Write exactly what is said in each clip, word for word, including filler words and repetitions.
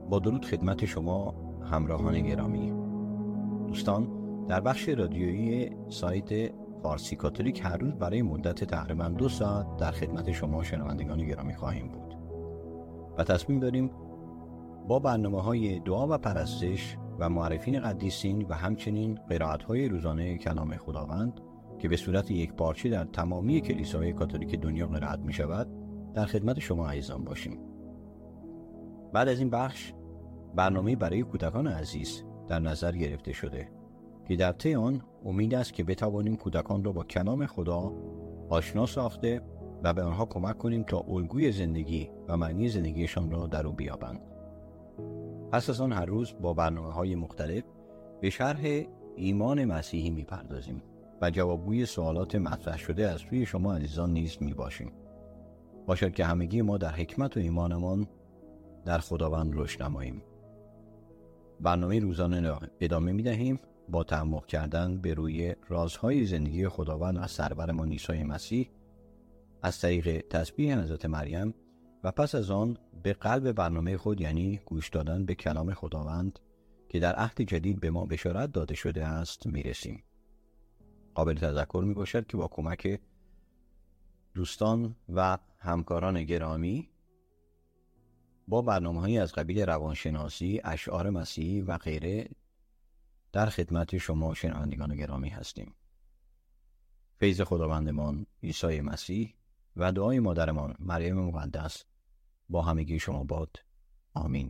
با درود خدمت شما همراهان گرامی. دوستان، در بخش رادیویی سایت فارسی کاتولیک هر روز برای مدت تقریباً دو ساعت در خدمت شما شنوندگان گرامی خواهیم بود و تصمیم داریم با برنامه‌های دعا و پرستش و معرفین قدیسین و همچنین قرائت‌های روزانه کلام خداوند که به صورت یکپارچه در تمامی کلیساهای کاتولیک دنیا قرائت می‌شود در خدمت شما عزیزان باشیم. بعد از این بخش برنامه برای کودکان عزیز در نظر گرفته شده که در طی آن امید است که بتوانیم کودکان را با کلام خدا آشنا ساخته و به آنها کمک کنیم تا الگوی زندگی و معنی زندگیشان را در او بیابند. پس از آن هر روز با برنامه‌های مختلف به شرح ایمان مسیحی می‌پردازیم و جوابگوی سوالات مطرح شده از سوی شما عزیزان نیز می‌باشیم. باشد که همگی ما در حکمت و ایمانمان در خداوند رشد نماییم. برنامه روزانه را ادامه می‌دهیم با تعمق کردن به روی رازهای زندگی خداوند از سرورمان عیسی مسیح از طریق تسبیح حضرت مریم و پس از آن به قلب برنامه خود، یعنی گوش دادن به کلام خداوند که در عهد جدید به ما بشارت داده شده است میرسیم. قابل تذکر می باشد که با کمک دوستان و همکاران گرامی با برنامه‌هایی از قبیل روانشناسی، اشعار مسیحی و غیره در خدمت شما شنوندگان گرامی هستیم. فیض خداوندمان عیسی مسیح و دعای مادرمان مریم مقدس با همگی شما باد. آمین.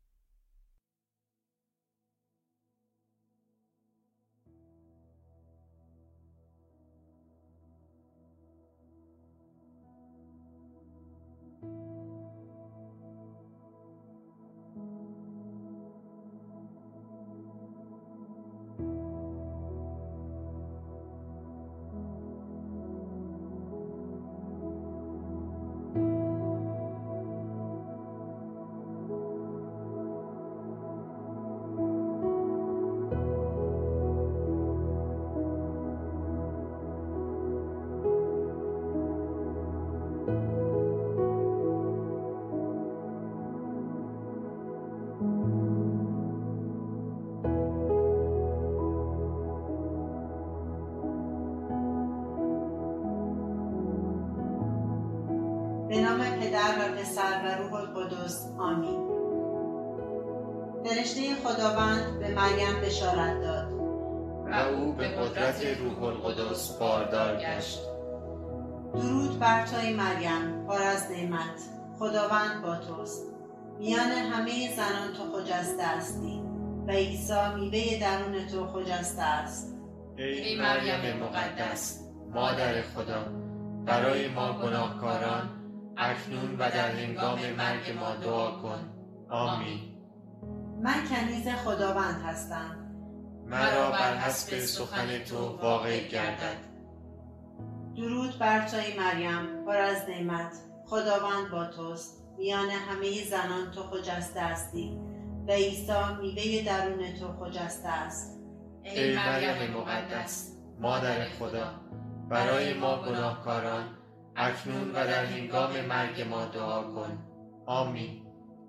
به نام پدر و پسر و روح القدس. آمین. فرشته خداوند به مریم بشارت داد و او به قدرت روح القدس باردار گشت. درود بر توی مریم، پر از نعمت، خداوند با توست. میان همه زنان تو خجسته هستی و عیسی میوه درون تو خجسته است. ای مریم مقدس، مادر خدا، برای ما گناهکاران اکنون و در هنگام مرگ ما دعا کن. آمین. من کنیز خداوند هستم، مرا بر حسب سخن تو واقع گردد. درود بر توی مریم، پر از نعمت، خداوند با توست. میان همه زنان تو خجسته هستی و عیسی میوه درون تو خجسته است. ای مریم مقدس، مادر خدا، برای ما گناهکاران اکنون و در هنگام مرگ ما دعا کن. آمین.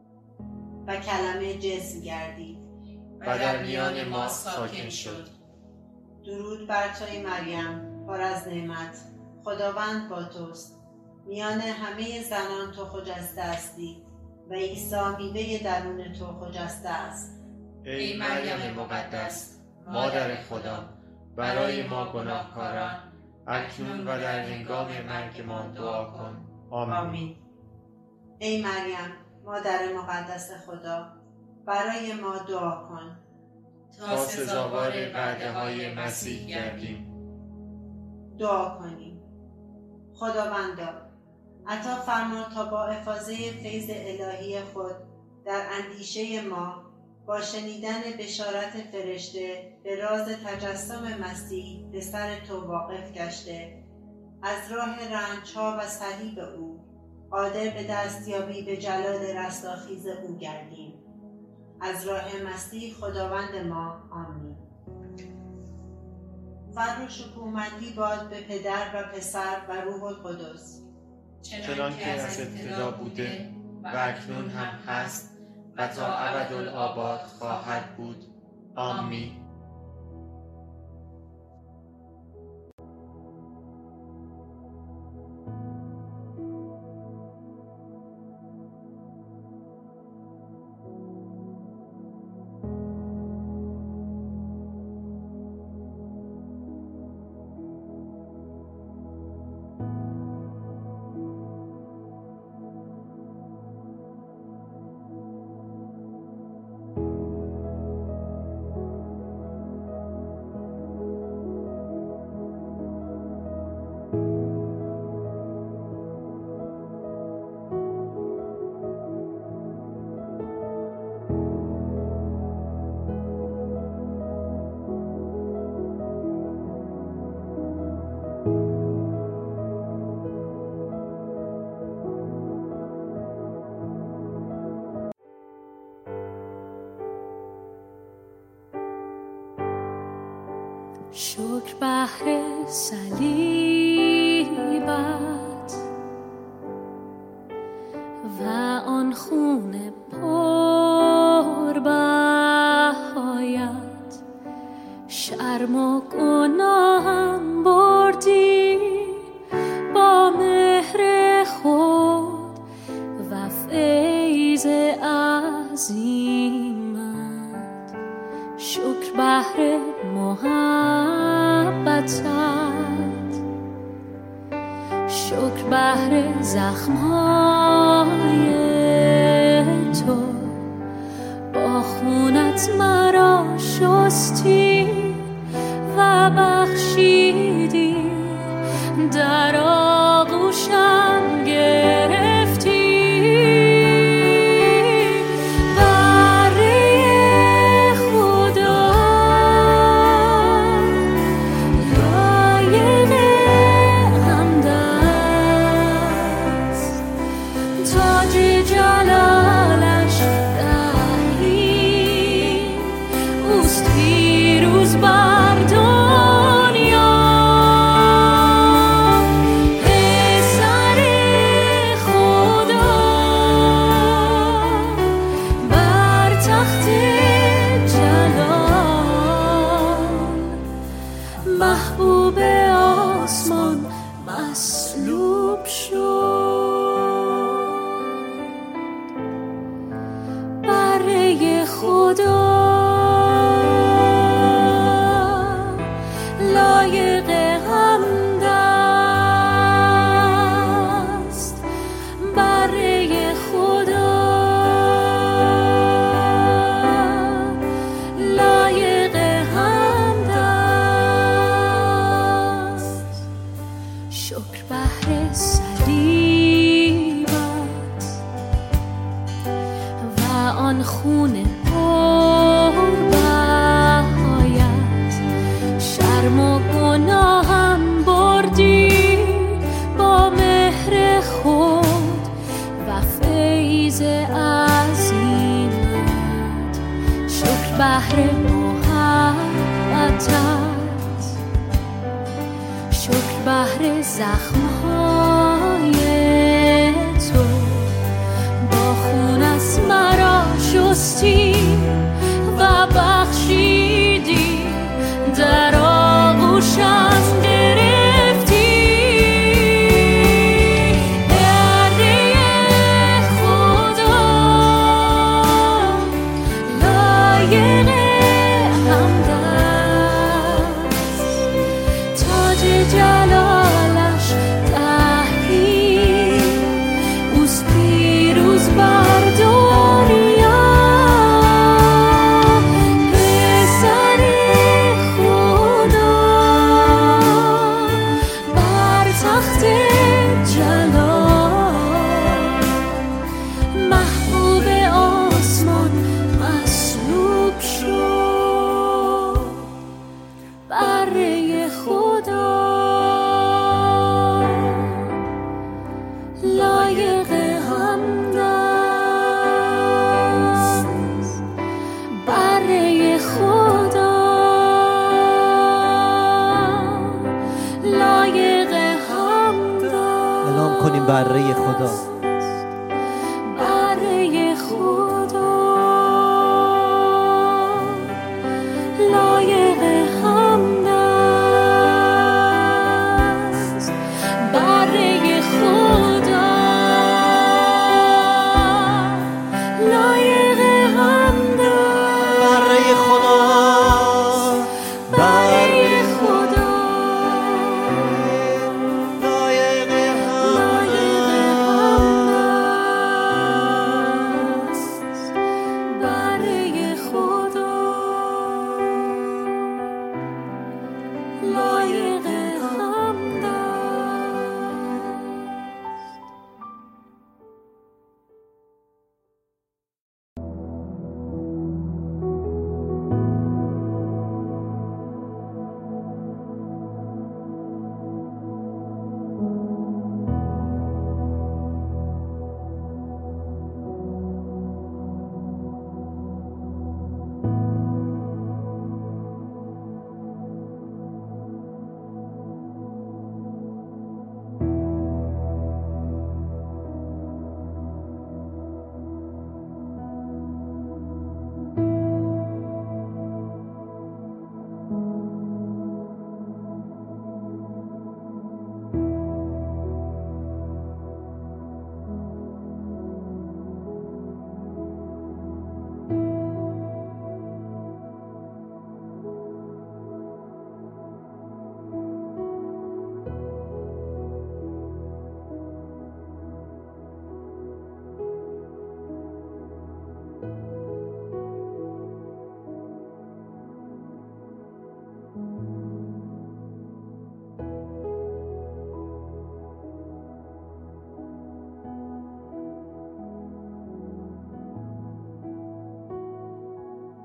و کلمه جسم گردید و در میان ما ساکن شد. درود بر توی مریم، پر از نعمت، خداوند با توست. میان همه زنان تو خجسته هستی و عیسی میوه درون تو خجسته است. ای مریم مقدس، مادر خدا، برای ما گناهکاران اکنون و در هنگام مرگ ما دعا کن. آمین. آمین. ای مریم، مادر مقدس خدا، برای ما دعا کن تا سزاوار وعده های مسیح گردیم. دعا کنیم. خداوندا، عطا فرما تا با افاضه فیض الهی خود در اندیشه ما با شنیدن بشارت فرشته به راز تجسم مسیح پسر تو واقف گشته، از راه رنج‌ها و صلیب او قادر به دستیابی به جلال رستاخیز او گردیم. از راه مسیح خداوند ما. آمین. فر و شکوهمندی باد به پدر و پسر و روح القدس، چنان که از ابتدا بوده و اکنون هم هست و تا ابدالآباد خواهد بود. آمین. شکر بهر صلیبت و آن خون پربهایت، شرم و گناهم بردی با مهر خود و فیض عظیمت. شکر بهر محبتت، شکر بهر زخمهای تو، با خونت مرا شستی و بخشیدی، در آغوشم گرفتی. محبوب آسمان مصلوب شد، بره خدا لایق حمد است، بره خدا لایق حمد است. شکر بهر صلیبت و آن خون پربهایت، شرم و گناهم بردی با مهر خود و فیض عظیمت. شکر بهر محبتت، شکر بهر زخمهای تو، با خونت مرا شستی و بخشیدی، در آغوشم گرفتی. بره خدا لایق حمد است، تاج جلالش تحریر، اوست پیروز بر دنیا. پسر خدا بر تخت جلال، محبوب آسمان مصلوب شد، بره خدا لایق حمد است، بره خدا لایق حمد است. اعلام کنیم بره خدا. بره خدا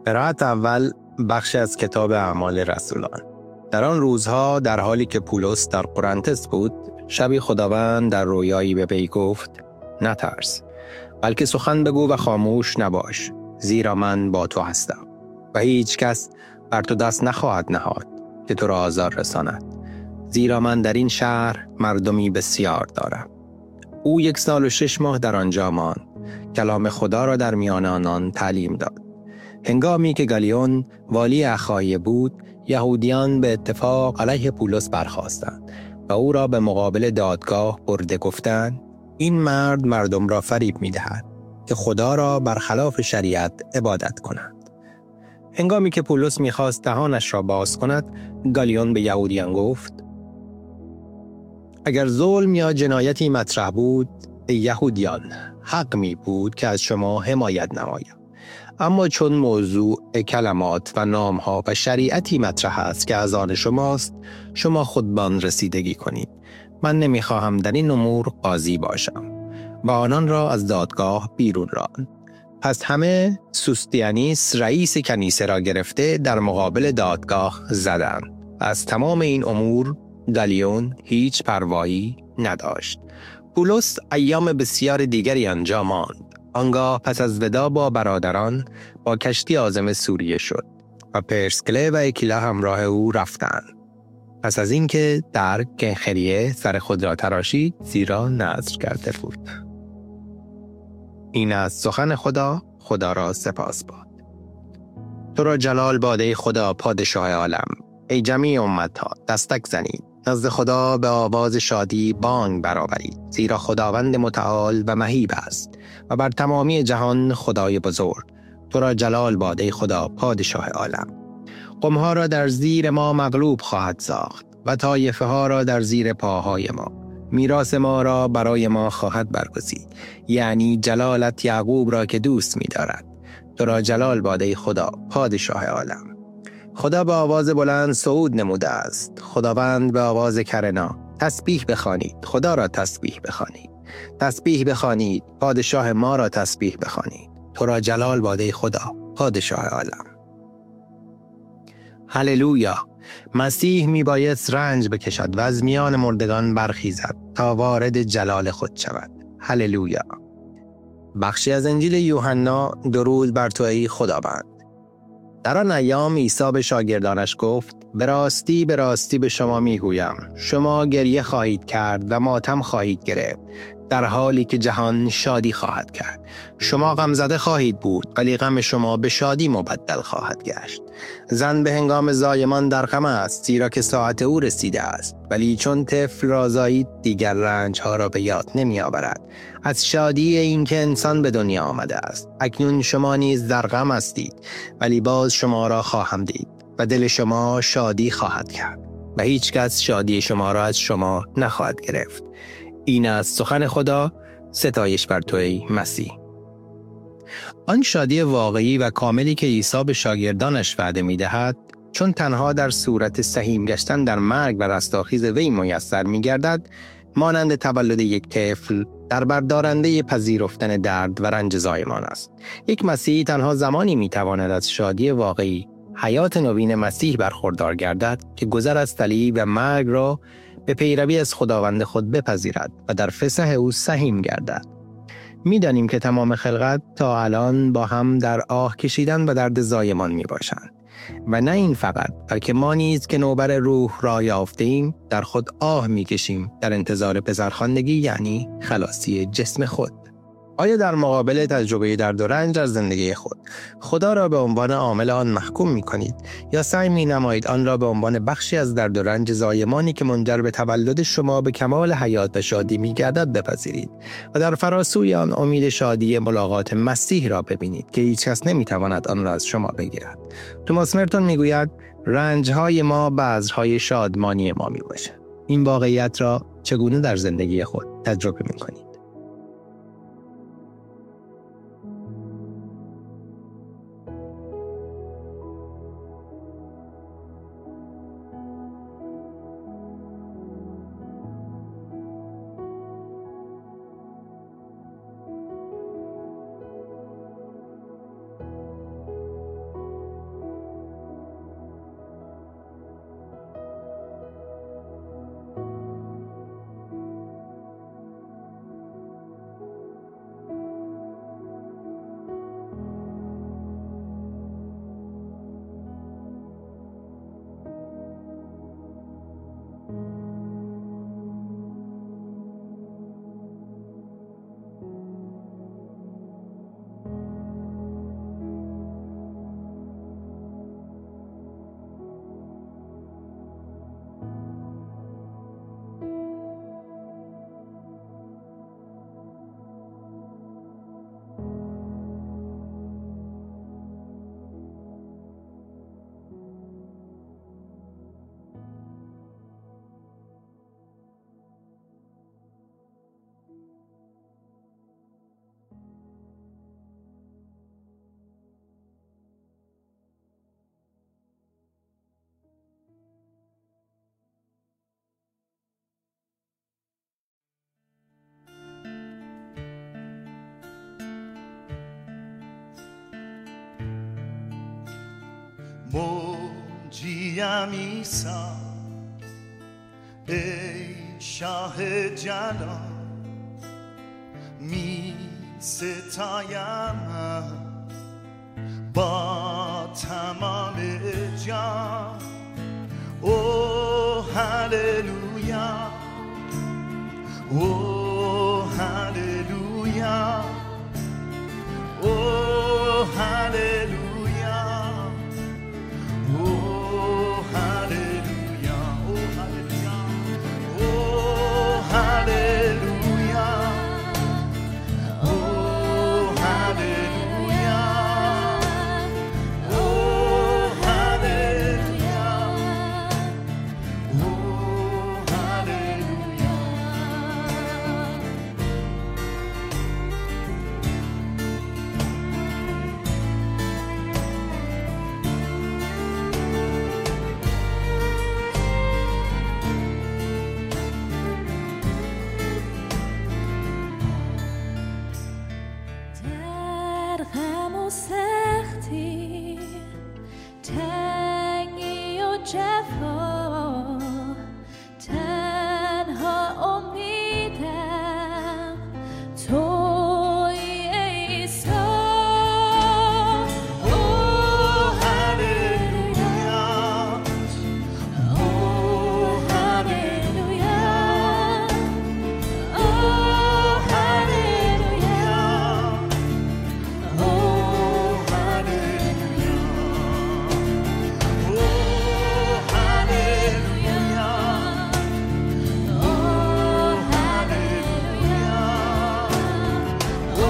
قرائت اول بخش از کتاب اعمال رسولان. در آن روزها در حالی که پولس در قرنتس بود، شبی خداوند در رویایی به وی گفت: نترس، بلکه سخن بگو و خاموش نباش، زیرا من با تو هستم و هیچ کس بر تو دست نخواهد نهاد که تو را آزار رساند، زیرا من در این شهر مردمی بسیار دارم. او یک سال و شش ماه در آنجا ماند، کلام خدا را در میان آنان تعلیم داد. هنگامی که گالیون والی اخایه بود، یهودیان به اتفاق علیه پولس برخاستند و او را به مقابل دادگاه برده گفتند: این مرد مردم را فریب می‌دهد که خدا را برخلاف شریعت عبادت کنند. هنگامی که پولس می‌خواست دهانش را باز کند، گالیون به یهودیان گفت: اگر ظلم یا جنایتی مطرح بود، ای یهودیان، حق می بود که از شما حمایت نمایم. اما چون موضوع کلمات و نامها و شریعتی مطرح است که از آن شماست، شما خود به آن رسیدگی کنید. من نمیخواهم در این امور قاضی باشم. و آنان را از دادگاه بیرون راند. پس همه سوستیانیس رئیس کنیسه را گرفته در مقابل دادگاه زدند. از تمام این امور گالیون هیچ پروایی نداشت. پولس ایام بسیار دیگری آنجا ماند. آنگاه پس از ودا با برادران با کشتی عازم سوریه شد و پرسکله و اکیلا همراه او رفتند. پس از اینکه در کنخریه سر خود را تراشید، زیرا نذر کرده بود. این از سخن خدا. خدا را سپاس باد. تو را جلال باده خدا، پادشاه عالم. ای جمیع امتها دستک زنید، نزد خدا به آواز شادی بانگ برآورید، زیرا خداوند متعال و مهیب است و بر تمامی جهان خدای بزرگ. تو را جلال باده خدا، پادشاه عالم. قومها را در زیر ما مغلوب خواهد ساخت و طایفه ها را در زیر پاهای ما. میراث ما را برای ما خواهد برگزید، یعنی جلالت یعقوب را که دوست می دارد. تو را جلال باده خدا، پادشاه عالم. خدا به آواز بلند صعود نموده است. خداوند به آواز کرنا. تسبیح بخوانید، خدا را تسبیح بخوانید. تسبیح بخوانید، پادشاه ما را تسبیح بخوانید. تو را جلال باده خدا، پادشاه عالم. هللویا. مسیح می بایست رنج بکشد و از میان مردگان برخیزد تا وارد جلال خود شود. هللویا. بخشی از انجیل یوحنا. درود بر تو ای خداوند. در آن ایام عیسی به شاگردانش گفت: به راستی به راستی به شما میگویم، شما گریه خواهید کرد و ماتم خواهید گرفت، در حالی که جهان شادی خواهد کرد. شما غمزده خواهید بود، ولی غم شما به شادی مبدل خواهد گشت. زن به هنگام زایمان در غم است، زیرا که ساعت او رسیده است، ولی چون طفل را زایید دیگر رنجها را به یاد نمی آورد، از شادی این که انسان به دنیا آمده است. اکنون شما نیز در غم هستید، ولی باز شما را خواهم دید و دل شما شادی خواهد کرد و هیچ کس شادی شما را از شما نخواهد گرفت. این از سخن خدا. ستایش بر تو ای مسیح. آن شادی واقعی و کاملی که عیسی به شاگردانش وعده می‌دهد، چون تنها در صورت سهیم گشتن در مرگ و رستاخیز وی میسر می‌گردد، مانند تولد یک طفل در بردارنده پذیرفتن درد و رنج زایمان است. یک مسیحی تنها زمانی می‌تواند از شادی واقعی حیات نوین مسیح برخوردار گردد که گذر از صلیب و مرگ را به پیروی از خداوند خود بپذیرد و در فسح او سهیم گردد. می‌دانیم که تمام خلقت تا الان با هم در آه کشیدن و درد زایمان میباشند و نه این فقط، بلکه ما نیز که نوبر روح را یافتیم در خود آه میکشیم در انتظار پسرخواندگی، یعنی خلاصی جسم خود. آیا در مقابل تجربه درد و رنج در زندگی خود خدا را به عنوان عامل آن محکوم می کنید یا سعی می نمایید آن را به عنوان بخشی از درد و رنج زایمانی که منجر به تولد شما به کمال حیات و شادی می گردد بپذیرید و در فراسوی آن امید شادی ملاقات مسیح را ببینید که هیچ کس نمی تواند آن را از شما بگیرد؟ توماس مرتون می گوید رنج‌های ما بذرهای شادمانی ما می باشد. این واقعیت را چگونه در زندگی خود تجربه می کنید؟ موجیم عیسی ای شاه جلال می ستایم با تمام جان. او هللویا، او هللویا، او هللویا، او هللویا، او هللویا، او هللویا، او هللویا، او هللویا، او هللویا. در غم و سختی، تنگی و جفا، تنها امیدم تویی عیسی. او هللویا، او هللویا، او هللویا، او هللویا، او هللویا، او هللویا، او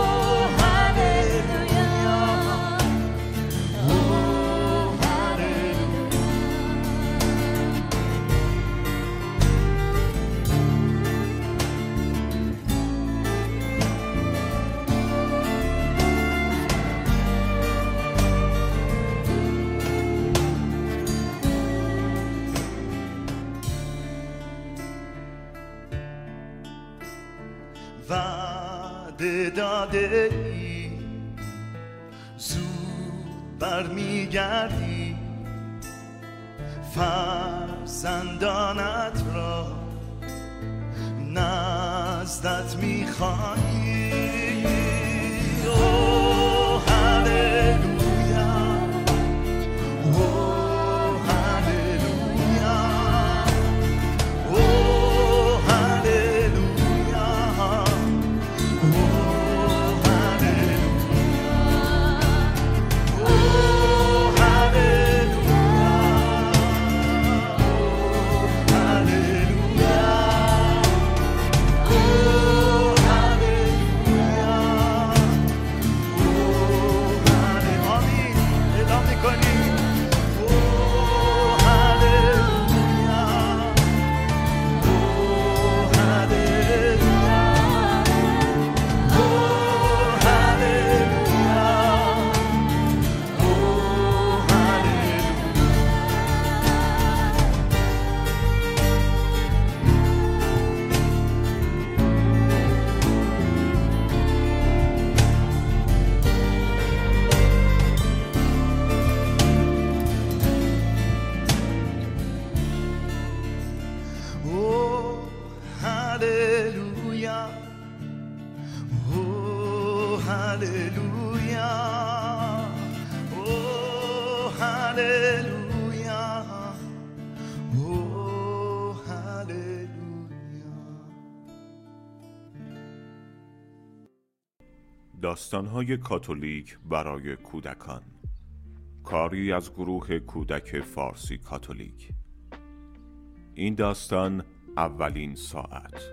هللویا، او وعده داده ای زود برمیگردی، فرزندانت را نزدت میخوانی. او هللویا، او هللویا، او هللویا، او هللویا، او داستان‌های کاتولیک برای کودکان، کاری از گروه کودک فارسی کاتولیک. این داستان اولین ساعت.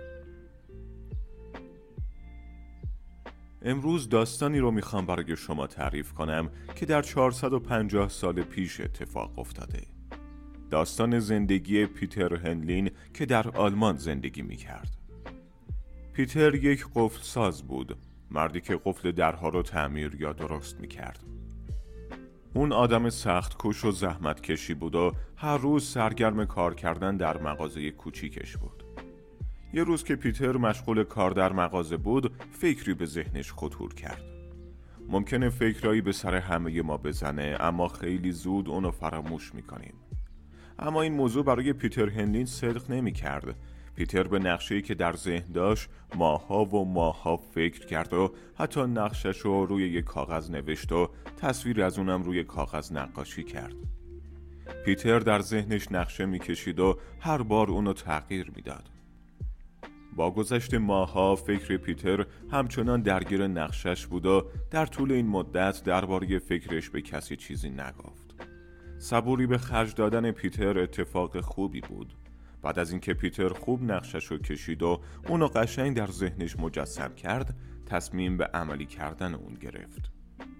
امروز داستانی رو میخوام برای شما تعریف کنم که در چهارصد و پنجاه سال پیش اتفاق افتاده. داستان زندگی پیتر هنلین که در آلمان زندگی میکرد. پیتر یک قفل ساز بود، مردی که قفل درها رو تعمیر یا درست میکرد. اون آدم سخت کوش و زحمت کشی بود و هر روز سرگرم کار کردن در مغازه کوچیکش بود. یه روز که پیتر مشغول کار در مغازه بود، فکری به ذهنش خطور کرد. ممکنه فکرایی به سر همه ما بزنه، اما خیلی زود اونو فراموش میکنیم. اما این موضوع برای پیتر هنلین صدق نمی کرد. پیتر به نقشه‌ای که در ذهن داشت ماها و ماها فکر کرد و حتی نقشش رو روی یک کاغذ نوشت و تصویر از اونم روی کاغذ نقاشی کرد. پیتر در ذهنش نقشه میکشید و هر بار اونو تغییر میداد. با گذشت ماها فکر پیتر همچنان درگیر نقشش بود و در طول این مدت درباره فکرش به کسی چیزی نگفت. صبوری به خرج دادن پیتر اتفاق خوبی بود. بعد از اینکه پیتر خوب نقششو کشید و اونو قشنگ در ذهنش مجسم کرد، تصمیم به عملی کردن اون گرفت.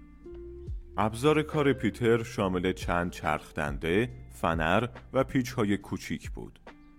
ابزار کار پیتر شامل چند چرخ دنده، فنر و پیچ‌های کوچیک بود.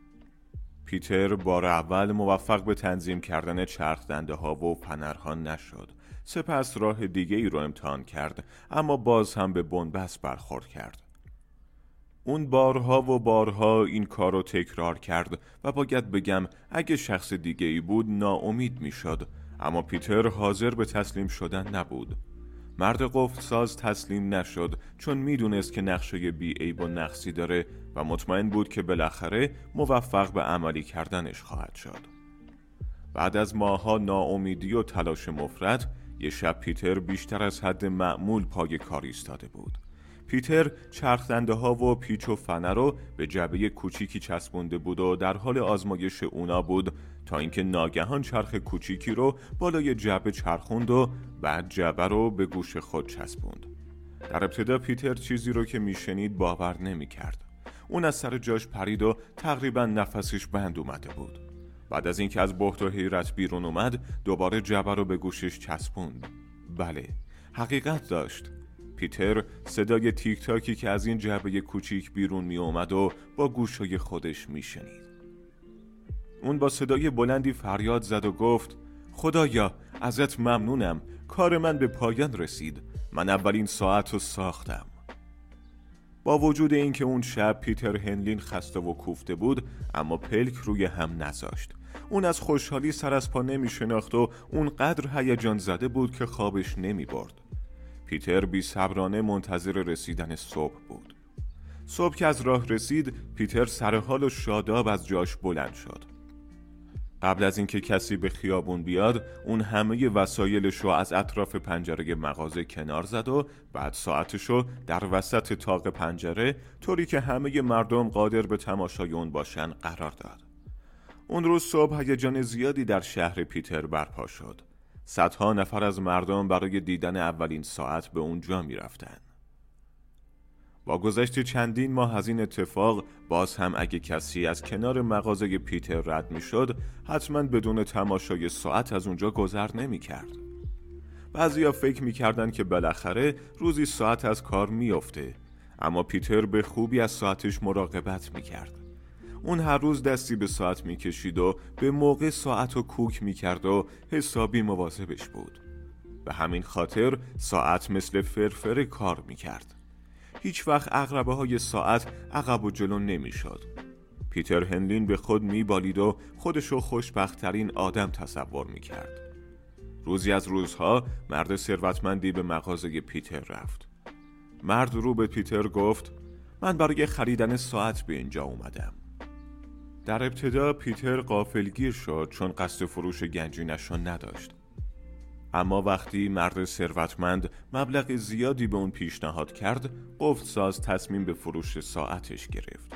پیتر بار اول موفق به تنظیم کردن چرخ دنده ها و فنرها نشد. سپس راه دیگه ای رو امتحان کرد، اما باز هم به بنبست برخورد کرد. اون بارها و بارها این کار رو تکرار کرد و باید بگم اگه شخص دیگه ای بود ناامید می شد، اما پیتر حاضر به تسلیم شدن نبود. مرد قفل ساز تسلیم نشد چون میدونست که نقشه بی عیب و نقصی داره و مطمئن بود که بالاخره موفق به عملی کردنش خواهد شد. بعد از ماه‌ها ناامیدی و تلاش مفرط، یه شب پیتر بیشتر از حد معمول پای کار ایستاده بود. پیتر چرخدنده ها و پیچ و فنر رو به جعبه کوچیکی چسبونده بود و در حال آزمایش اونا بود تا اینکه ناگهان چرخ کوچیکی رو بالای جعبه چرخوند و بعد جعبه رو به گوش خود چسبوند. در ابتدا پیتر چیزی رو که میشنید باور نمی کرد. اون از سر جاش پرید و تقریبا نفسش بند اومده بود. بعد از اینکه از بهت و حیرت بیرون اومد، دوباره جعبه رو به گوشش چسبوند. بله، حقیقت داشت. پیتر صدای تیک تاکی که از این جعبه کوچیک بیرون می اومد و با گوشای خودش می شنید. اون با صدای بلندی فریاد زد و گفت: خدایا، ازت ممنونم، کار من به پایان رسید، من اولین ساعت رو ساختم. با وجود اینکه اون شب پیتر هنلین خسته و کوفته بود، اما پلک روی هم نذاشت. اون از خوشحالی سر از پا نمی شناخت و اون قدر هیجان زده بود که خوابش نمی برد. پیتر بی صبرانه منتظر رسیدن صبح بود. صبح که از راه رسید، پیتر سرحال و شاداب از جاش بلند شد. قبل از اینکه کسی به خیابون بیاد، اون همه وسایلشو از اطراف پنجره مغازه کنار زد و بعد ساعتشو در وسط طاق پنجره، طوری که همه مردم قادر به تماشای اون باشن، قرار داد. اون روز صبح هیجان زیادی در شهر پیتر برپا شد. صدها نفر از مردم برای دیدن اولین ساعت به اونجا می رفتن. با گذشت چندین ماه از این اتفاق، باز هم اگه کسی از کنار مغازه پیتر رد می شد، حتما بدون تماشای ساعت از اونجا گذر نمی کرد. بعضیا فکر می کردن که بالاخره روزی ساعت از کار می افته، اما پیتر به خوبی از ساعتش مراقبت می کرد. اون هر روز دستی به ساعت می کشید و به موقع ساعت رو کوک می کرد و حسابی مواظبش بود. به همین خاطر ساعت مثل فرفره کار می کرد. هیچ وقت عقربه های ساعت عقب و جلو نمی شد. پیتر هنلین به خود می بالید و خودشو خوشبخت‌ترین آدم تصور می کرد. روزی از روزها مرد ثروتمندی به مغازه پیتر رفت. مرد رو به پیتر گفت: من برای خریدن ساعت به اینجا اومدم. در ابتدا پیتر غافلگیر شد چون قصد فروش گنجینش را نداشت. اما وقتی مرد ثروتمند مبلغ زیادی به اون پیشنهاد کرد، قفل ساز تصمیم به فروش ساعتش گرفت.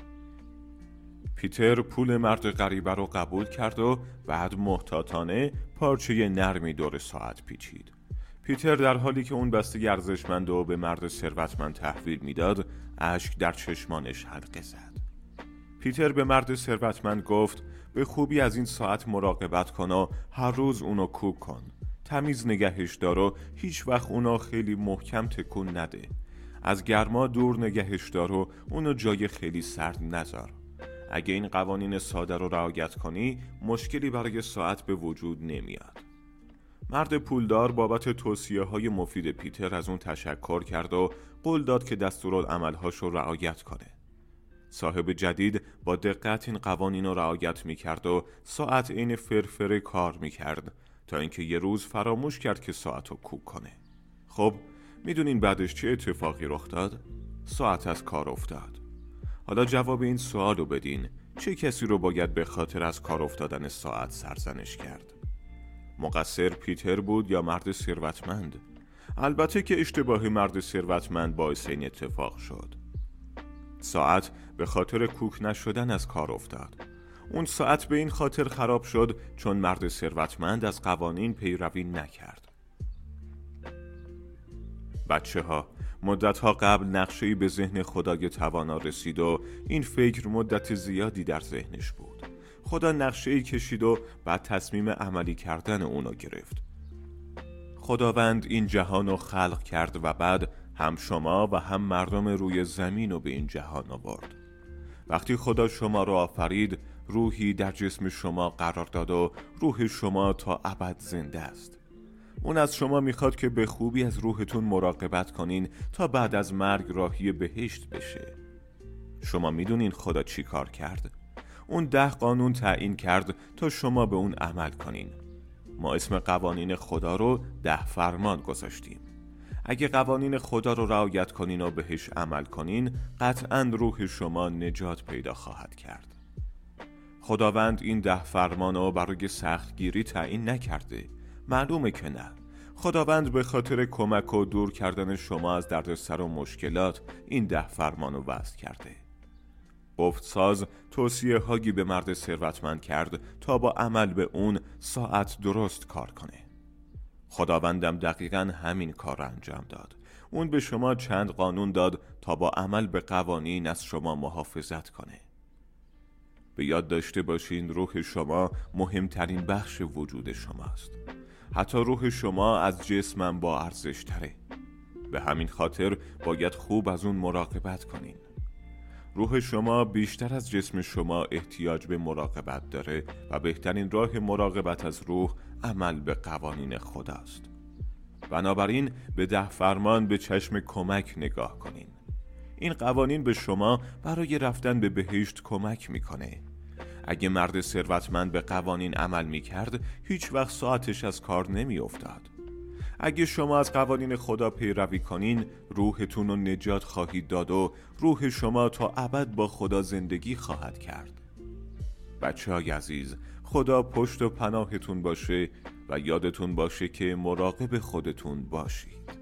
پیتر پول مرد غریبه رو قبول کرد و بعد محتاطانه پارچه نرمی دور ساعت پیچید. پیتر در حالی که اون بسته ارزشمند رو به مرد ثروتمند تحویل میداد، اشک در چشمانش حلقه زد. پیتر به مرد ثروتمند گفت: به خوبی از این ساعت مراقبت کن و هر روز اونو کوک کن. تمیز نگهش دار و هیچ وقت اونو خیلی محکم تکون نده. از گرما دور نگهش دار و اونو جای خیلی سرد نذار. اگه این قوانین ساده رو رعایت کنی، مشکلی برای ساعت به وجود نمیاد. مرد پولدار بابت توصیه‌های مفید پیتر از اون تشکر کرد و قول داد که دستورالعمل‌هاش رو رعایت کنه. صاحب جدید با دقت این قوانین رو رعایت می‌کرد و ساعت عین فرفره کار می‌کرد تا اینکه یه روز فراموش کرد که ساعت رو کوک کنه. خب میدونین بعدش چه اتفاقی رخ داد؟ ساعت از کار افتاد. حالا جواب این سوال رو بدین، چه کسی رو باید به خاطر از کار افتادن ساعت سرزنش کرد؟ مقصر پیتر بود یا مرد ثروتمند؟ البته که اشتباه مرد ثروتمند باعث این اتفاق شد. ساعت به خاطر کوک نشدن از کار افتاد. اون ساعت به این خاطر خراب شد چون مرد ثروتمند از قوانین پیروی نکرد. بچه ها، مدت ها قبل نقشه‌ای به ذهن خدای توانا رسید و این فکر مدت زیادی در ذهنش بود. خدا نقشه‌ای کشید و بعد تصمیم عملی کردن اونو گرفت. خداوند این جهان رو خلق کرد و بعد هم شما و هم مردم روی زمین رو به این جهان آورد. وقتی خدا شما رو آفرید، روحی در جسم شما قرار داد و روح شما تا ابد زنده است. اون از شما میخواد که به خوبی از روحتون مراقبت کنین تا بعد از مرگ راهی بهشت بشه. شما میدونین خدا چی کار کرد؟ اون ده قانون تعیین کرد تا شما به اون عمل کنین. ما اسم قوانین خدا رو ده فرمان گذاشتیم. اگه قوانین خدا رو رعایت کنین و بهش عمل کنین، قطعاً روح شما نجات پیدا خواهد کرد. خداوند این ده فرمان رو برای سختگیری تعیین نکرده. معلومه که نه. خداوند به خاطر کمک و دور کردن شما از دردسر و مشکلات این ده فرمان رو وضع کرده. گفتساز توصیه هایی به مرد ثروتمند کرد تا با عمل به اون ساعت درست کار کنه. خداوندم دقیقاً همین کار انجام داد. اون به شما چند قانون داد تا با عمل به قوانین از شما محافظت کنه. به یاد داشته باشین روح شما مهمترین بخش وجود شماست. حتی روح شما از جسمم با ارزش تره. به همین خاطر باید خوب از اون مراقبت کنین. روح شما بیشتر از جسم شما احتیاج به مراقبت داره و بهترین راه مراقبت از روح عمل به قوانین خداست. بنابراین به ده فرمان به چشم کمک نگاه کنین. این قوانین به شما برای رفتن به بهشت کمک میکنه. اگه مرد ثروتمند به قوانین عمل میکرد، هیچ وقت ساعتش از کار نمیافتاد. اگه شما از قوانین خدا پیروی کنین، روحتون رو نجات خواهید داد و روح شما تا ابد با خدا زندگی خواهد کرد. بچه های عزیز، خدا پشت و پناهتون باشه و یادتون باشه که مراقب خودتون باشید.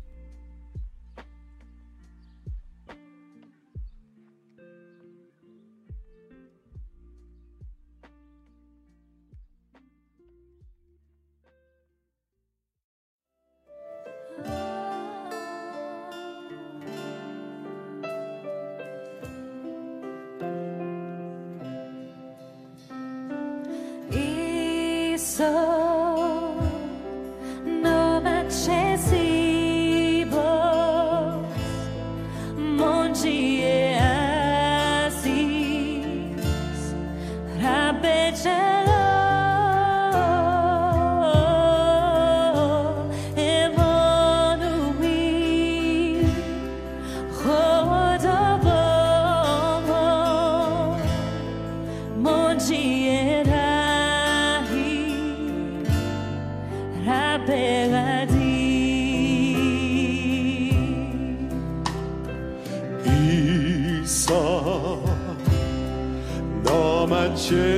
چه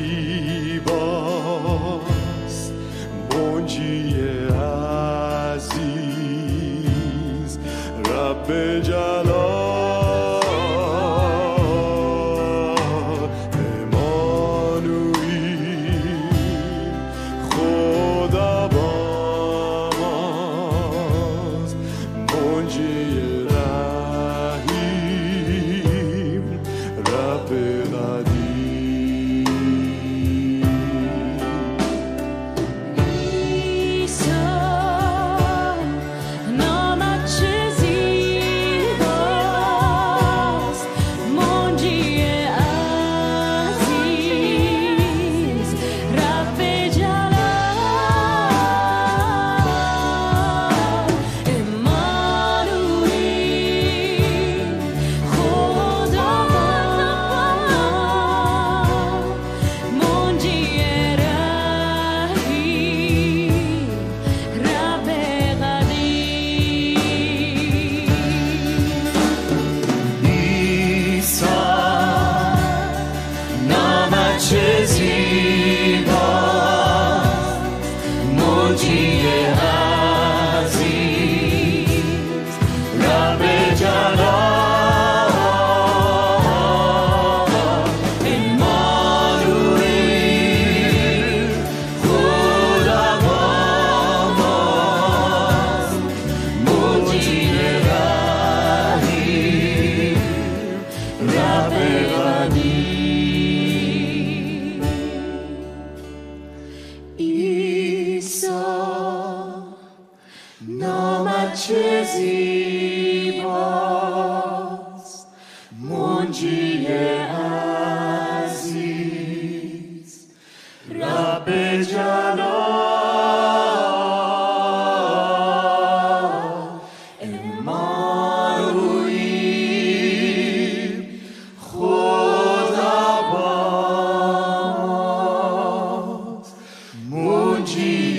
زیباست منجی عزیز رب جلال امانوئیل خدا با ماست منجی رحیم رب قدیر منجی عزیز رب جلال چه زیباست منجی عزیز رب جلال امانوئیل خدا با ماست منجی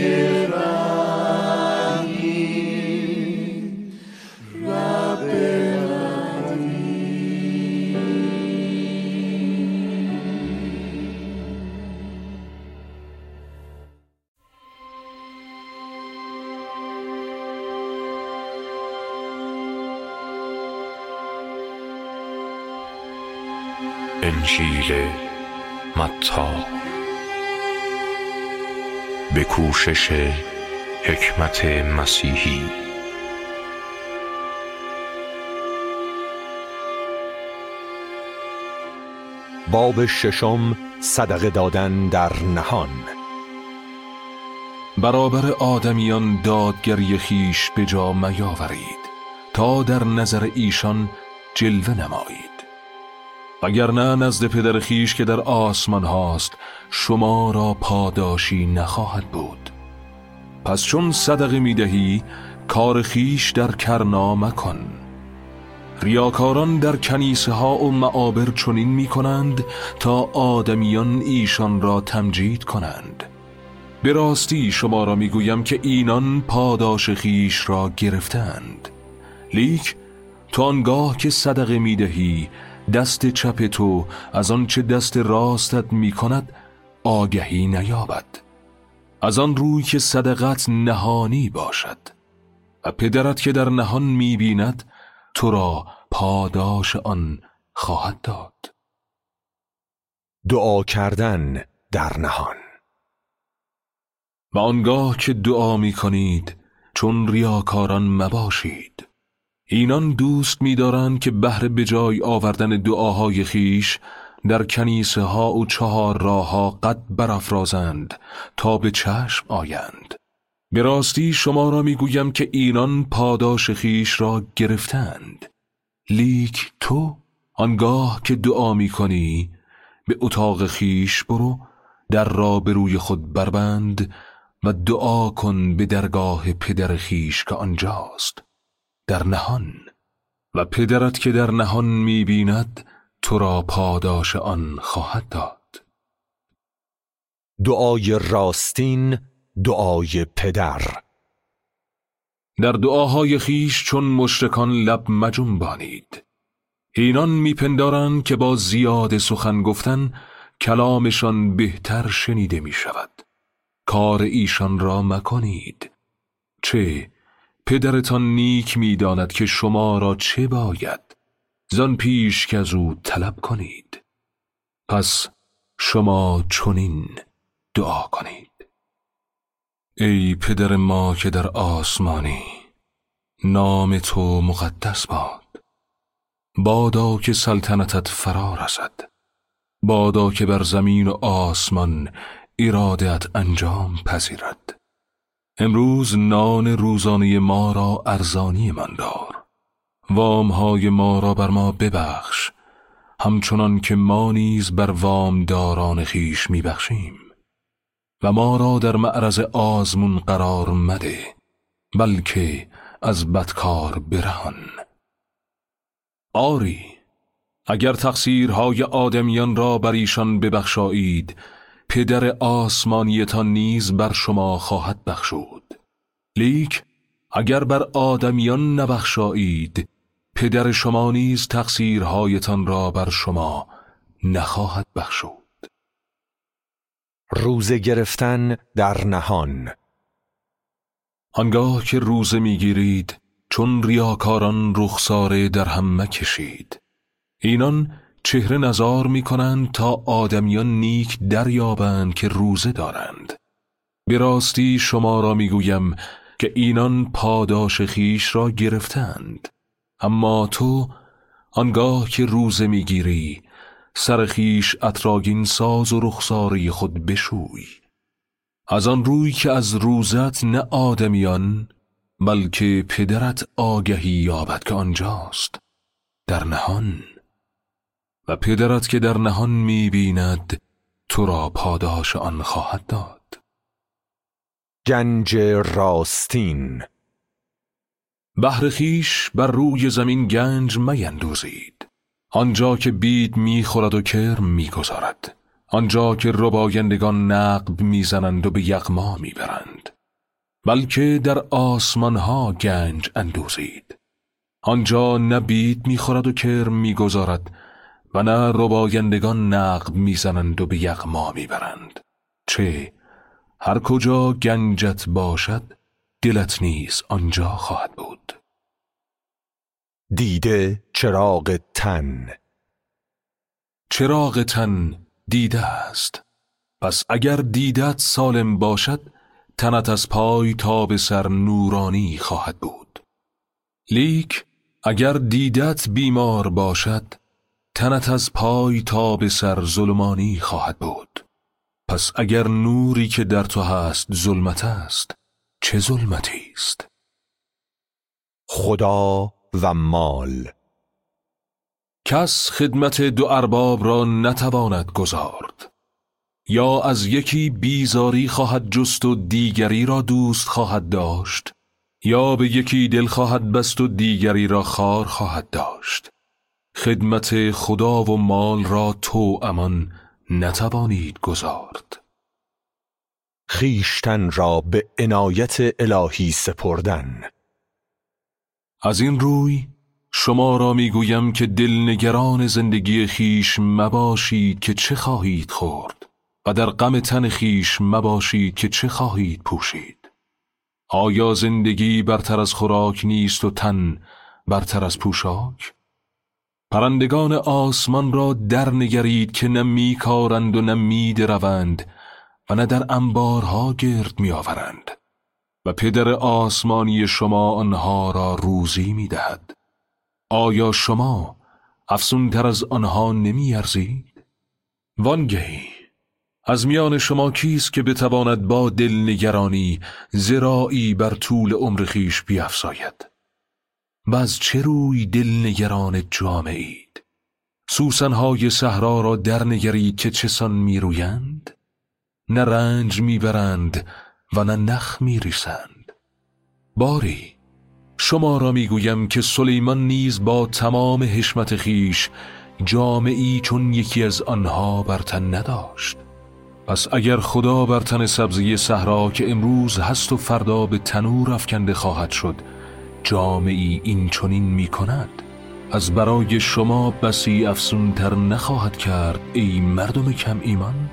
انجیل متی به کوشش حکمت مسیحی. باب ششم، صدقه دادن در نهان. برابر آدمیان دادگری خیش به جا میاورید تا در نظر ایشان جلوه نمایید، وگرنه نزد پدر خیش که در آسمان هاست شما را پاداشی نخواهد بود. پس چون صدقه میدهی کار خیش در کرنا مکن. ریاکاران در کنیسه ها و معابر چنین می کنند تا آدمیان ایشان را تمجید کنند. به راستی شما را می گویم که اینان پاداش خیش را گرفتند. لیک تو آنگاه که صدقه می دهی دست چپ تو از آنچه دست راستت می کند آگهی نیابد، از آن روی که صدقت نهانی باشد و پدرت که در نهان می بیند تو را پاداش آن خواهد داد. دعا کردن در نهان. و آنگاه که دعا می کنید چون ریاکاران مباشید. اینان دوست می دارند که بهر به جای آوردن دعاهای خیش در کنیسه ها و چهار راه ها قد برافرازند تا به چشم آیند. به راستی شما را می گویم که اینان پاداش خیش را گرفتند. لیک تو آنگاه که دعا می کنی به اتاق خیش برو، در را به روی خود بربند و دعا کن به درگاه پدر خیش که آنجاست در نهان، و پدرت که در نهان می بیند تو را پاداش آن خواهد داد. دعای راستین، دعای پدر. در دعاهای خیش چون مشرکان لب مجنبانید. اینان میپندارند که با زیاد سخن گفتن کلامشان بهتر شنیده می شود. کار ایشان را مکنید. چه پدرتان نیک می داند که شما را چه باید زان پیش که از او طلب کنید. پس شما چنین دعا کنید: ای پدر ما که در آسمانی، نام تو مقدس باد. بادا که سلطنتت فرا رسد. بادا که بر زمین و آسمان ارادت انجام پذیرد. امروز نان روزانه ما را ارزانی من دار. وامهای ما را بر ما ببخش همچنان که ما نیز بر وامداران خیش میبخشیم. و ما را در معرض آزمون قرار مده، بلکه از بدکار برهان. آری اگر تقصیرهای آدمیان را بر ایشان ببخشایید، پدر آسمانیتان نیز بر شما خواهد بخشود. لیک اگر بر آدمیان نبخشایید، پدر شما نیز تقصیرهایتان را بر شما نخواهد بخشود. روزه گرفتن در نهان. آنگاه که روزه میگیرید چون ریاکاران رخساره در هم مکشید. اینان چهره نزار میکنند تا آدمیان نیک دریابند که روزه دارند. به راستی شما را میگویم که اینان پاداش خیش را گرفتند. اما تو آنگاه که روزه میگیری سر خیش اطراگین ساز و رخساره خود بشوی، از آن روی که از روزت نه آدمیان بلکه پدرت آگهی یابد که آنجاست در نهان، و پدرت که در نهان می‌بیند تو را پاداش آن خواهد داد. گنج راستین. بهر خیش بر روی زمین گنج میندوزید، آنجا که بید میخورد و کرم میگذارد، آنجا که ربایندگان نقب میزنند و به یغما میبرند، بلکه در آسمانها گنج اندوزید، آنجا نه بید میخورد و کرم میگذارد و نه ربایندگان نقب میزنند و به یغما میبرند. چه هر کجا گنجت باشد دلت نیز آنجا خواهد بود. دیده چراغ تن. چراغ تن دیده است، پس اگر دیدت سالم باشد تنت از پای تا به سر نورانی خواهد بود. لیک اگر دیدت بیمار باشد تنت از پای تا به سر ظلمانی خواهد بود. پس اگر نوری که در تو هست ظلمت است، چه ظلمتی است؟ خدا و مال. کس خدمت دو ارباب را نتواند گزارد، یا از یکی بیزاری خواهد جست و دیگری را دوست خواهد داشت، یا به یکی دل خواهد بست و دیگری را خار خواهد داشت. خدمت خدا و مال را تو امان نتوانید گزارد. خیشتن را به عنایت الهی سپردن. از این روی شما را میگویم که دلنگران زندگی خیش مباشید که چه خواهید خورد، و در غم تن خیش مباشید که چه خواهید پوشید. آیا زندگی برتر از خوراک نیست و تن برتر از پوشاک؟ پرندگان آسمان را در نگرید که نه میکارند و نه میدروند و نه در انبارها گرد میآورند، و پدر آسمانی شما آنها را روزی میدهد. آیا شما افزونتر از آنها نمیارزید؟ وانگهی از میان شما کیست که بتواند با دلنگرانی ذراعی بر طول عمر خیش بیفزاید؟ و از چه روی دلنگران جامعید؟ سوسنهای صحرا را در نگرید که چسان میرویند؟ نه رنج میبرند و نه نخ میریسند. باری شما را میگویم که سلیمان نیز با تمام حشمت خیش جامعی چون یکی از آنها بر تن نداشت. پس اگر خدا بر تن سبزی صحرا که امروز هست و فردا به تنور افکنده خواهد شد جامعی این چنین می کند، از برای شما بسی افزونتر نخواهد کرد ای مردم کم ایمان؟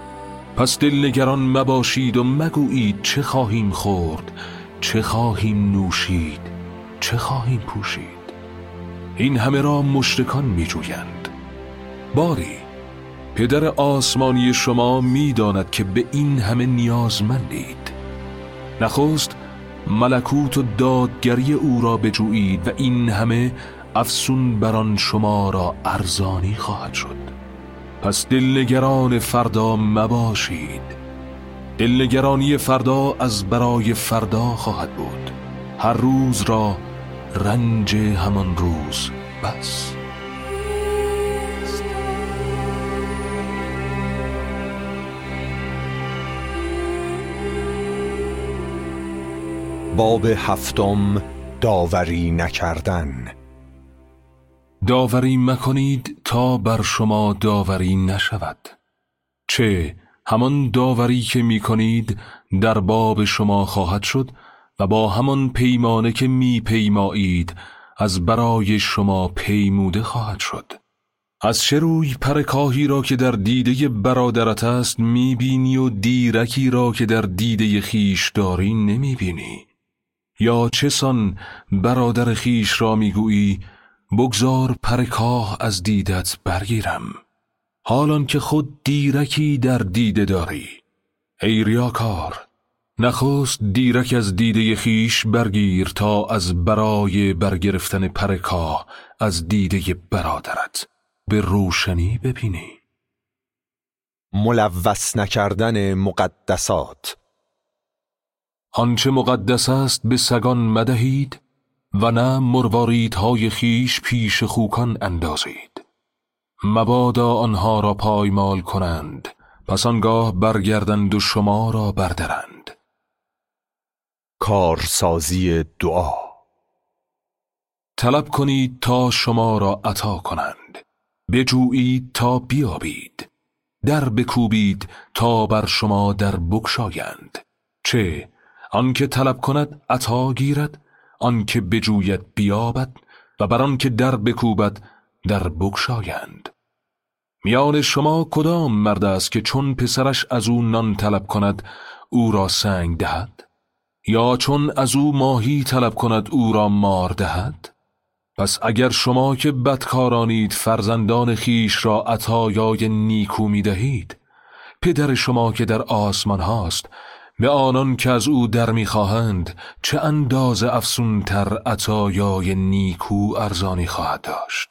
پس دلنگران مباشید و مگویید چه خواهیم خورد، چه خواهیم نوشید، چه خواهیم پوشید. این همه را مشرکان می جویند. باری پدر آسمانی شما می داند که به این همه نیازمندید. نخست ملکوت و دادگری او را بجویید و این همه افسون بران شما را ارزانی خواهد شد. پس دلنگران فردا مباشید. دلنگرانی فردا از برای فردا خواهد بود. هر روز را رنج همان روز بس. باب هفتم، داوری نکردن. داوری مکنید تا بر شما داوری نشود. چه همان داوری که می کنید در باب شما خواهد شد و با همان پیمانه که می پیمایید از برای شما پیموده خواهد شد. از چه روی پرکاهی را که در دیده برادرت است می بینی و دیرکی را که در دیده خیش داری نمی بینی؟ یا چه سان برادر خیش را میگویی بگذار پر کاه از دیدت برگیرم، حالان که خود دیرکی در دیده داری. ای ریاکار، نخست دیرک از دیده خیش برگیر تا از برای برگرفتن پر کاه از دیده برادرت به روشنی ببینی. ملوث نکردن مقدسات. آنچه مقدس است به سگان مدهید و نه مرواریدهای خیش پیش خوکان اندازید. مبادا آنها را پایمال کنند، پس آنگاه برگردند و شما را بردرند. کارسازی دعا. طلب کنید تا شما را عطا کنند، بجویید تا بیابید، در بکوبید تا بر شما در بگشایند. چه آنکه طلب کند عطا گیرد، آنکه بجوید بیابد، و بر آنکه در بکوبد در بگشایند. میان شما کدام مرد است که چون پسرش از او نان طلب کند او را سنگ دهد؟ یا چون از او ماهی طلب کند او را مار دهد؟ پس اگر شما که بدکارانید فرزندان خیش را عطایای نیکو می دهید، پدر شما که در آسمان هاست به آنان که از او در می خواهند چه انداز افسون تر عطایای نیکو ارزانی خواهد داشت.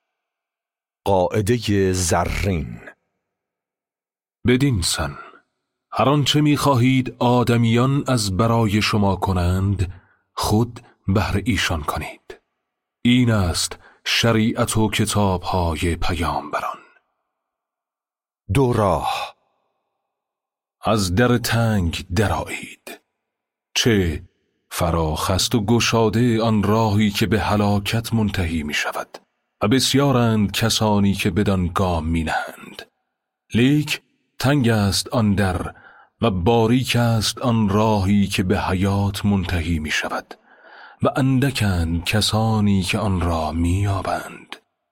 قاعده زرین. بدین سن هر آنچه می خواهید آدمیان از برای شما کنند خود بهر ایشان کنید. این است شریعت و کتاب‌های پیامبران. دو راه. از در تنگ درآیید. چه فراخ است و گشاده آن راهی که به هلاکت منتهی می شود و بسیارند کسانی که بدان گام می نهند. لیک تنگ است آن در و باریک است آن راهی که به حیات منتهی می شود و اندکند کسانی که آن را می یابند.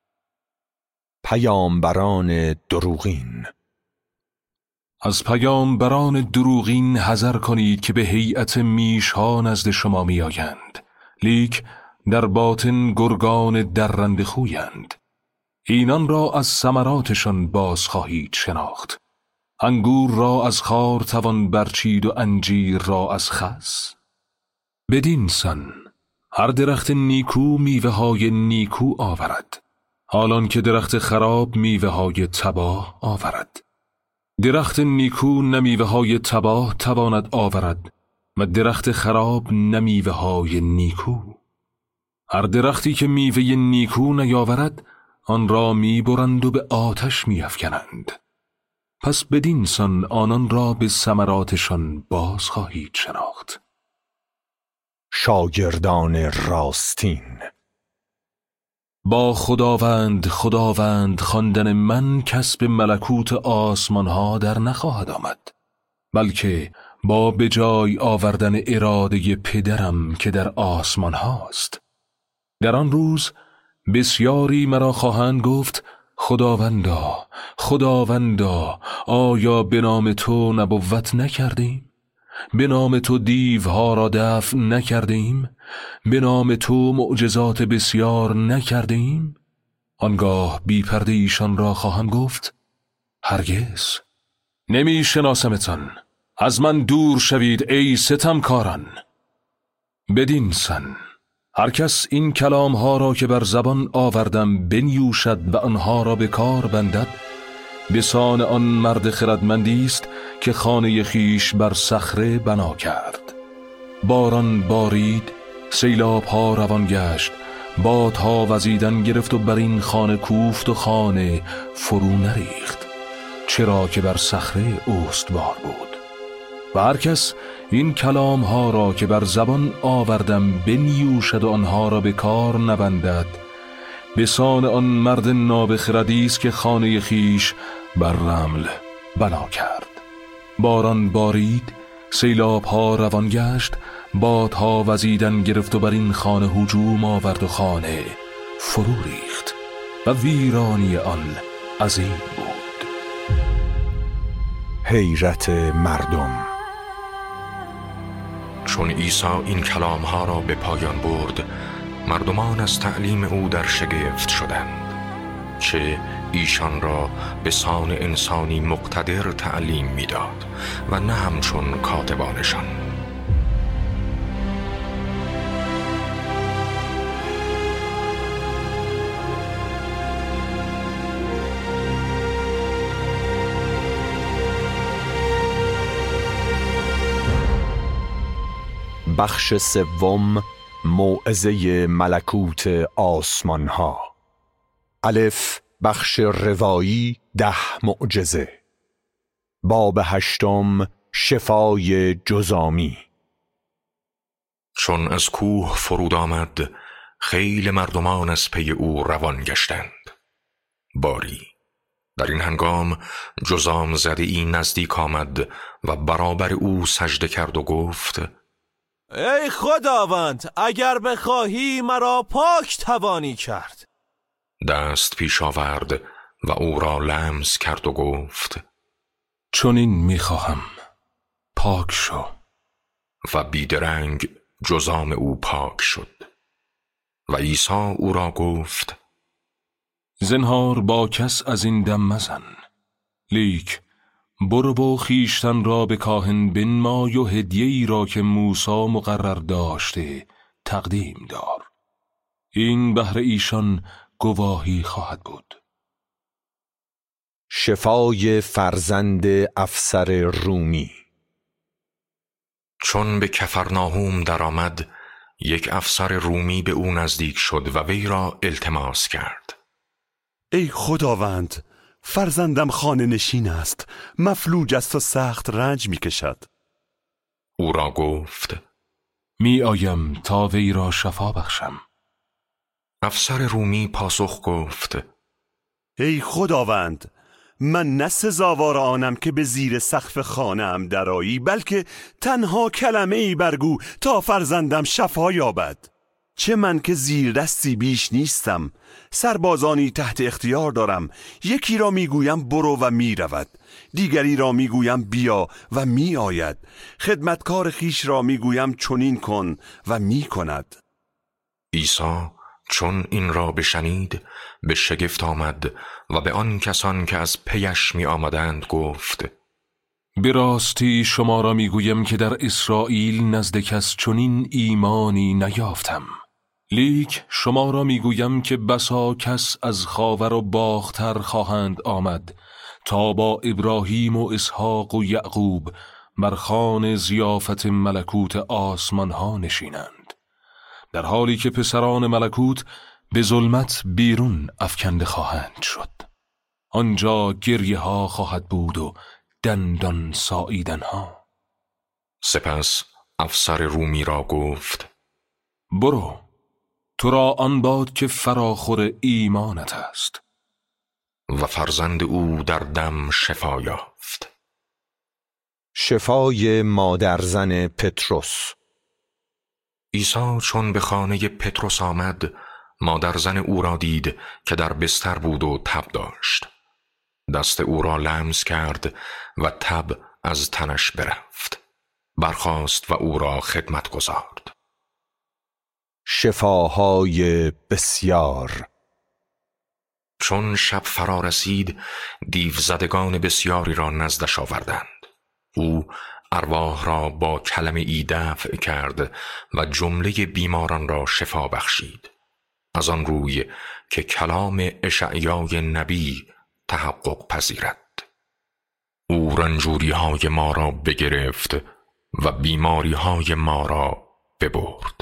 پیامبران دروغین. از پیامبران دروغین حذر کنید که به هیئت میشها نزد شما می آیند، لیک در باطن گرگان درنده خویند. اینان را از ثمراتشان باز خواهید شناخت. انگور را از خار توان برچید و انجیر را از خس. بدین سان هر درخت نیکو میوه های نیکو آورد، حالان که درخت خراب میوه های تباه آورد. درخت نیکو نمیوه های تباه تواند آورد و درخت خراب نمیوه های نیکو. هر درختی که میوه نیکو نیاورد آن را میبرند و به آتش میافکنند. پس بدین سان آنان را به ثمراتشان باز خواهید شناخت. شاگردان راستین. با خداوند خداوند خواندن من کسب ملکوت آسمان ها در نخواهد آمد، بلکه با به جای آوردن اراده پدرم که در آسمان هاست. در آن روز بسیاری مرا خواهند گفت خداوندا خداوندا آیا به نام تو نبوت نکردیم؟ به نام تو دیوها را دفع نکردیم؟ به نام تو معجزات بسیار نکردیم؟ آنگاه بی پرده ایشان را خواهم گفت هرگز نمی شناسمتان، از من دور شوید ای ستمکاران. بدین سن هر کس این کلام ها را که بر زبان آوردم بنیوشد و آنها را به کار بندد، به سان آن مرد خردمندی است که خانه خیش بر صخره بنا کرد. باران بارید، سیلاب ها روان گشت، بادها وزیدن گرفت و بر این خانه کوفت و خانه فرو نریخت، چرا که بر صخره استوار بود. و هر کس این کلام ها را که بر زبان آوردم بنیوشد و آنها را به کار نبندد، به سان آن مرد نابخردی است که خانه خیش بر رمل بنا کرد. باران بارید، سیلاب ها روان گشت، بادها وزیدن گرفت و بر این خانه هجوم آورد و خانه فرو ریخت و ویرانی آن عظیم بود. حیرت مردم. چون عیسی این کلامها را به پایان برد، مردمان از تعلیم او در شگفت شدند، چه ایشان را به سان انسانی مقتدر تعلیم میداد و نه همچون کاتبانشان. بخش سوم، موعظه ملکوت آسمان ها. الف، بخش روایی، ده معجزه. باب هشتم، شفای جزامی. چون از کوه فرود آمد، خیل مردمان از پی او روان گشتند. باری در این هنگام جزام زده ای نزدیک آمد و برابر او سجده کرد و گفت: ای خداوند، اگر بخواهی مرا پاک توانی کرد. دست پیش آورد و او را لمس کرد و گفت: چون این میخواهم، پاک شو. و بیدرنگ جزام او پاک شد. و عیسی او را گفت: زنهار با کس از این دم مزن، لیک برو و خیشتن را به کاهن بنمای و هدیه‌ای را که موسی مقرر داشته تقدیم دار. این بهر ایشان گواهی خواهد بود. شفای فرزند افسر رومی. چون به کفرناهوم درآمد، یک افسر رومی به او نزدیک شد و وی را التماس کرد: ای خداوند، فرزندم خانه نشین است، مفلوج است و سخت رنج می کشد. او را گفت: می آیم تا وی را شفا بخشم. افسر رومی پاسخ گفت: ای خداوند، من نه سزاوار آنم که به زیر سقف خانه ام درآیی، بلکه تنها کلمه ای برگو تا فرزندم شفا یابد. چه من که زیر دستی بیش نیستم، سربازانی تحت اختیار دارم. یکی را میگویم برو و میرود، دیگری را میگویم بیا و می آید، خدمتکار خیش را میگویم چنین کن و میکند. عیسی چون این را بشنید، به شگفت آمد و به آن کسان که از پیش می آمدند گفت: به راستی شما را میگویم که در اسرائیل نزد کس چنین ایمانی نیافتم. لیک شما را میگویم که بسا کس از خاور و باختر خواهند آمد تا با ابراهیم و اسحاق و یعقوب بر خوان ضیافت ملکوت آسمان ها نشینند، در حالی که پسران ملکوت به ظلمت بیرون افکنده خواهند شد. آنجا گریه ها خواهد بود و دندان ساییدن ها. سپس افسر رومی را گفت: برو، تو را آن باد که فراخور ایمانت است. و فرزند او در دم شفا یافت. شفای مادرزن پتروس. عیسی چون به خانه پتروس آمد، مادرزن او را دید که در بستر بود و تب داشت. دست او را لمس کرد و تب از تنش برفت. برخاست و او را خدمت گزارد. شفاهای بسیار. چون شب فرا رسید، دیوزدگان بسیاری را نزدش آوردند. او ارواح را با کلمه ای دفع کرد و جمله بیماران را شفا بخشید، از آن روی که کلام اشعیای نبی تحقق پذیرد. او رنجوری های ما را بگرفت و بیماری های ما را ببرد.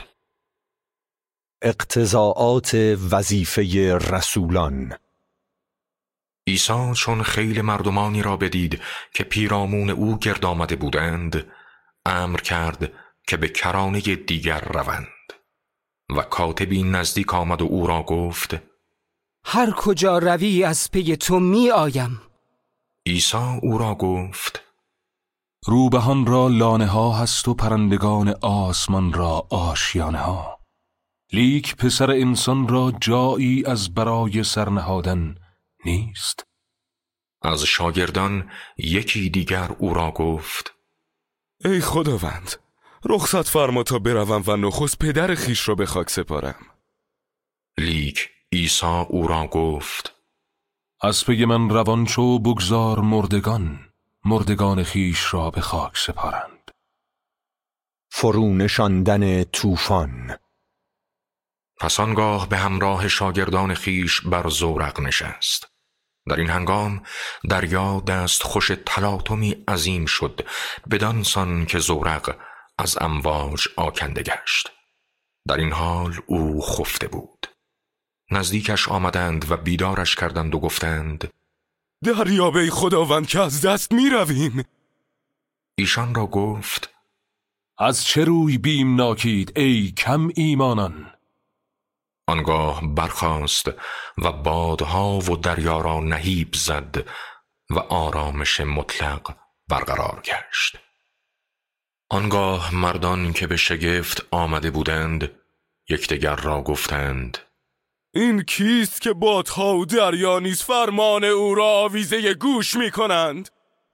اقتضاعات وظیفه رسولان. عیسی چون خیل مردمانی را بدید که پیرامون او گرد آمده بودند، امر کرد که به کرانه دیگر روند. و کاتبی نزدیک آمد و او را گفت: هر کجا روی از پی تو می آیم. عیسی او را گفت: روبهان را لانه ها هست و پرندگان آسمان را آشیانه ها، لیک پسر انسان را جایی از برای سرنهادن نیست. از شاگردان یکی دیگر او را گفت: ای خداوند، رخصت فرما تا بروم و نخست پدر خیش را به خاک سپارم. لیک عیسی او را گفت: از پی من روان شو، بگذار مردگان مردگان خیش را به خاک سپارند. فرو نشاندن طوفان. پس آنگاه به همراه شاگردان خیش بر زورق نشست. در این هنگام دریا دست خوش تلاطمی عظیم شد، بدان سان که زورق از امواج آکنده گشت. در این حال او خفته بود. نزدیکش آمدند و بیدارش کردند و گفتند: دریاب ای خداوند که از دست می رویم. ایشان را گفت: از چه روی بیمناکید ای کم ایمانان؟ آنگاه برخاست و بادها و دریا را نهیب زد و آرامش مطلق برقرار گشت. آنگاه مردان که به شگفت آمده بودند یکدیگر را گفتند: این کیست که بادها و دریا نیز فرمان او را آویزه گوش می کنند؟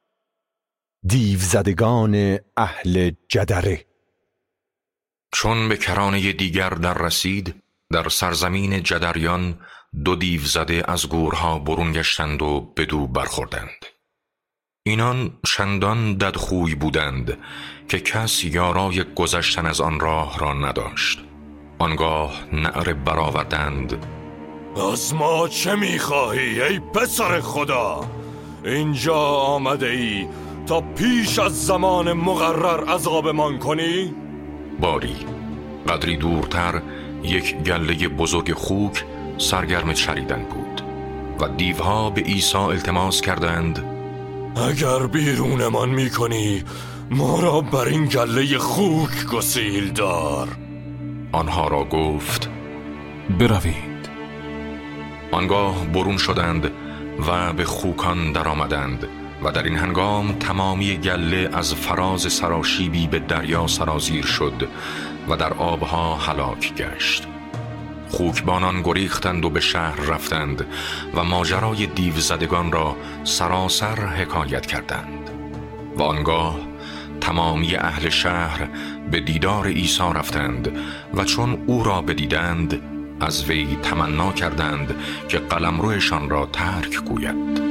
دیوزدگان اهل جدره. چون به کرانه دیگر در رسید، در سرزمین جدریان دو دیوزده از گورها برون گشتند و بدو برخوردند. اینان چندان ددخوی بودند که کس یارای گذشتن از آن راه را نداشت. آنگاه نعره برآوردند: از ما چه میخواهی ای پسر خدا؟ اینجا آمده ای تا پیش از زمان مقرر عذابمان کنی؟ باری قدری دورتر یک گله بزرگ خوک سرگرم چریدن بود و دیوها به عیسی التماس کردند: اگر بیرونمان میکنی ما را بر این گله خوک گسیل دار. آنها را گفت: بروید. آنگاه برون شدند و به خوکان در آمدند و در این هنگام تمامی گله از فراز سراشیبی به دریا سرازیر شد و در آبها هلاک گشت. خوکبانان گریختند و به شهر رفتند و ماجرای دیوزدگان را سراسر حکایت کردند. و آنگاه تمامی اهل شهر به دیدار عیسی رفتند و چون او را بدیدند از وی تمنا کردند که قلمروشان را ترک گوید.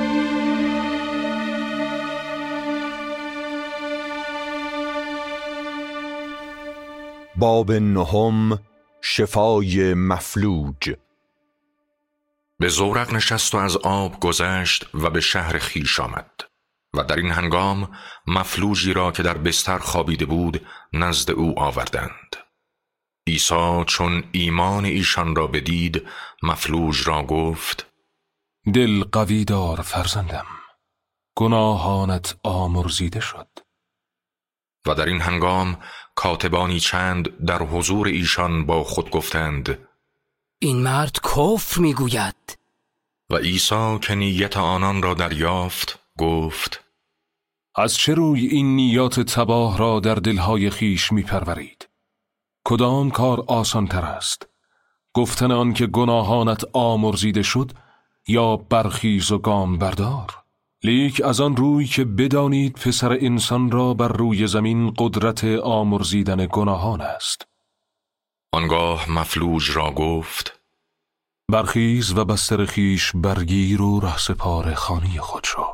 باب نهم، شفای مفلوج. به زورق نشست و از آب گذشت و به شهر خیش آمد و در این هنگام مفلوجی را که در بستر خوابیده بود نزد او آوردند. عیسی چون ایمان ایشان را بدید مفلوج را گفت: دل قوی دار فرزندم، گناهانت آمرزیده شد. و در این هنگام کاتبانی چند در حضور ایشان با خود گفتند: این مرد کفر میگوید. و عیسی که نیت آنان را دریافت گفت: از چه روی این نیات تباه را در دلهای خیش میپرورید؟ کدام کار آسان تر است؟ گفتن آن که گناهانت آمرزیده شد یا برخیز و گام بردار؟ لیک از آن روی که بدانید پسر انسان را بر روی زمین قدرت آمرزیدن گناهان است. آنگاه مفلوج را گفت: برخیز و بستر خیش برگیر و رهسپار خانه خود شو.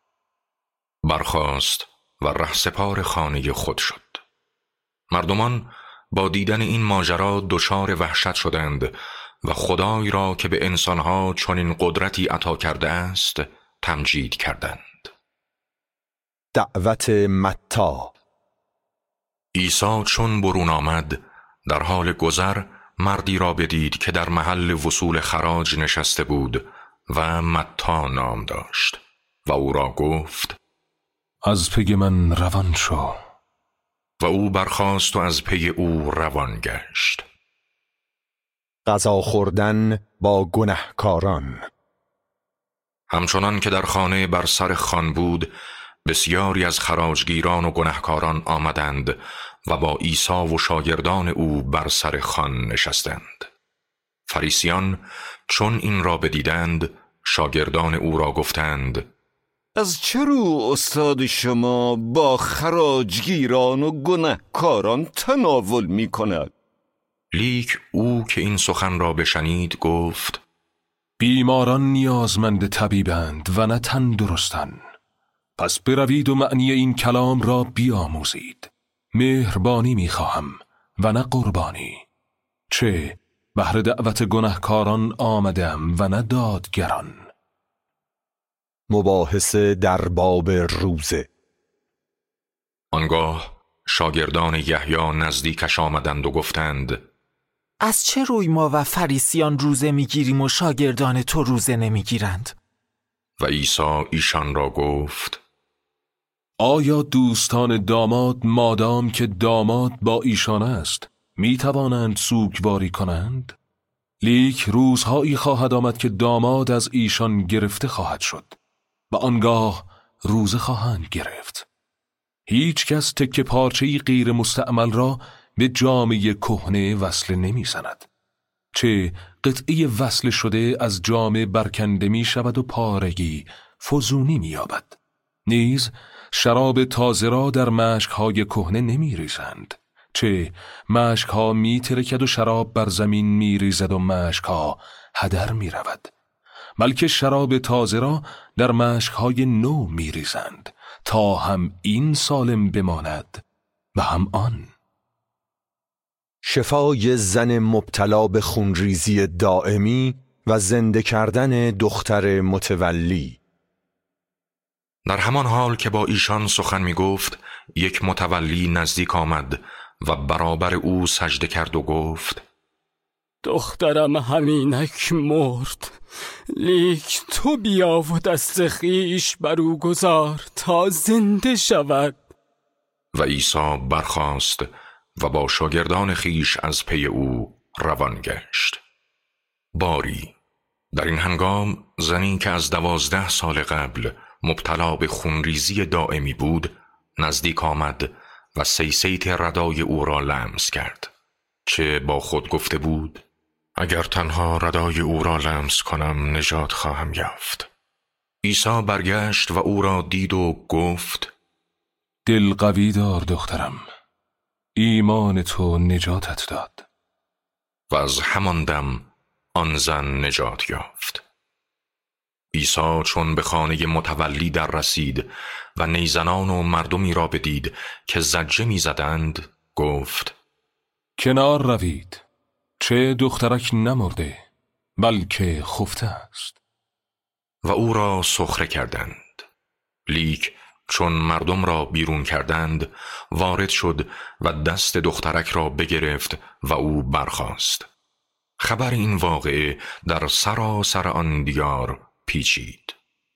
برخاست و رهسپار خانه خود شد. مردمان با دیدن این ماجرا دچار وحشت شدند و خدای را که به انسانها چنین قدرتی عطا کرده است تمجید کردند. دعوت متی. عیسی چون برون آمد در حال گذر مردی را بدید که در محل وصول خراج نشسته بود و متی نام داشت و او را گفت: از پی من روان شو. و او برخاست و از پی او روان گشت. غذا خوردن با گنهکاران. همچنان که در خانه بر سر خوان بود بسیاری از خراجگیران و گنهکاران آمدند و با عیسی و شاگردان او بر سر خوان نشستند. فریسیان چون این را بدیدند شاگردان او را گفتند: از چه رو استاد شما با خراجگیران و گنهکاران تناول می کند؟ لیک او که این سخن را بشنید گفت: بیماران نیازمند طبیبند و نه تندرستان. پس بروید و معنی این کلام را بیاموزید. مهربانی میخواهم و نه قربانی. چه بهر دعوت گنهکاران آمدم و نه دادگران. مباحثه در باب روزه. آنگاه شاگردان یحیی نزدیکش آمدند و گفتند: از چه روی ما و فریسیان روزه میگیریم و شاگردان تو روزه نمیگیرند؟ و عیسی ایشان را گفت: آیا دوستان داماد مادام که داماد با ایشان است می توانند سوگواری کنند؟ لیک روزهایی خواهد آمد که داماد از ایشان گرفته خواهد شد و آنگاه روزه خواهند گرفت. هیچ کس تکه پارچه‌ای غیر مستعمل را به جامه کهنه وصل نمی زند. چه قطعه وصل شده از جامه برکنده می شود و پارگی فزونی می یابد. نیز شراب تازه را در مشک‌های کهنه نمی ریزند. چه مشک‌ها می ترکد و شراب بر زمین می ریزد و مشک‌ها هدر می رود. بلکه شراب تازه را در مشک‌های نو می ریزند تا هم این سالم بماند و هم آن. شفای زن مبتلا به خونریزی دائمی و زنده کردن دختر متولی. در همان حال که با ایشان سخن می گفت، یک متولی نزدیک آمد و برابر او سجده کرد و گفت: دخترم همینک مرد، لیک تو بیا و دست خیش بر او گذار تا زنده شود. و عیسی برخاست و با شاگردان خیش از پی او روان گشت. باری در این هنگام زنی که از دوازده سال قبل مبتلا به خونریزی دائمی بود نزدیک آمد و سیسیت ردای او را لمس کرد. چه با خود گفته بود: اگر تنها ردای او را لمس کنم نجات خواهم یافت. عیسی برگشت و او را دید و گفت: دل قوی دار دخترم، ایمان تو نجاتت داد. و از همان دم آن زن نجات یافت. عیسی چون به خانه متولی در رسید و نیزنان و مردمی را بدید که زجه می زدند گفت: کنار روید، چه دخترک نمرده بلکه خفته است. و او را سخره کردند. لیک چون مردم را بیرون کردند وارد شد و دست دخترک را بگرفت و او برخاست. خبر این واقعه در سراسر آن دیار پیچید.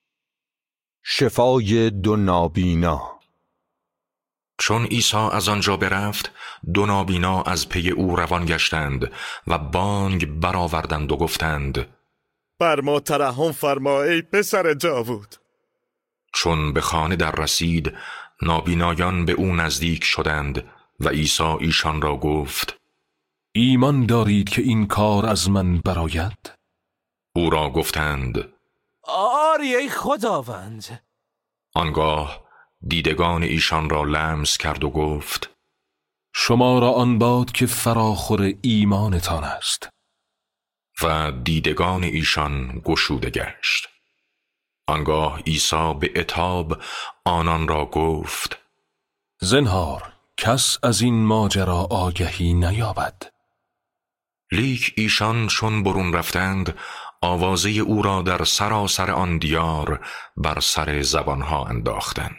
شفای دو نابینا. چون عیسی از آنجا برفت، دو نابینا از پی او روان گشتند و بانگ برآوردند و گفتند: بر ما ترحم فرما ای پسر داوود. چون به خانه در رسید، نابینایان به او نزدیک شدند و عیسی ایشان را گفت: ایمان دارید که این کار از من برآید؟ او را گفتند: آری ای خداوند. آنگاه دیدگان ایشان را لمس کرد و گفت: شما را آن باد که فراخور ایمانتان است. و دیدگان ایشان گشوده گشت. آنگاه عیسی به عتاب آنان را گفت: زنهار کس از این ماجرا آگهی نیابد. لیک ایشان چون برون رفتند، آوازه او را در سراسر آن دیار بر سر زبانها انداختند.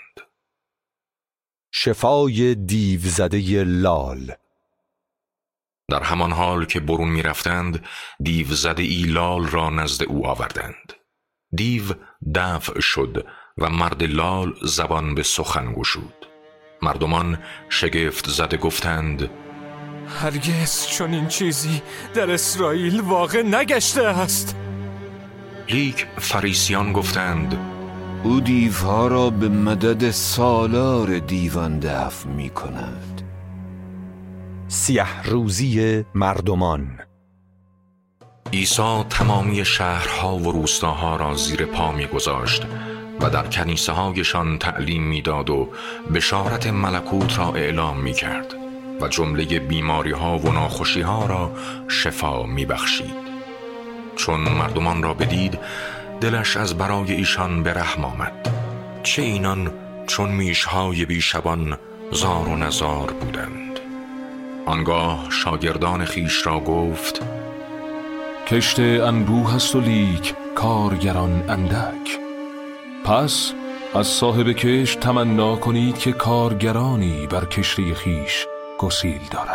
شفای دیو زده لال. در همان حال که برون می رفتند، دیو زده ای لال را نزد او آوردند. دیو دفع شد و مرد لال زبان به سخن گشود. مردمان شگفت زده گفتند: هرگز چون این چیزی در اسرائیل واقع نگشته است. لیک فریسیان گفتند: او دیوها را به مدد سالار دیوان دفع می کند. سیه روزی مردمان. عیسی تمامی شهرها و روستاها را زیر پا می گذاشت و در کنیسه هایشان تعلیم میداد و بشارت ملکوت را اعلام می کرد و جمله بیماری ها و ناخوشی ها را شفا می بخشید. چون مردمان را بدید دلش از برای ایشان به رحم آمد. چه اینان چون میشهای بیشبان زار و نزار بودند. آنگاه شاگردان خیش را گفت: کشت انبوه است و لیک کارگران اندک. پس از صاحب کشت تمنا کنید که کارگرانی بر کشتی خیش گسیل دارد.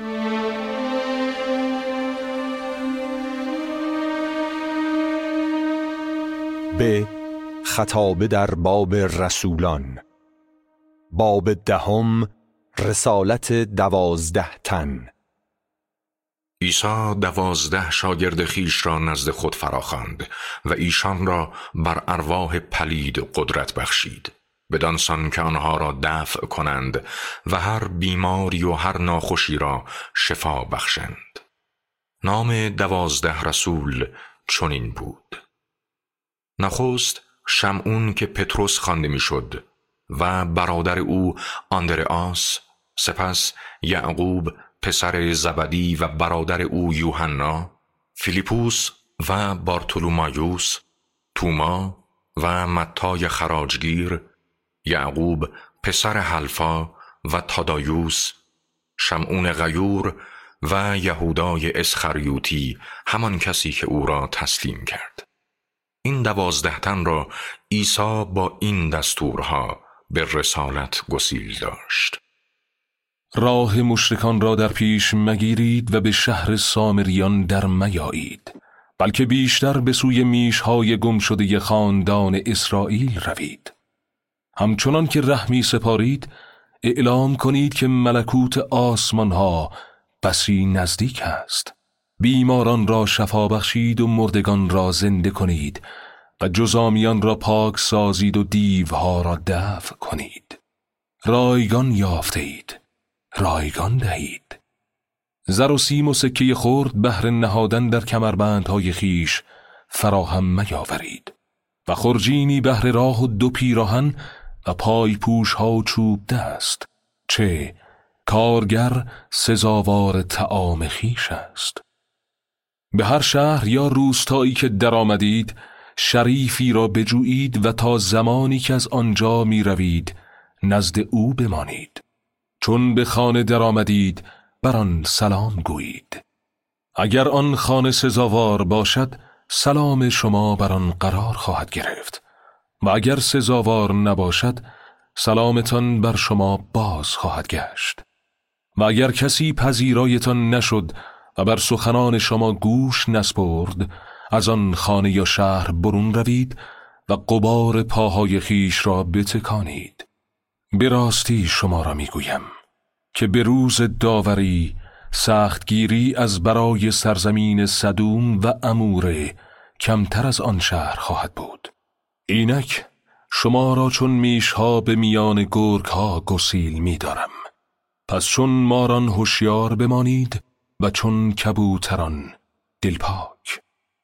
به خطابه در باب رسولان، باب دهم، رسالت دوازده تن. عیسی دوازده شاگرد خیش را نزد خود فراخواند و ایشان را بر ارواح پلید قدرت بخشید، بدانسان که آنها را دفع کنند و هر بیماری و هر ناخوشی را شفا بخشند. نام دوازده رسول چنین بود: نخست شمعون که پتروس خوانده میشد و برادر او آندرئاس، سپس یعقوب پسر زبدی و برادر او یوحنا، فیلیپوس و بارتولومائوس، توما و متی خراجگیر، یعقوب پسر حلفا و تادایوس، شمعون غیور و یهودای اسخریوتی، همان کسی که او را تسلیم کرد. این دوازده تن را عیسی با این دستورها به رسالت گسیل داشت: راه مشرکان را در پیش مگیرید و به شهر سامریان در میایید، بلکه بیشتر به سوی میشهای گم شده خاندان اسرائیل روید. همچنان که رحمی سپارید، اعلام کنید که ملکوت آسمان ها بسی نزدیک است. بیماران را شفا بخشید و مردگان را زنده کنید و جزامیان را پاک سازید و دیوها را دفع کنید. رایگان یافته اید، رایگان دهید. زر و سیم و سکه خرد بهر نهادن در کمربندهای خیش فراهم میاورید و خرجینی بهر راه و دو پیراهن و پای پوش ها و چوب دست، چه کارگر سزاوار طعام خیش است. به هر شهر یا روستایی که در آمدید شریفی را بجویید و تا زمانی که از آنجا می روید نزد او بمانید. چون به خانه در آمدید بر آن سلام گویید. اگر آن خانه سزاوار باشد سلام شما بر آن قرار خواهد گرفت و اگر سزاوار نباشد سلامتان بر شما باز خواهد گشت. و اگر کسی پذیرایتان نشد و بر سخنان شما گوش نسپرد، از آن خانه یا شهر برون روید و غبار پاهای خیش را بتکانید. به راستی شما را میگویم که به روز داوری سختگیری از برای سرزمین سدوم و اموره کمتر از آن شهر خواهد بود. اینک شما را چون میشها به میان گرگها گسیل می‌دارم. پس چون ماران هوشیار بمانید و چون کبوتران دلپاک.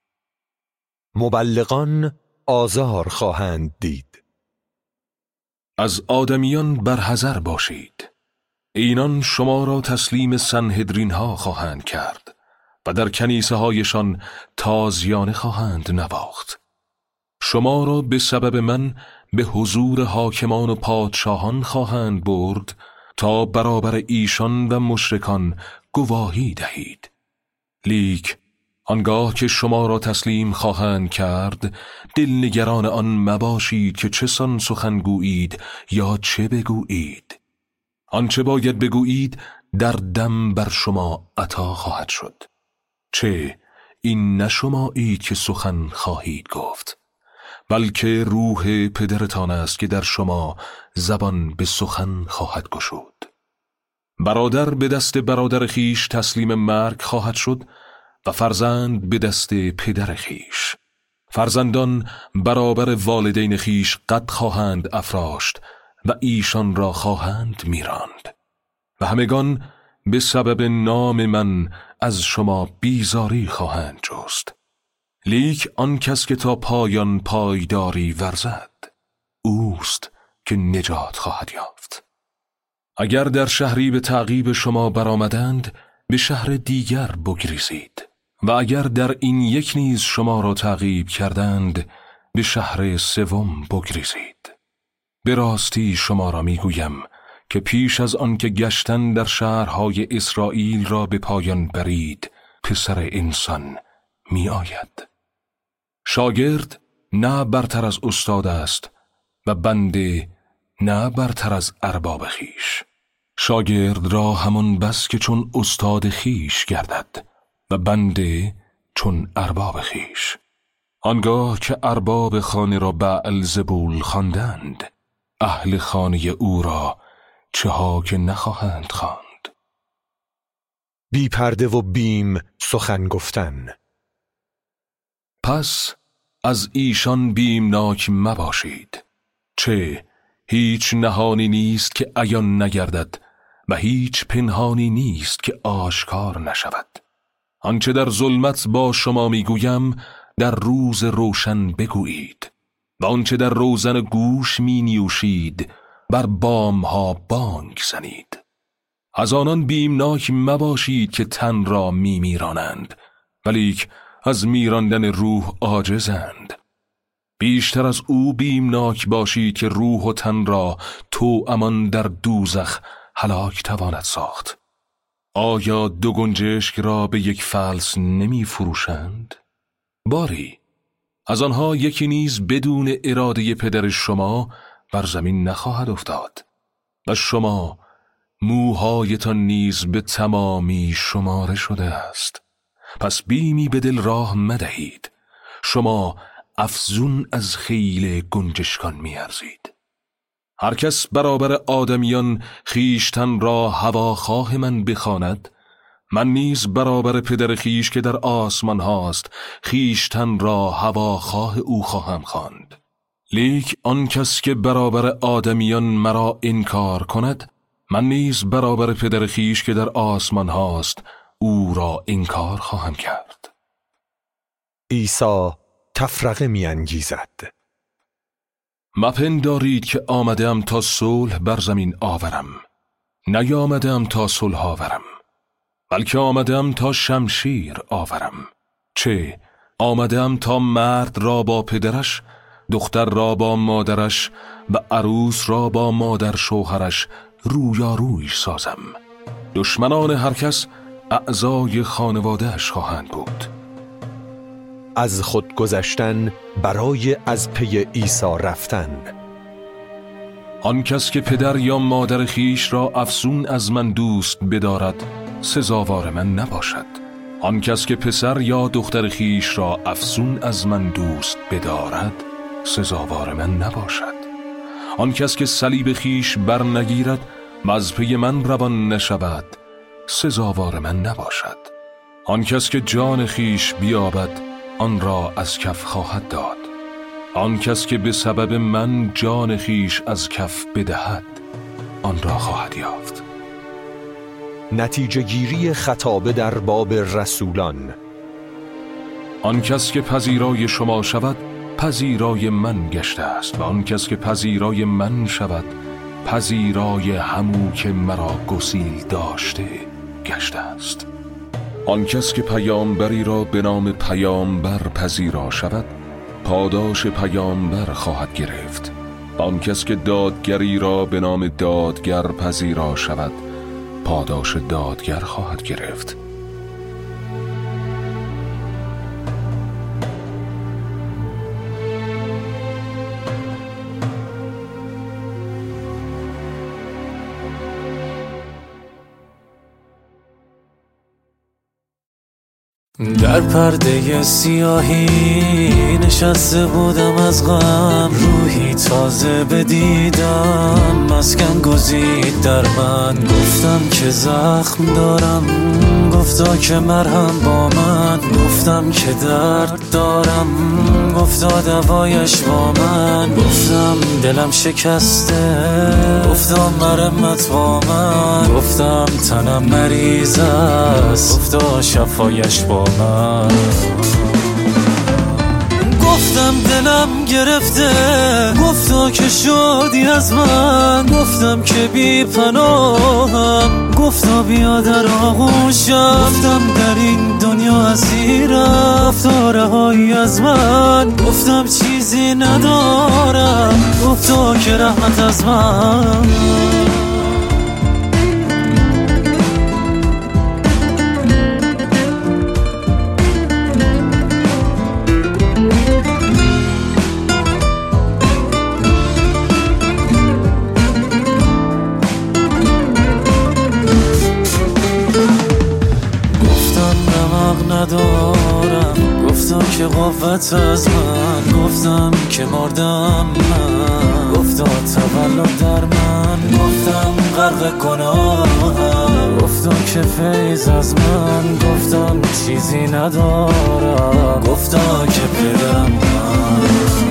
مبلغان آزار خواهند دید. از آدمیان برحذر باشید. اینان شما را تسلیم سنهدرین ها خواهند کرد و در کنیسه هایشان تازیانه خواهند نواخت. شما را به سبب من به حضور حاکمان و پادشاهان خواهند برد تا برابر ایشان و مشرکان گواهی دهید. لیک آنگاه که شما را تسلیم خواهند کرد دلنگران آن مباشید که چه سان سخن گویید یا چه بگویید. آنچه باید بگویید در دم بر شما عطا خواهد شد. چه این نه شمایید که سخن خواهید گفت، بلکه روح پدرتان است که در شما زبان به سخن خواهد گشود. برادر به دست برادر خیش تسلیم مرگ خواهد شد و فرزند به دست پدر خیش. فرزندان برابر والدین خیش قد خواهند افراشت و ایشان را خواهند میراند و همگان به سبب نام من از شما بیزاری خواهند جست. لیک آن کس که تا پایان پایداری ورزد اوست که نجات خواهد یافت. اگر در شهری به تعقیب شما برآمدند به شهر دیگر بگریزید و اگر در این یک نیز شما را تعقیب کردند به شهر سوم بگریزید. به راستی شما را میگویم که پیش از آن که گشتن در شهرهای اسرائیل را به پایان برید پسر انسان می آید. شاگرد نه برتر از استاد است و بنده نه برتر از ارباب خیش. شاگرد را همان بس که چون استاد خیش گردد و بنده چون ارباب خیش. آنگاه که ارباب خانه را بعلزبول خواندند، اهل خانه او را چه ها که نخواهند خواند. بی پرده و بیم سخن گفتن. پس از ایشان بیمناک مباشید، چه هیچ نهانی نیست که عیان نگردد و هیچ پنهانی نیست که آشکار نشود. آنچه در ظلمت با شما میگویم در روز روشن بگویید و آنچه در روزن گوش می نیوشید بر بام ها بانگ زنید. از آنان بیمناک مباشید که تن را می میرانند ولیک از میراندن روح عاجزند. بیشتر از او بیمناک باشید که روح و تن را تو امان در دوزخ هلاک تواند ساخت. آیا دو گنجشک را به یک فلس نمی فروشند؟ باری از آنها یکی نیز بدون اراده پدر شما بر زمین نخواهد افتاد و شما موهایتان نیز به تمامی شماره شده است. پس بیمی به دل راه مدهید، شما افزون از خیل گنجشکان میارزید. هر کس برابر آدمیان خیشتن را هواخواه من بخواند، من نیز برابر پدر خیش که در آسمان هاست خیشتن را هواخواه او خواهم خواند. لیک آن کس که برابر آدمیان مرا انکار کند، من نیز برابر پدر خیش که در آسمان هاست او را انکار خواهم کرد. عیسی تفرقه می انگیزد. مپندارید که آمدم تا صلح بر زمین آورم، نیامدم تا صلح آورم، بلکه آمدم تا شمشیر آورم. چه آمدم تا مرد را با پدرش، دختر را با مادرش و عروس را با مادر شوهرش رویاروی سازم. دشمنان هر کس اعضای خانواده‌اش خواهند بود. از خود گذشتن برای از پی عیسی رفتن. آن کس که پدر یا مادر خیش را افزون از من دوست بدارد سزاوار من نباشد. آن کس که پسر یا دختر خیش را افزون از من دوست بدارد سزاوار من نباشد. آن کس که صلیب خیش بر نگیرد و از پی من روان نشود سزاوار من نباشد. آن کس که جان خیش بیابد آن را از کف خواهد داد. آن کس که به سبب من جان خیش از کف بدهد آن را خواهد یافت. نتیجه گیری خطابه در باب رسولان. آن کس که پذیرای شما شود پذیرای من گشته است و آن کس که پذیرای من شود پذیرای همو که مرا گسیل داشته گشته است. آن کس که پیامبری را به نام پیامبر پذیرا شود پاداش پیامبر خواهد گرفت. آن کس که دادگری را به نام دادگر پذیرا شود پاداش دادگر خواهد گرفت. در پرده سیاهی نشسته بودم از غم، روحی تازه بدیدم مسکن گزید در من. گفتم که زخم دارم، گفتا که مرهم با من. گفتم که درد دارم، گفتا دوایش با من. گفتم دلم شکسته، گفتا مرمت با من. گفتم تنم مریض است، گفتا شفایش با من. گفتم دلم گرفته، گفتا که شدی از من، گفتم که بی پناهم، گفتا بیا در آغوشم، گفتم در این دنیا اسیرم، گفتا رهایی از من، گفتم چیزی ندارم، گفتا که رحمت از من. ندارم، گفتم که قوت از من، گفتم که مردم من، گفتا تولد در من، گفتم غرق گناهم، گفتم که فیض از من، گفتم چیزی ندارم، گفتا که پدرم من،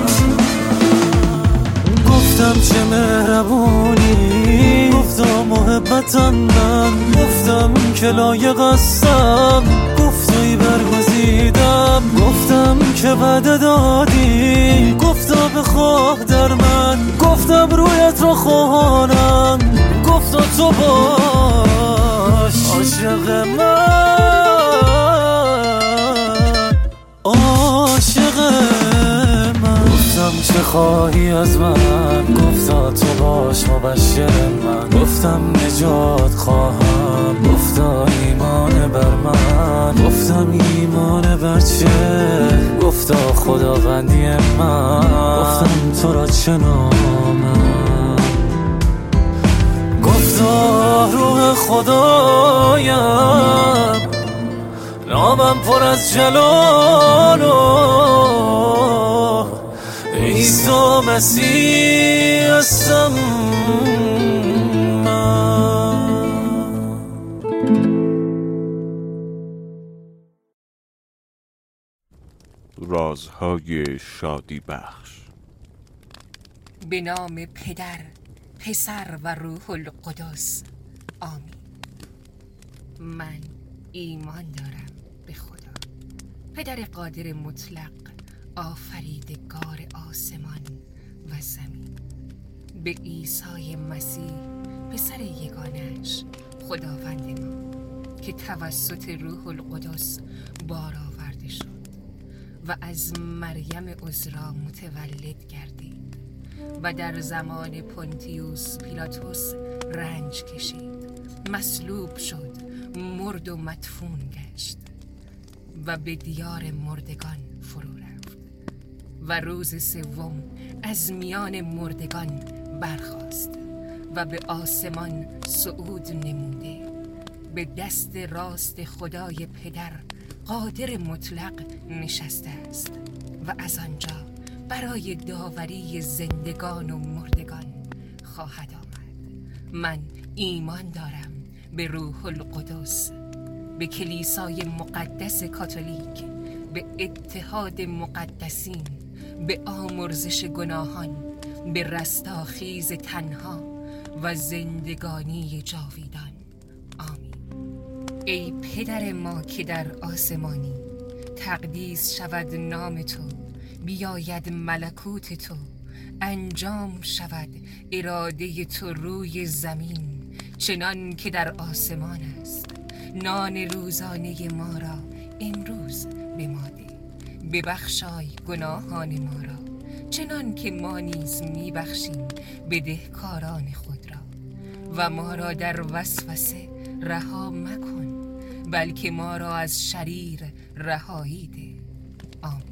گفتم چه مهربونی، گفتا محبتم من، گفتم که لایق هستم، گفتایی برگزیدم، گفتم که وعده دادی، گفتا بخواه در من، گفتم رویت را خواهانم، گفتا تو باش عاشق من، عاشق من. گفتم چه خواهی از من، گفتا تو باش مبشر من، گفتم نجات خواهم، گفتا ایمان بر من، گفتم ایمان بر چه، گفتا خداوندی من، گفتم تو را چه نامم، گفتا روح خدایم، نامم پر از جلال و عیسی مسیح هستم من. رازهای شادی بخش. به نام پدر، پسر و روح القدس، آمین. من ایمان دارم به خدا، پدر قادر مطلق، آفریدگار آسمان و زمین، به عیسی مسیح پسر یگانه‌اش خداوند ما که توسط روح القدس بار آورده شد و از مریم عذرا متولد گردید و در زمان پونتیوس پیلاتوس رنج کشید، مصلوب شد، مرد و مدفون گشت و به دیار مردگان فرو رفت و روز سوم از میان مردگان برخاست و به آسمان صعود نموده، به دست راست خدای پدر قادر مطلق نشسته است و از آنجا برای داوری زندگان و مردگان خواهد آمد. من ایمان دارم به روح القدس، به کلیسای مقدس کاتولیک، به اتحاد مقدسین، به آمرزش گناهان، به رستاخیز تنها و زندگانی جاویدان. آمین. ای پدر ما که در آسمانی، تقدیس شود نام تو، بیاید ملکوت تو، انجام شود اراده تو روی زمین چنان که در آسمان است. نان روزانه ما را امروز به ما ده، ببخشای گناهان ما را چنان که ما نیز میبخشیم بدهکاران خود را، و ما را در وسوسه رها مکن، بلکه ما را از شریر رهایی ده. آمین.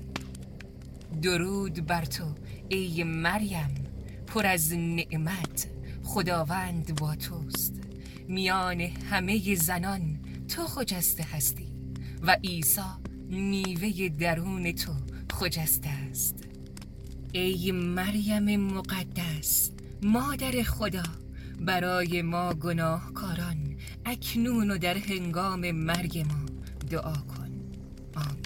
درود بر تو ای مریم، پر از نعمت، خداوند با توست، میان همه زنان تو خجسته هستی و عیسی میوه درون تو خجسته است. ای مریم مقدس، مادر خدا، برای ما گناهکاران اکنون و در هنگام مرگ ما دعا کن. آمین.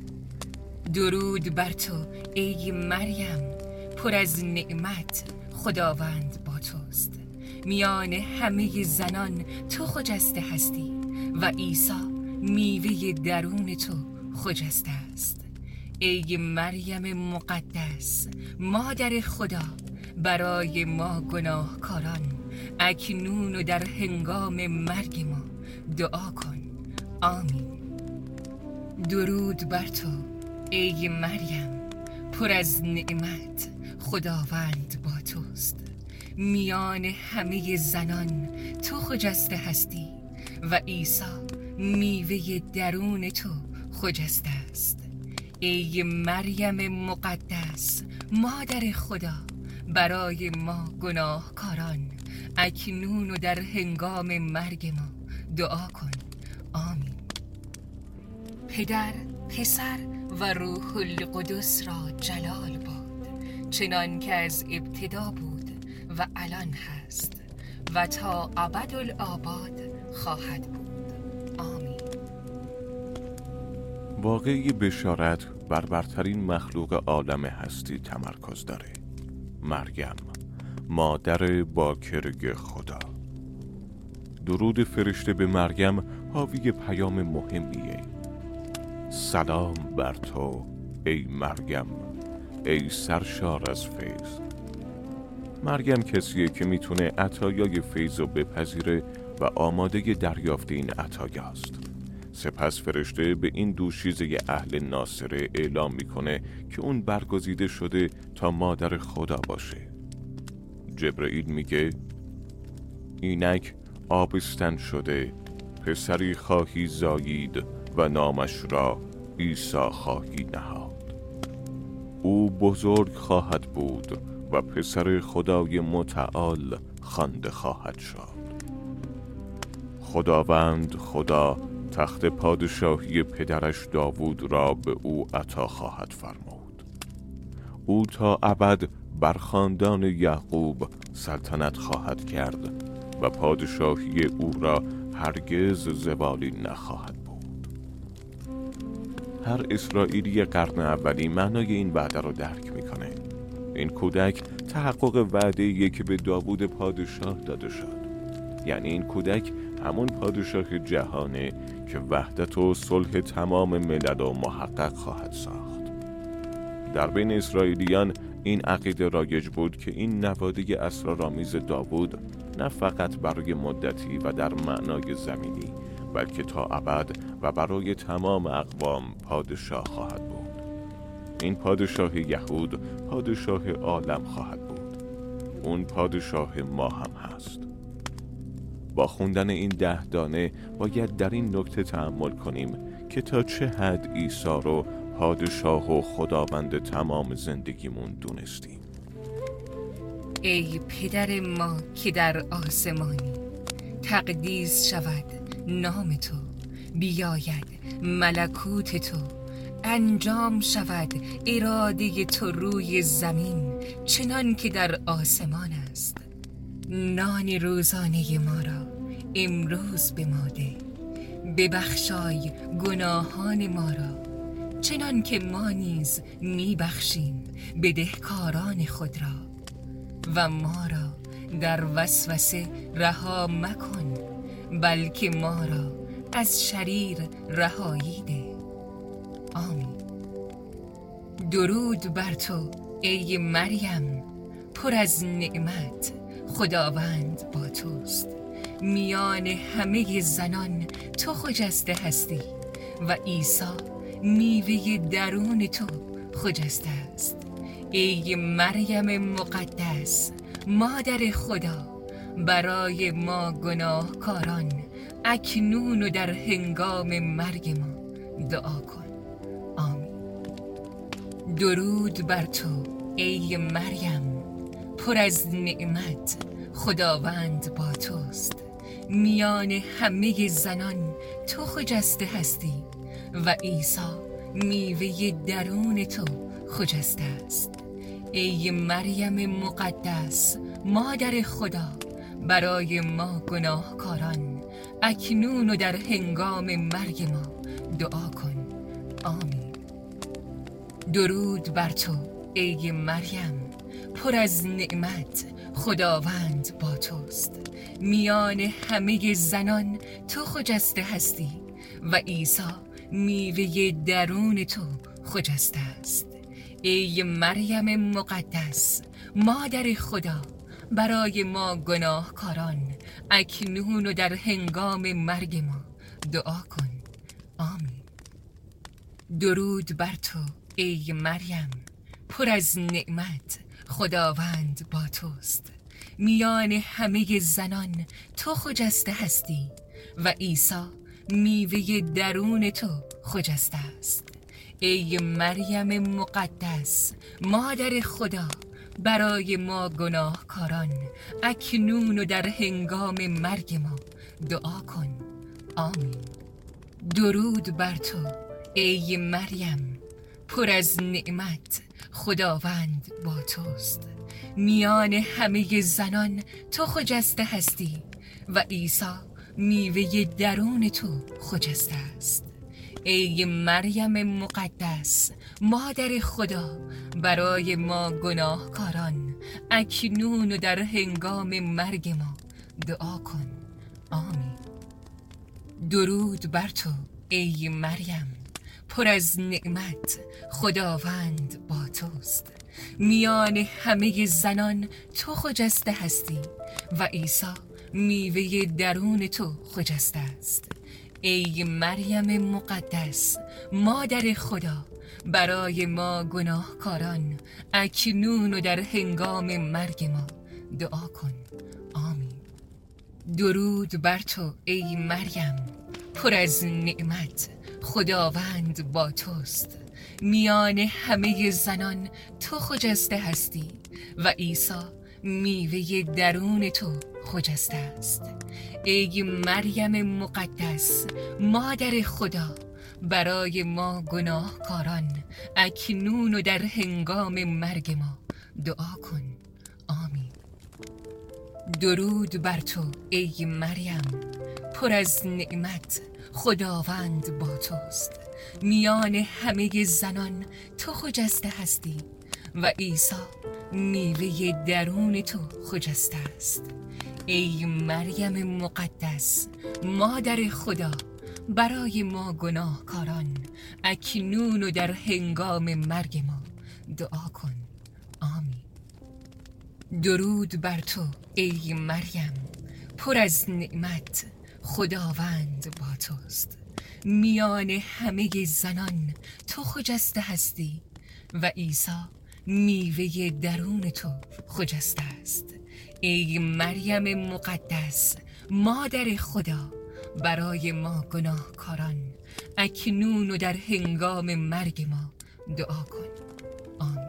درود بر تو ای مریم، پر از نعمت، خداوند با توست، میان همه زنان تو خجسته هستی و عیسی میوه درون تو خجسته است. ای مریم مقدس مادر خدا، برای ما گناهکاران اکنون و در هنگام مرگ ما دعا کن. آمین. درود بر تو ای مریم، پر از نعمت، خداوند با توست. میان همه زنان تو خجسته هستی و عیسی میوه درون تو خجسته است. ای مریم مقدس مادر خدا، برای ما گناهکاران اکنون و در هنگام مرگ ما دعا کن. آمین. پدر، پسر و روح القدس را جلال باد، چنان که از ابتدا بود و الان هست و تا ابدالآباد خواهد بود. آمین. واقعی بشارت بر برترین مخلوق عالم هستی تمرکز داره. مریم، مادر باکره خدا. درود فرشته به مریم حاوی پیام مهمیه. سلام بر تو ای مریم، ای سرشار از فیض. مریم کسیه که میتونه عطایای فیض رو بپذیره و آماده دریافت این عطایاست. سپس فرشته به این دوشیزه اهل ناصره اعلام میکنه که اون برگزیده شده تا مادر خدا باشه. جبرئیل میگه اینک آبستن شده، پسری خواهی زایید و نامش را عیسی خواهی نهاد. او بزرگ خواهد بود و پسر خدای متعال خوانده خواهد شد. خداوند خدا تخت پادشاهی پدرش داوود را به او عطا خواهد فرمود. او تا ابد بر خاندان یعقوب سلطنت خواهد کرد و پادشاهی او را هرگز زوالی نخواهد بود. هر اسرائیلی قرن اولی معنای این وعده رو درک میکنه. این کودک تحقق وعده‌ایه که به داوود پادشاه داده شد. یعنی این کودک همون پادشاه جهانه که وحدت و صلح تمام ملل و محقق خواهد ساخت. در بین اسرائیلیان این عقیده رایج بود که این نواده اسرارآمیز داوود نه فقط برای مدتی و در معنای زمینی، بلکه تا ابد و برای تمام اقوام پادشاه خواهد بود. این پادشاه یهود پادشاه عالم خواهد بود. اون پادشاه ما هم هست. با خوندن این ده دانه باید در این نکته تأمل کنیم که تا چه حد عیسی رو پادشاه و خداوند تمام زندگیمون دونستیم. ای پدر ما که در آسمانی، تقدیس شود نام تو، بیاید ملکوت تو، انجام شود اراده تو روی زمین چنان که در آسمان است. نان روزانه ما را امروز به ما ده، ببخشای گناهان ما را چنان که ما نیز میبخشیم بدهکاران خود را، و ما را در وسوسه رها مکن، بلکه ما را از شریر رهایی ده. آمین. درود بر تو ای مریم، پر از نعمت، خداوند با توست. میان همه زنان تو خجسته هستی و عیسی میوه درون تو خجسته است. ای مریم مقدس مادر خدا، برای ما گناهکاران اکنون و در هنگام مرگ ما دعا کن. آمین. درود بر تو ای مریم، پر از نعمت، خداوند با توست. میان همه زنان تو خجسته هستی و عیسی میوه درون تو خجسته است. ای مریم مقدس مادر خدا، برای ما گناهکاران اکنون و در هنگام مرگ ما دعا کن. آمین. درود بر تو ای مریم، پر از نعمت، خداوند با توست. میان همه زنان تو خجسته هستی و عیسی میوه درون تو خجسته است. ای مریم مقدس، مادر خدا، برای ما گناهکاران اکنون و در هنگام مرگ ما دعا کن. آمین. درود بر تو ای مریم، پر از نعمت، خداوند با توست. میان همه زنان تو خجسته هستی و عیسی میوه درون تو خجسته است. ای مریم مقدس، مادر خدا، برای ما گناهکاران اکنون و در هنگام مرگ ما دعا کن. آمین. درود بر تو ای مریم، پر از نعمت، خداوند با توست. میان همه زنان تو خجسته هستی و عیسی میوه درون تو خجسته است. ای مریم مقدس، مادر خدا، برای ما گناهکاران اکنون و در هنگام مرگ ما دعا کن. آمین. درود بر تو ای مریم، پر از نعمت، خداوند با توست. میان همه زنان تو خجسته هستی و عیسی میوه درون تو خجسته است. ای مریم مقدس، مادر خدا، برای ما گناهکاران اکنون و در هنگام مرگ ما دعا کن. آمین. درود بر تو ای مریم، پر از نعمت، خداوند با توست. میان همه زنان تو خجسته هستی و عیسی میوه درون تو خجسته است. ای مریم مقدس، مادر خدا، برای ما گناهکاران اکنون و در هنگام مرگ ما دعا کن. آمین. درود بر تو ای مریم، پر از نعمت، خداوند با توست. میان همه زنان تو خجسته هستی و عیسی میوه درون تو خجسته است. ای مریم مقدس، مادر خدا، برای ما گناهکاران اکنون و در هنگام مرگ ما دعا کن. آمین. درود بر تو ای مریم، پر از نعمت، خداوند با توست. میان همه زنان تو خجسته هستی و عیسی میوه درون تو خجسته است. ای مریم مقدس، مادر خدا، برای ما گناهکاران اکنون و در هنگام مرگ ما دعا کن. آمین.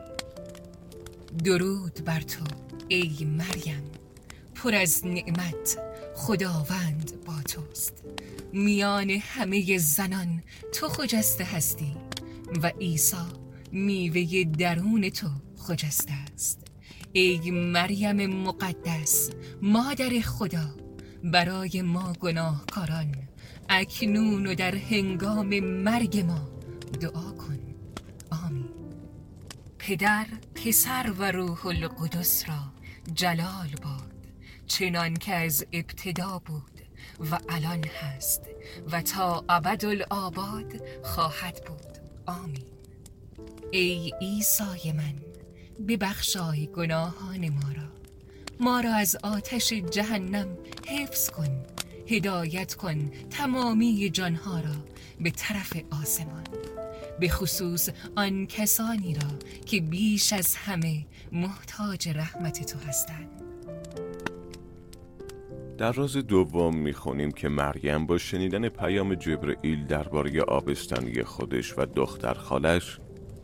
درود بر تو ای مریم، پر از نعمت، خداوند با توست. میان همه زنان تو خجسته هستی و عیسی میوه درون تو خجسته است. ای مریم مقدس، مادر خدا، برای ما گناهکاران اکنون و در هنگام مرگ ما دعا کن. آمین. پدر، پسر و روح القدس را جلال باد، چنان که از ابتدا بود و الان هست و تا ابدالآباد خواهد بود. آمین. ای عیسی من، ببخشای گناهان ما را، ما را از آتش جهنم حفظ کن، هدایت کن تمامی جانها را به طرف آسمان، به خصوص آن کسانی را که بیش از همه محتاج رحمت تو هستند. در راز دوم میخونیم که مریم با شنیدن پیام جبرئیل درباره آبستنی خودش و دختر خالش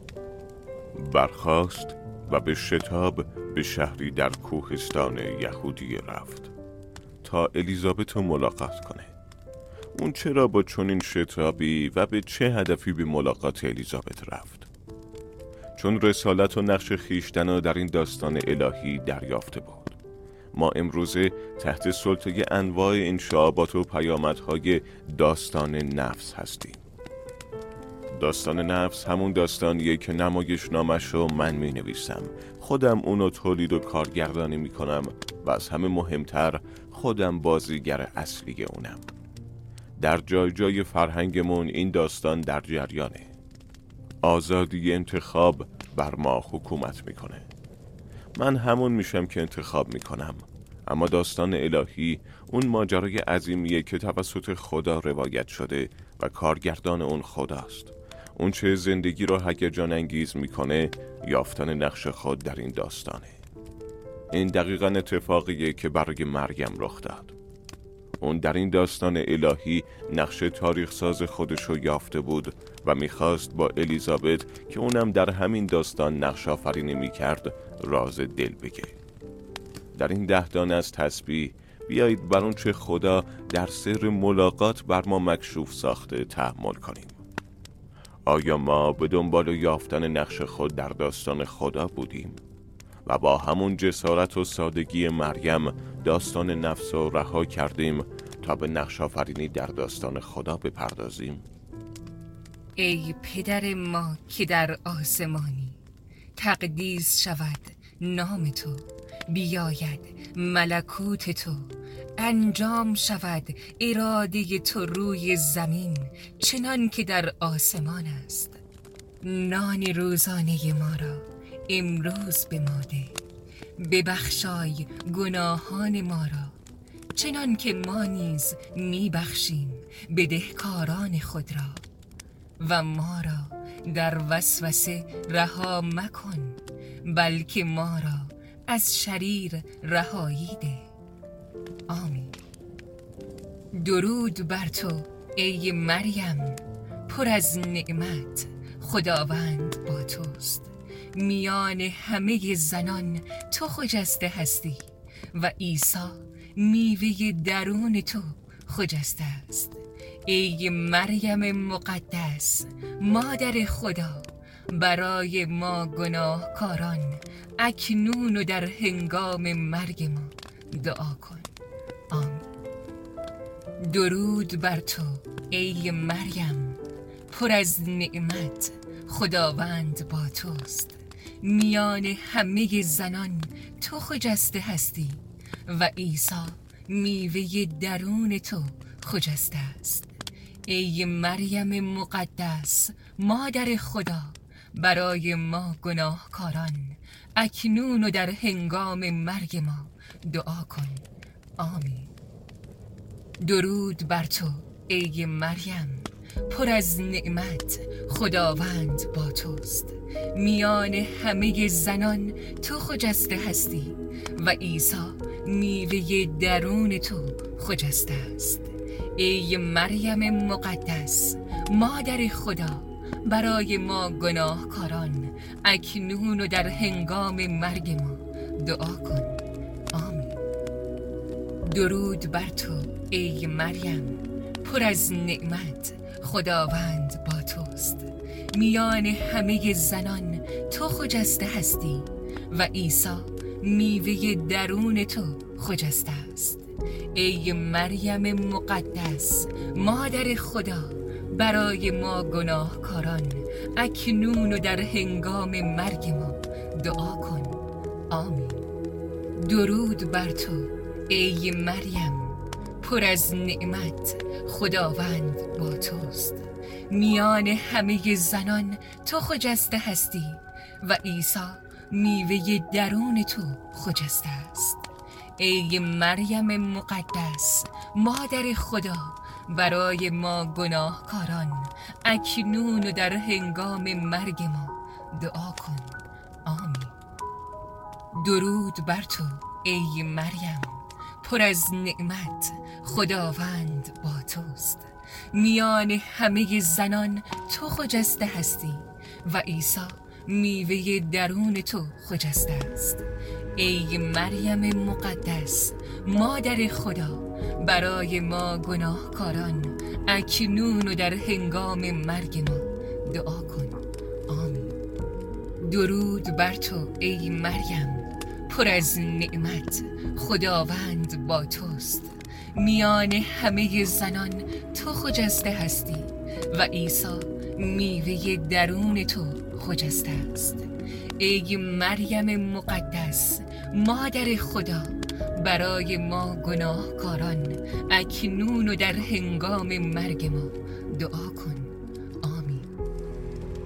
برخاست و به شتاب به شهری در کوهستان یهودیه رفت تا الیزابت رو ملاقات کنه. اون چرا با چنین شتابی و به چه هدفی به ملاقات الیزابت رفت؟ چون رسالت و نقش خویشتن رو در این داستان الهی دریافته بود. ما امروزه تحت سلطه انواع انشعابات و پیامدهای داستان نفس هستیم. داستان نفس همون داستانیه که نمایش نامش رو من می نویسم، خودم اونو تولید و کارگردانی می کنم و از همه مهمتر خودم بازیگر اصلی اونم. در جای جای فرهنگمون این داستان در جریانه. آزادی انتخاب بر ما حکومت میکنه. من همون میشم که انتخاب میکنم، اما داستان الهی اون ماجرای عظیمیه که توسط خدا روایت شده و کارگردان اون خداست. اون چه زندگی رو هیجان انگیز میکنه یافتن نقش خود در این داستانه. این دقیقاً اتفاقیه که برای مریم رخ داد. اون در این داستان الهی نقش تاریخ ساز خودشو یافته بود و میخواست با الیزابت که اونم در همین داستان نقش آفرینی میکرد راز دل بگه. در این ده دانه از تسبیح بیایید بر اون چه خدا در سر ملاقات بر ما مکشوف ساخته تحمل کنیم. آیا ما به دنبال یافتن نقش خود در داستان خدا بودیم و با همون جسارت و سادگی مریم داستان نفس رو رها کردیم تا به نقش آفرینی در داستان خدا بپردازیم؟ ای پدر ما که در آسمانی، تقدیس شود نام تو، بیاید ملکوت تو، انجام شود اراده تو روی زمین چنان که در آسمان است. نان روزانه ما را امروز به ما ده، ببخشای گناهان ما را چنان که ما نیز میبخشیم بدهکاران خود را، و ما را در وسوسه رها مکن، بلکه ما را از شریر رهایی ده. آمین. درود بر تو ای مریم، پر از نعمت، خداوند با توست. میان همه زنان تو خجسته هستی و عیسی میوه درون تو خجسته است. ای مریم مقدس، مادر خدا، برای ما گناهکاران اکنون و در هنگام مرگ ما دعا کن. آمین. درود بر تو ای مریم، پر از نعمت، خداوند با توست. میان همه زنان تو خجسته هستی و عیسی میوه درون تو خجسته است. ای مریم مقدس، مادر خدا، برای ما گناهکاران اکنون و در هنگام مرگ ما دعا کن. آمین. درود بر تو ای مریم، پر از نعمت، خداوند با توست. میان همه زنان تو خجسته هستی و عیسی میوه درون تو خجسته است. ای مریم مقدس، مادر خدا، برای ما گناهکاران اکنون و در هنگام مرگ ما دعا کن. آمین. درود بر تو ای مریم، پر از نعمت، خداوند با توست. میان همه زنان تو خجسته هستی و عیسی میوه درون تو خجسته است. ای مریم مقدس، مادر خدا، برای ما گناهکاران اکنون و در هنگام مرگ ما دعا کن. آمین. درود بر تو ای مریم، پر از نعمت، خداوند با توست. میان همه زنان تو خجسته هستی و عیسی میوه درون تو خجسته است. ای مریم مقدس، مادر خدا، برای ما گناهکاران اکنون و در هنگام مرگ ما دعا کن. آمین. درود بر تو ای مریم، پر از نعمت، خداوند با توست. میان همه زنان تو خجسته هستی و عیسی میوه درون تو خجسته است. ای مریم مقدس، مادر خدا، برای ما گناهکاران اکنون و در هنگام مرگ ما دعا کن. آمین. درود بر تو ای مریم، پر از نعمت، خداوند با توست. میان همه زنان تو خجسته هستی و عیسی میوه درون تو خجسته است. ای مریم مقدس، مادر خدا، برای ما گناهکاران اکنون و در هنگام مرگ ما دعا کن. آمین.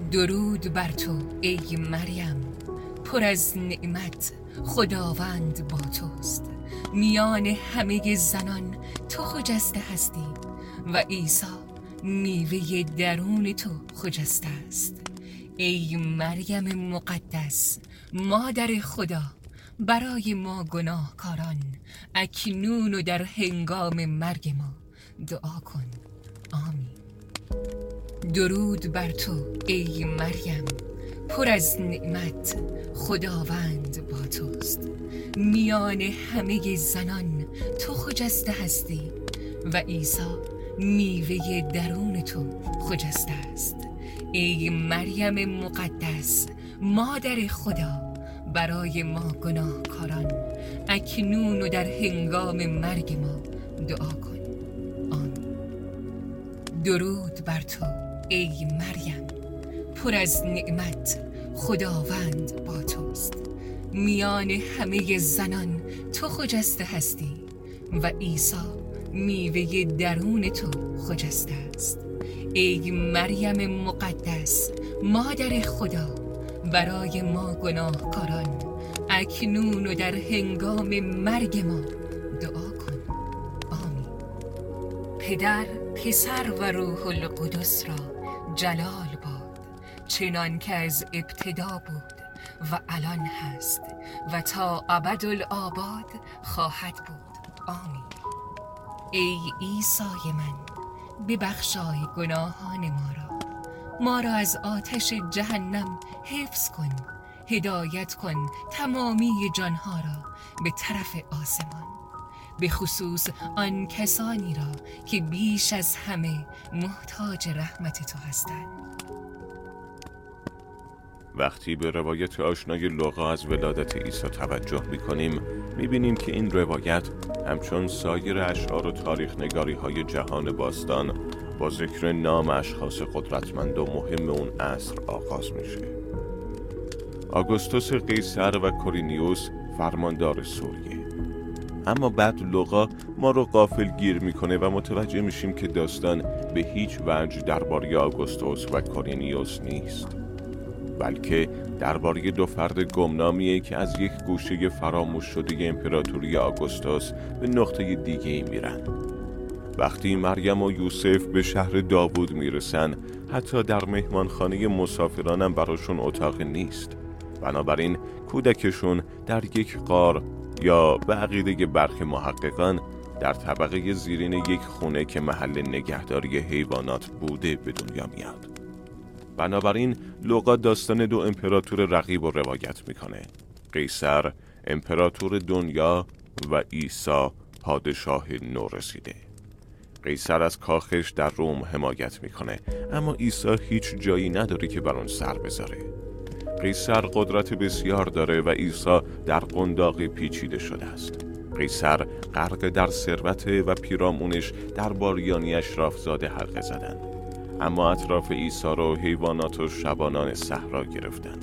درود بر تو ای مریم، پر از نعمت خداوند با توست. میان همه زنان تو خجسته هستی و عیسی میوه درون تو خجسته است. ای مریم مقدس، مادر خدا، برای ما گناهکاران اکنون و در هنگام مرگ ما دعا کن. آمین. درود بر تو ای مریم، پر از نعمت خداوند با توست. میان همه زنان تو خجسته هستی و عیسی میوه درون تو خجسته است. ای مریم مقدس، مادر خدا، برای ما گناهکاران اکنون و در هنگام مرگ ما دعا کن. آمین. درود بر تو ای مریم، پر از نعمت خداوند با توست. میان همه زنان تو خجسته هستی و عیسی میوه درون تو خجسته است. ای مریم مقدس، مادر خدا، برای ما گناهکاران اکنون و در هنگام مرگ ما دعا کن. آمین. پدر، پسر و روح القدس را جلال باد، چنان که از ابتدا بود و الان هست و تا ابدالآباد خواهد بود. آمین. ای عیسی من، ببخشای گناهان ما را، ما را از آتش جهنم حفظ کن، هدایت کن تمامی جانها را به طرف آسمان، به خصوص آن کسانی را که بیش از همه محتاج رحمت تو هستند. وقتی به روایت آشنای لوقا از ولادت عیسی توجه می‌کنیم، می‌بینیم که این روایت همچون سایر اشعار و تاریخ نگاری های جهان باستان با ذکر نام اشخاص قدرتمند و مهم اون عصر آغاز میشه. آگوستوس قیصر و کورینیوس فرماندار سوریه. اما بعد لوقا ما رو غافل گیر میکنه و متوجه میشیم که داستان به هیچ وجه درباره آگوستوس و کورینیوس نیست، بلکه درباره دو فرد گمنامیه که از یک گوشه فراموش شده امپراتوری آگوستوس به نقطه دیگه‌ای میرن. وقتی مریم و یوسف به شهر داوود میرسن، حتی در مهمانخانه مسافرانم براشون اتاق نیست. بنابراین کودکشون در یک غار یا به عقیده برخی محققان در طبقه زیرین یک خونه که محل نگهداری حیوانات بوده به دنیا میاد. بنابراین لوقا داستان دو امپراتور رقیب رو روایت میکنه: قیصر امپراتور دنیا و عیسی پادشاه نورسیده. قیصر از کاخش در روم حمایت میکنه، اما عیسی هیچ جایی نداره که بر اون سر بذاره. قیصر قدرت بسیار داره و عیسی در قنداق پیچیده شده است. قیصر غرق در ثروت و پیرامونش در باریانی اشرافزاده حلقه زدن، اما اطراف عیسی رو حیوانات و شبانان صحرا گرفتن.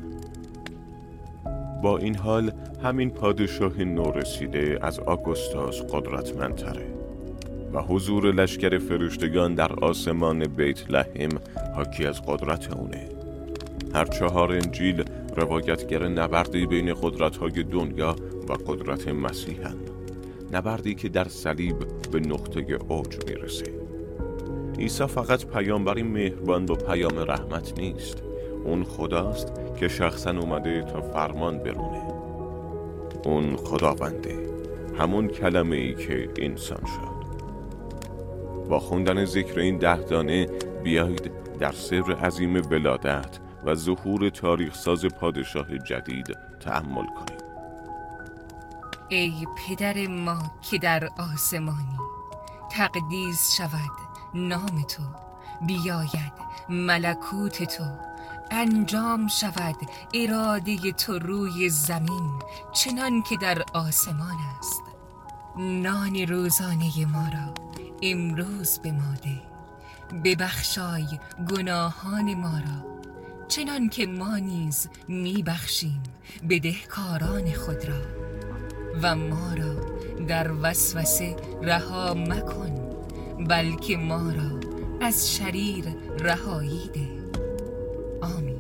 با این حال همین پادشاه نورسیده از آگوستوس قدرتمندتره و حضور لشکر فرشتگان در آسمان بیت لحم حاکی از قدرت اونه. هر چهار انجیل روایتگر نبردی بین قدرت‌های دنیا و قدرت مسیحن، نبردی که در صلیب به نقطه اوج میرسه. عیسی فقط پیامبری مهربان با پیام رحمت نیست، اون خداست که شخصا اومده تا فرمان برونه. اون خداونده، همون کلمه ای که انسان شد. با خوندن ذکر این ده دانه بیایید در سر عظیم ولادت و ظهور تاریخ ساز پادشاه جدید تأمل کنیم. ای پدر ما که در آسمانی، تقدیس شود نام تو، بیاید ملکوت تو، انجام شود اراده تو روی زمین چنان که در آسمان است. نان روزانه ما را امروز به ما ده، ببخشای گناهان ما را چنان که ما نیز میبخشیم بدهکاران خود را، و ما را در وسوسه رها مکن، بلکه ما را از شریر رهایی ده. آمین.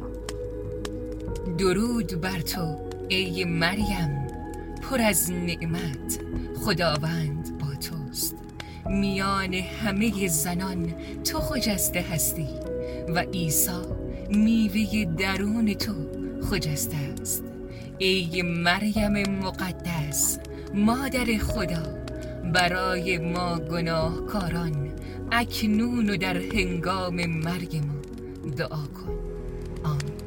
درود بر تو ای مریم، پر از نعمت، خداوند با توست. میان همه زنان تو خجسته هستی و عیسی میوه درون تو خجسته است. ای مریم مقدس، مادر خدا، برای ما گناهکاران اکنون و در هنگام مرگ ما دعا کن. آمین.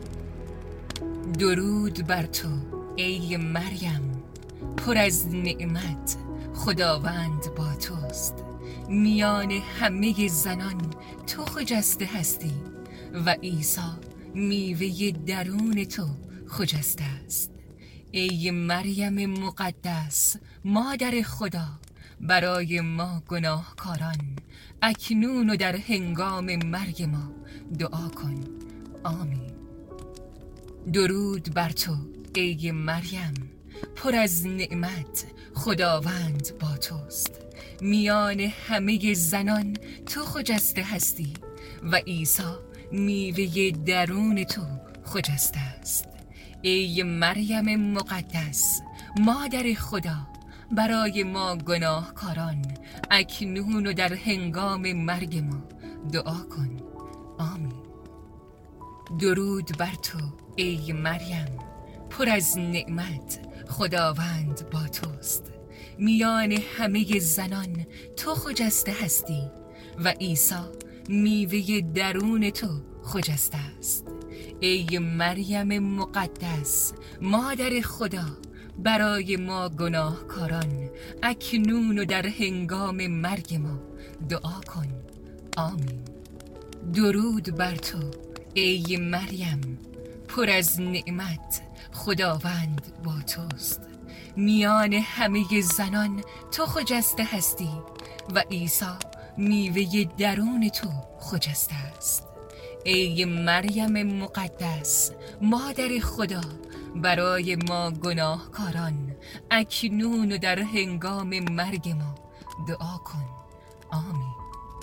درود بر تو ای مریم، پر از نعمت، خداوند با توست. میان همه زنان تو خجسته هستی و عیسی میوه درون تو خجسته است. ای مریم مقدس، مادر خدا، برای ما گناهکاران اکنون و در هنگام مرگ ما دعا کن. آمین. درود بر تو ای مریم، پر از نعمت، خداوند با توست. میان همه زنان تو خجسته هستی و عیسی میوه درون تو خجسته است. ای مریم مقدس، مادر خدا، برای ما گناهکاران اکنون و در هنگام مرگ ما دعا کن. آمین. درود بر تو ای مریم، پر از نعمت، خداوند با توست. میان همه زنان تو خجسته هستی و عیسی میوه درون تو خجسته است. ای مریم مقدس، مادر خدا، برای ما گناهکاران اکنون و در هنگام مرگ ما دعا کن. آمین. درود بر تو ای مریم، پر از نعمت، خداوند با توست. میان همه زنان تو خجسته هستی و عیسی میوه درون تو خجسته است. ای مریم مقدس، مادر خدا، برای ما گناهکاران اکنون و در هنگام مرگ ما دعا کن. آمین.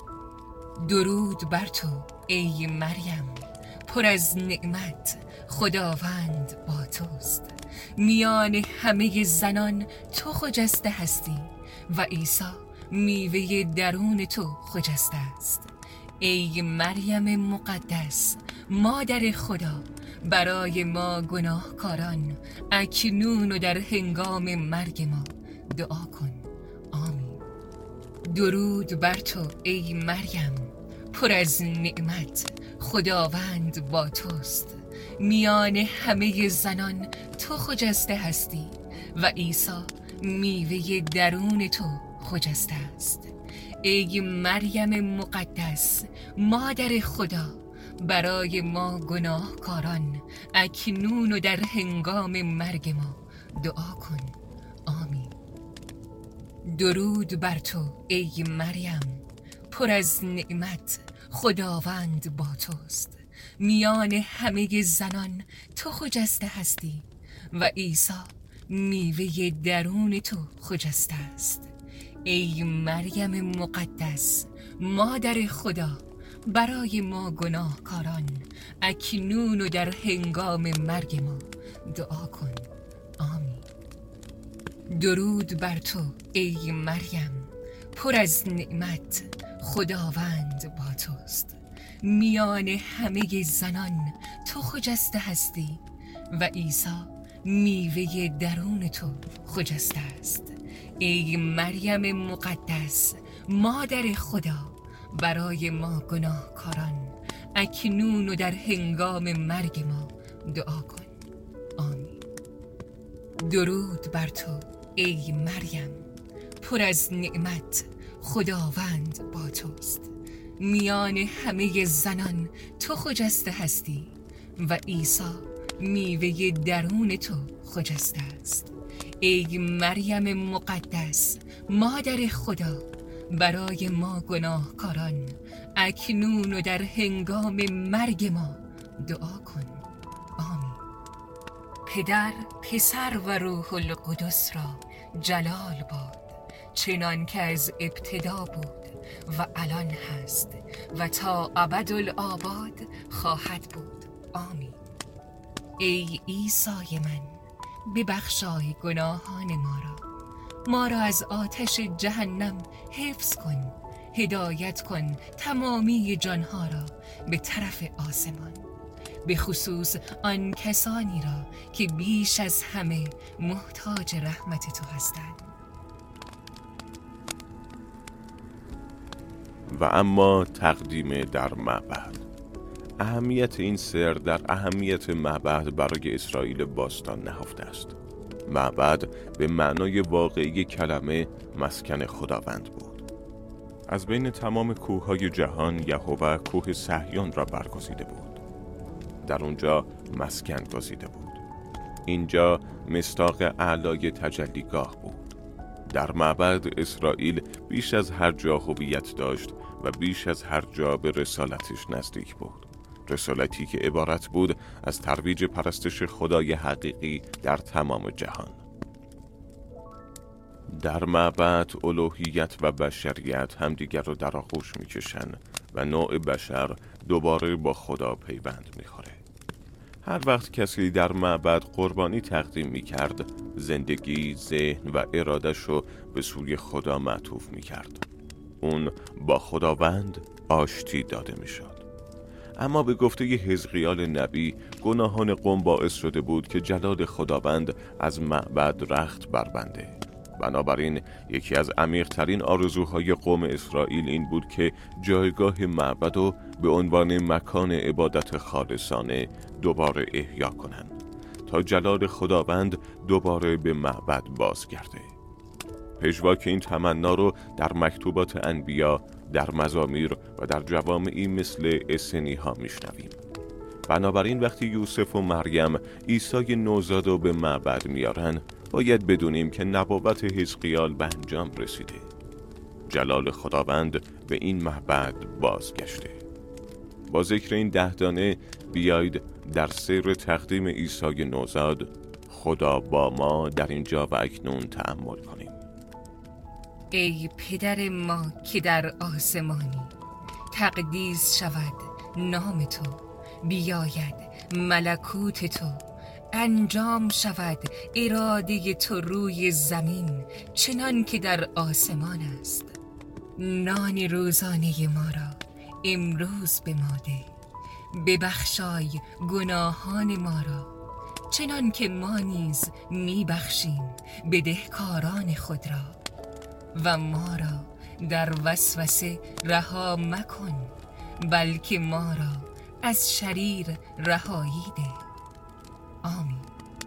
درود بر تو ای مریم، پر از نعمت، خداوند با توست. میان همه زنان تو خجسته هستی و عیسی میوه درون تو خجسته است. ای مریم مقدس، مادر خدا، برای ما گناهکاران اکنون و در هنگام مرگ ما دعا کن. آمین. درود بر تو ای مریم، پر از نعمت، خداوند با توست. میان همه زنان تو خجسته هستی و عیسی میوه درون تو خجسته است. ای مریم مقدس، مادر خدا، برای ما گناهکاران اکنون و در هنگام مرگ ما دعا کن. آمین. درود بر تو ای مریم، پر از نعمت، خداوند با توست. میان همه زنان تو خجسته هستی و عیسی میوه درون تو خجسته است. ای مریم مقدس، مادر خدا، برای ما گناهکاران اکنون و در هنگام مرگ ما دعا کن. آمین. درود بر تو ای مریم، پر از نعمت، خداوند با توست. میان همه زنان تو خجسته هستی و عیسی میوه درون تو خجسته است. ای مریم مقدس، مادر خدا، برای ما گناهکاران اکنون و در هنگام مرگ ما دعا کن. آمین. درود بر تو ای مریم، پر از نعمت، خداوند با توست. میان همه زنان تو خجسته هستی و عیسی میوه درون تو خجسته است. ای مریم مقدس، مادر خدا، برای ما گناهکاران اکنون و در هنگام مرگ ما دعا کن. آمین. پدر، پسر و روح القدس را جلال باد، چنان که از ابتدا بود و الان هست و تا ابدالآباد خواهد بود. آمین. ای عیسی من، ببخشای گناهان ما را، ما را از آتش جهنم حفظ کن، هدایت کن تمامی جانها را به طرف آسمان، به خصوص آن کسانی را که بیش از همه محتاج رحمت تو هستند. و اما تقدیم در معبد. اهمیت این سر در اهمیت معبد برای اسرائیل باستان نهفته است. معبد به معنای واقعی کلمه مسکن خداوند بود. از بین تمام کوههای جهان یهوه کوه صهیون را برگزیده بود. در اونجا مسکن گزیده بود. اینجا مصداق اعلای تجلیگاه بود. در معبد اسرائیل بیش از هر جا هویت داشت و بیش از هر جا به رسالتش نزدیک بود. رسالتی که عبارت بود از ترویج پرستش خدای حقیقی در تمام جهان. در معبد الوهیت و بشریت همدیگر را در آغوش می‌کشن و نوع بشر دوباره با خدا پیوند می‌خوره. هر وقت کسی در معبد قربانی تقدیم می‌کرد، زندگی، ذهن و ارادش رو به سوی خدا معطوف می‌کرد. اون با خداوند آشتی داده می‌شد. اما به گفته حزقیال نبی، گناهان قوم باعث شده بود که جلال خداوند از معبد رخت بربنده. بنابراین یکی از عمیق‌ترین آرزوهای قوم اسرائیل این بود که جایگاه معبد رو به عنوان مکان عبادت خالصانه دوباره احیا کنند تا جلال خداوند دوباره به معبد بازگرده. پژواک این تمنا رو در مکتوبات انبیا، در مزامیر و در جوامعی مثل اسنی ها میشنویم. بنابراین وقتی یوسف و مریم عیسی نوزاد رو به معبد میارن، باید بدونیم که نبوت حزقیال به انجام رسیده. جلال خداوند به این معبد بازگشته. با ذکر این ده دانه بیایید در سیر تقدیم عیسی نوزاد، خدا با ما در اینجا و اکنون تأمل کنیم. ای پدر ما که در آسمانی، تقدیس شود نام تو، بیاید ملکوت تو، انجام شود اراده تو روی زمین چنان که در آسمان است. نان روزانه ما را امروز به ما ده، ببخشای گناهان ما را چنان که ما نیز میبخشیم بدهکاران خود را، و ما را در وسوسه رها مکن، بلکه ما را از شریر رهایی ده. آمین.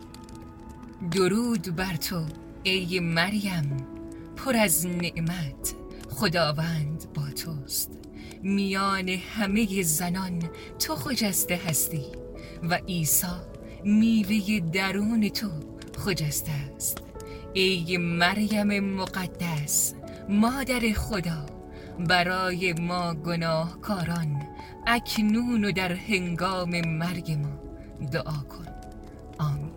درود بر تو ای مریم، پر از نعمت، خداوند با توست. میان همه زنان تو خجسته هستی و عیسی میوه درون تو خجسته است. ای مریم مقدس، مادر خدا، برای ما گناهکاران اکنون و در هنگام مرگ ما دعا کن. آمین.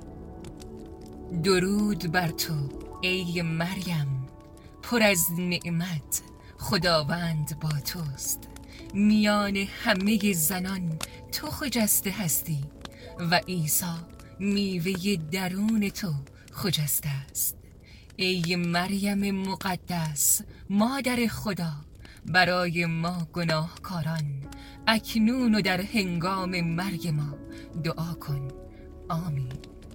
درود بر تو ای مریم، پر از نعمت، خداوند با توست. میان همه زنان تو خجسته هستی و عیسی میوه درون تو خجسته است. ای مریم مقدس، مادر خدا، برای ما گناهکاران اکنون و در هنگام مرگ ما دعا کن. آمین.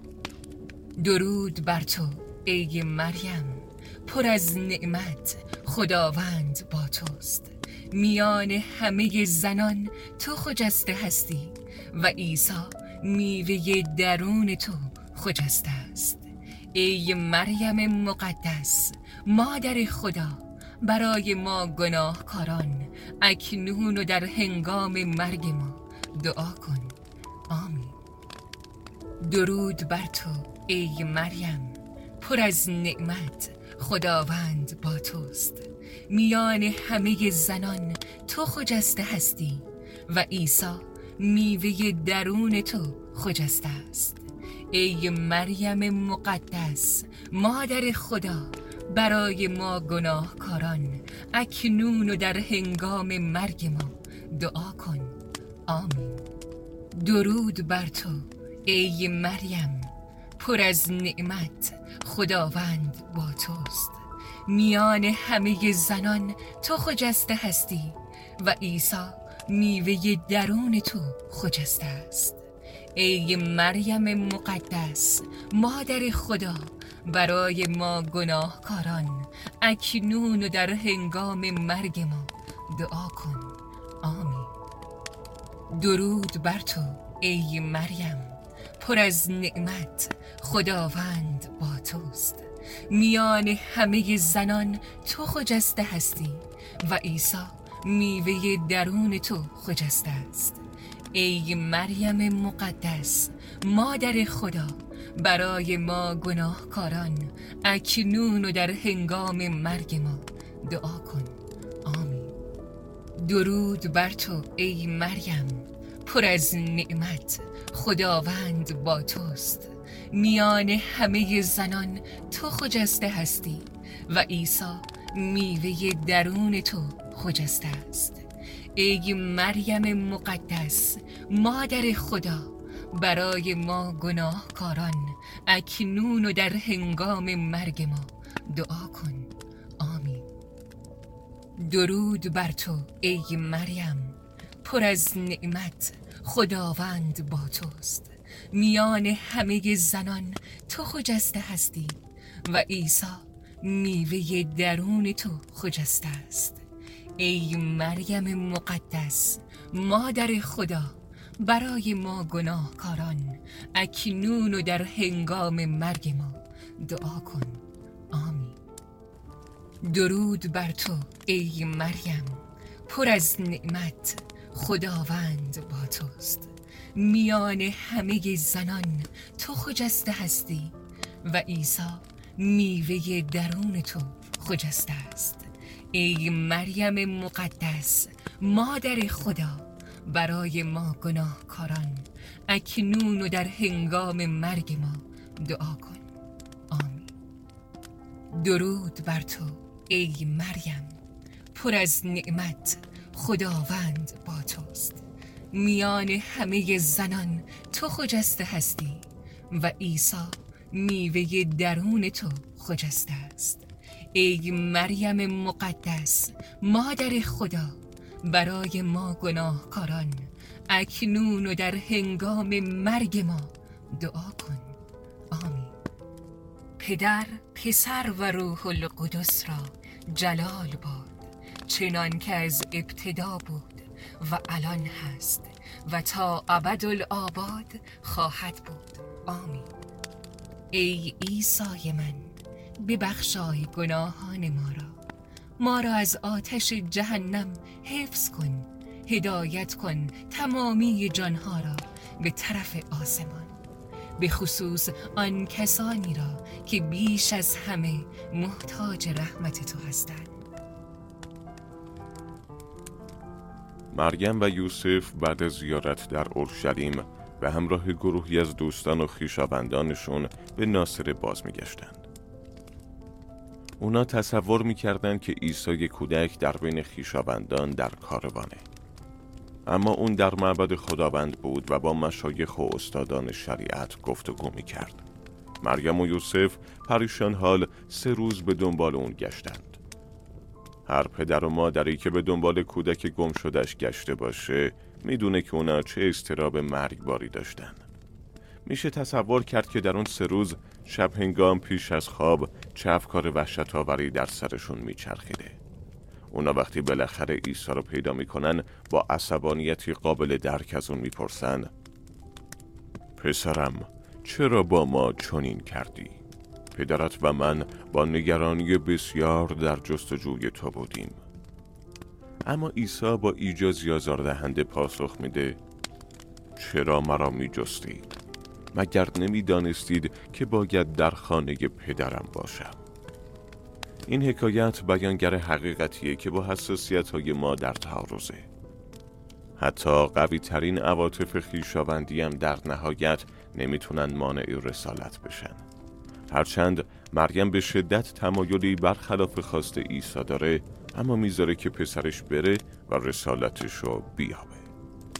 درود بر تو ای مریم، پر از نعمت، خداوند با توست. میان همه زنان تو خجسته هستی و عیسی میوه درون تو خجسته است. ای مریم مقدس، مادر خدا، برای ما گناهکاران اکنون و در هنگام مرگ ما دعا کن. آمین. درود بر تو ای مریم، پر از نعمت، خداوند با توست. میان همه زنان تو خجسته هستی و عیسی میوه درون تو خجسته است. ای مریم مقدس، مادر خدا، برای ما گناهکاران اکنون و در هنگام مرگ ما دعا کن. آمین. درود بر تو ای مریم، پر از نعمت خداوند با توست. میان همه زنان تو خجسته هستی و عیسی میوه درون تو خجسته است. ای مریم مقدس مادر خدا، برای ما گناهکاران اکنون و در هنگام مرگ ما دعا کن. آمین. درود بر تو ای مریم، پر از نعمت خداوند با توست. میان همه زنان تو خجسته هستی و عیسی میوه درون تو خجسته است. ای مریم مقدس مادر خدا، برای ما گناهکاران اکنون و در هنگام مرگ ما دعا کن. آمین. درود بر تو ای مریم، پر از نعمت خداوند با توست. میان همه زنان تو خجسته هستی و عیسی میوه درون تو خجسته است. ای مریم مقدس مادر خدا، برای ما گناهکاران اکنون و در هنگام مرگ ما دعا کن. آمین. درود بر تو ای مریم، پر از نعمت خداوند با توست. میان همه زنان تو خجسته هستی و عیسی میوه درون تو خجسته است. ای مریم مقدس مادر خدا، برای ما گناهکاران اکنون و در هنگام مرگ ما دعا کن. آمین. درود بر تو ای مریم، پر از نعمت خداوند با توست. میان همه زنان تو خجسته هستی و عیسی میوه درون تو خجسته است. ای مریم مقدس مادر خدا، برای ما گناهکاران اکنون و در هنگام مرگ ما دعا کن. آمین. درود بر تو ای مریم، پر از نعمت خداوند با توست. میان همه زنان تو خجسته هستی و عیسی میوه درون تو خجسته است. ای مریم مقدس مادر خدا، برای ما گناهکاران اکنون و در هنگام مرگ ما دعا کن. آمین. پدر، پسر و روح القدس را جلال باد، چنان که از ابتدا بود و الان هست و تا ابدالآباد خواهد بود. آمین. ای عیسی من، ببخشای گناهان ما را، ما را از آتش جهنم حفظ کن. هدایت کن تمامی جانها را به طرف آسمان، به خصوص آن کسانی را که بیش از همه محتاج رحمت تو هستند. مریم و یوسف بعد از زیارت در اورشلیم به همراه گروهی از دوستان و خویشاوندانشون به ناصره باز میگشتند. اونا تصور میکردن که عیسی کودک در بین خویشاوندان در کاروانه، اما اون در معبد خداوند بود و با مشایخ و استادان شریعت گفتگو میکرد. مریم و یوسف پریشان حال سه روز به دنبال اون گشتند. هر پدر و مادری که به دنبال کودک گم شدهش گشته باشه میدونه که اونا چه اضطراب مرگباری داشتن. میشه تصور کرد که در اون سه روز شب هنگام پیش از خواب چه افکار وحشت آوری در سرشون میچرخیده. اونا وقتی بالاخره عیسی رو پیدا میکنن با عصبانیتی قابل درک از اون میپرسن: پسرم، چرا با ما چنین کردی؟ پدرت و من با نگرانی بسیار در جستجوی تو بودیم. اما عیسی با ایجازی آزاردهنده پاسخ میده: چرا مرا میجستید؟ مگر نمیدانستید که باید در خانه پدرم باشم؟ این حکایت بیانگر حقیقتیه که با حساسیت‌های ما در تعارضه. حتی قوی ترین عواطف خویشاوندی هم در نهایت نمیتونن مانع رسالت بشن. هرچند مریم به شدت تمایلی برخلاف خواست عیسی داره، اما میذاره که پسرش بره و رسالتش رو بیابه.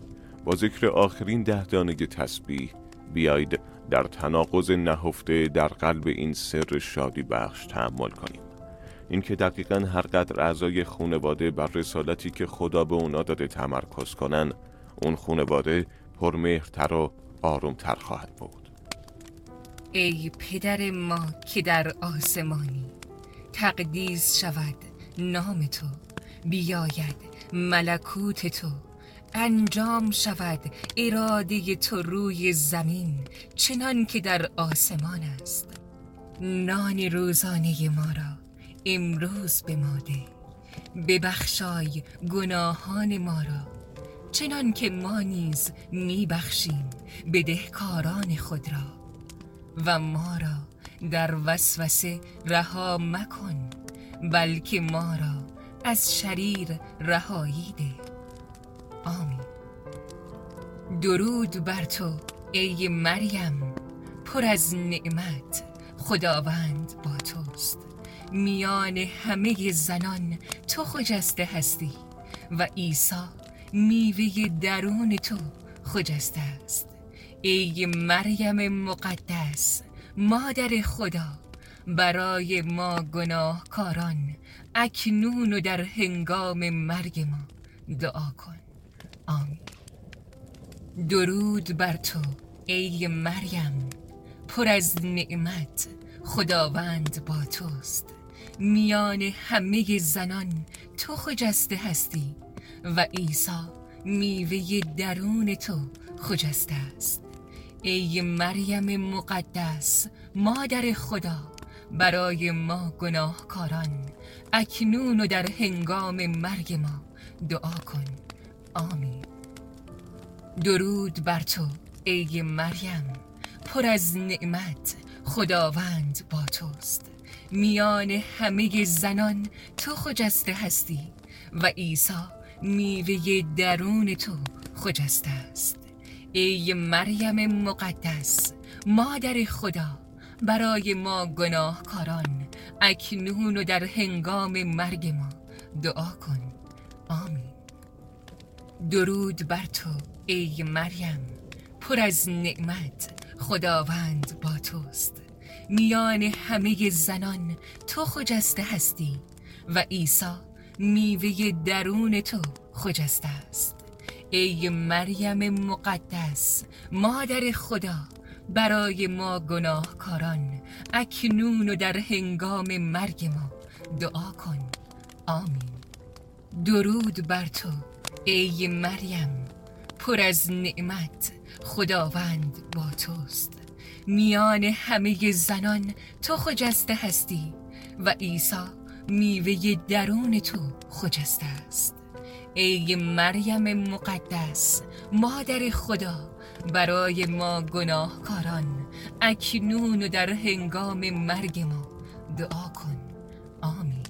با ذکر آخرین ده دانه تسبیح بیایید در تناقض نهفته در قلب این سر شادی بخش تأمل کنیم. این که دقیقاً هر قدر اعضای خانواده بر رسالتی که خدا به اونا داده تمرکز کنن، اون خانواده پرمهرتر و آرومتر خواهد بود. ای پدر ما که در آسمانی، تقدیس شود نام تو، بیاید ملکوت تو، انجام شود اراده تو روی زمین چنان که در آسمان است. نان روزانه ما را امروز به ما ده، ببخشای گناهان ما را چنان که ما نیز میبخشیم بدهکاران خود را، و ما را در وسوسه رها مکن، بلکه ما را از شریر رهایی ده. آمین. درود بر تو ای مریم، پر از نعمت، خداوند با توست. میان همه زنان تو خجسته هستی و عیسی میوه درون تو خجسته است. ای مریم مقدس، مادر خدا، برای ما گناهکاران اکنون و در هنگام مرگ ما دعا کن. آمین. درود بر تو ای مریم، پر از نعمت، خداوند با توست. میان همه زنان تو خجسته هستی و عیسی میوه درون تو خجسته است. ای مریم مقدس، مادر خدا، برای ما گناهکاران اکنون و در هنگام مرگ ما دعا کن. آمین. درود بر تو ای مریم، پر از نعمت، خداوند با توست. میان همه زنان تو خجسته هستی و عیسی میوه درون تو خجسته است. ای مریم مقدس، مادر خدا، برای ما گناهکاران اکنون و در هنگام مرگ ما دعا کن. آمین. درود بر تو ای مریم، پر از نعمت، خداوند با توست. میان همه زنان تو خجسته هستی و عیسی میوه درون تو خجسته است. ای مریم مقدس، مادر خدا، برای ما گناهکاران اکنون و در هنگام مرگ ما دعا کن. آمین. درود بر تو ای مریم، پر از نعمت، خداوند با توست. میان همه زنان تو خجسته هستی و عیسی میوه درون تو خجسته است. ای مریم مقدس، مادر خدا، برای ما گناهکاران اکنون و در هنگام مرگ ما دعا کن. آمین.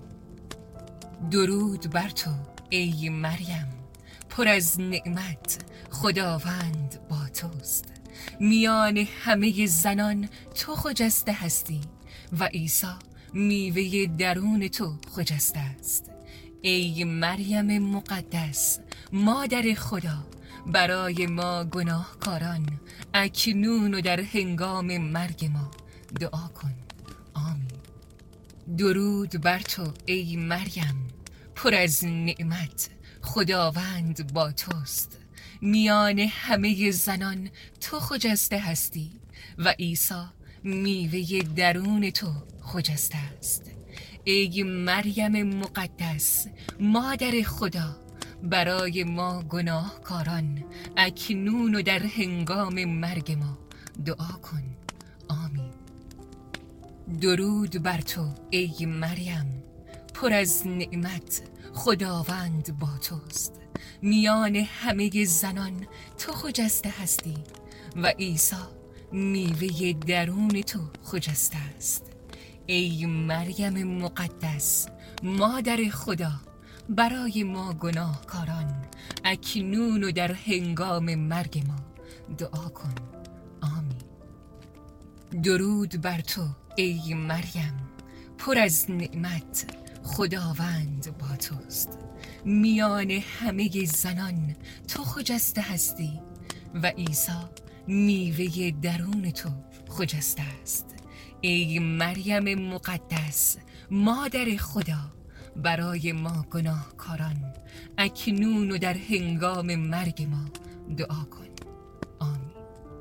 درود بر تو ای مریم، پر از نعمت، خداوند با توست. میان همه زنان تو خجسته هستی و عیسی میوه درون تو خجسته است. ای مریم مقدس، مادر خدا، برای ما گناهکاران اکنون و در هنگام مرگ ما دعا کن. آمین. درود بر تو ای مریم، پر از نعمت، خداوند با توست. میان همه زنان تو خجسته هستی و عیسی میوه درون تو خجسته است. ای مریم مقدس، مادر خدا، برای ما گناهکاران اکنون و در هنگام مرگ ما دعا کن. آمین. درود بر تو ای مریم، پر از نعمت، خداوند با توست. میان همه زنان تو خجسته هستی و عیسی میوه درون تو خجسته است. ای مریم مقدس، مادر خدا، برای ما گناهکاران اکنون و در هنگام مرگ ما دعا کن. آمین. درود بر تو ای مریم، پر از نعمت، خداوند با توست. میان همه زنان تو خجسته هستی و عیسی میوه درون تو خجسته است. ای مریم مقدس مادر خدا، برای ما گناهکاران اکنون و در هنگام مرگ ما دعا کن. آمین.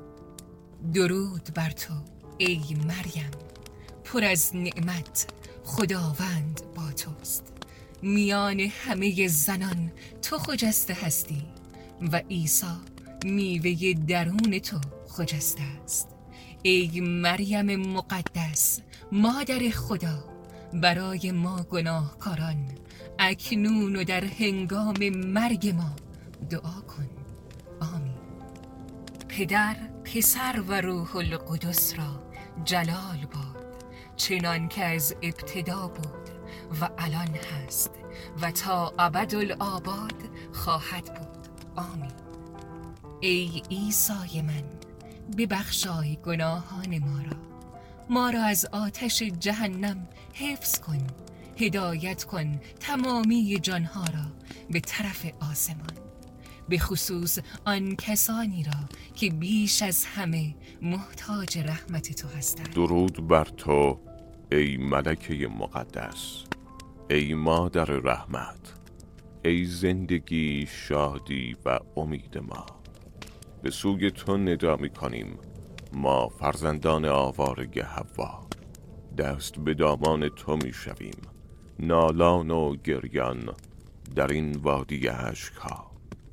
درود بر تو ای مریم، پر از نعمت، خداوند با توست. میان همه زنان تو خجسته هستی و عیسی میوه درون تو خجسته است. ای مریم مقدس مادر خدا، برای ما گناهکاران اکنون و در هنگام مرگ ما دعا کن. آمین. پدر، پسر و روح القدس را جلال باد، چنان که از ابتدا بود و الان هست و تا ابدالآباد خواهد بود. آمین. ای عیسی من، ببخشای گناهان ما را، ما را از آتش جهنم حفظ کن، هدایت کن تمامی جانها را به طرف آسمان، به خصوص آن کسانی را که بیش از همه محتاج رحمت تو هستند. درود بر تو ای ملکه مقدس، ای مادر رحمت، ای زندگی، شادی و امید ما. به سوی تو ندا می کنیم ما فرزندان آواره حوا، دست به دامان تو می شویم، نالان و گریان در این وادی اشک‌ها.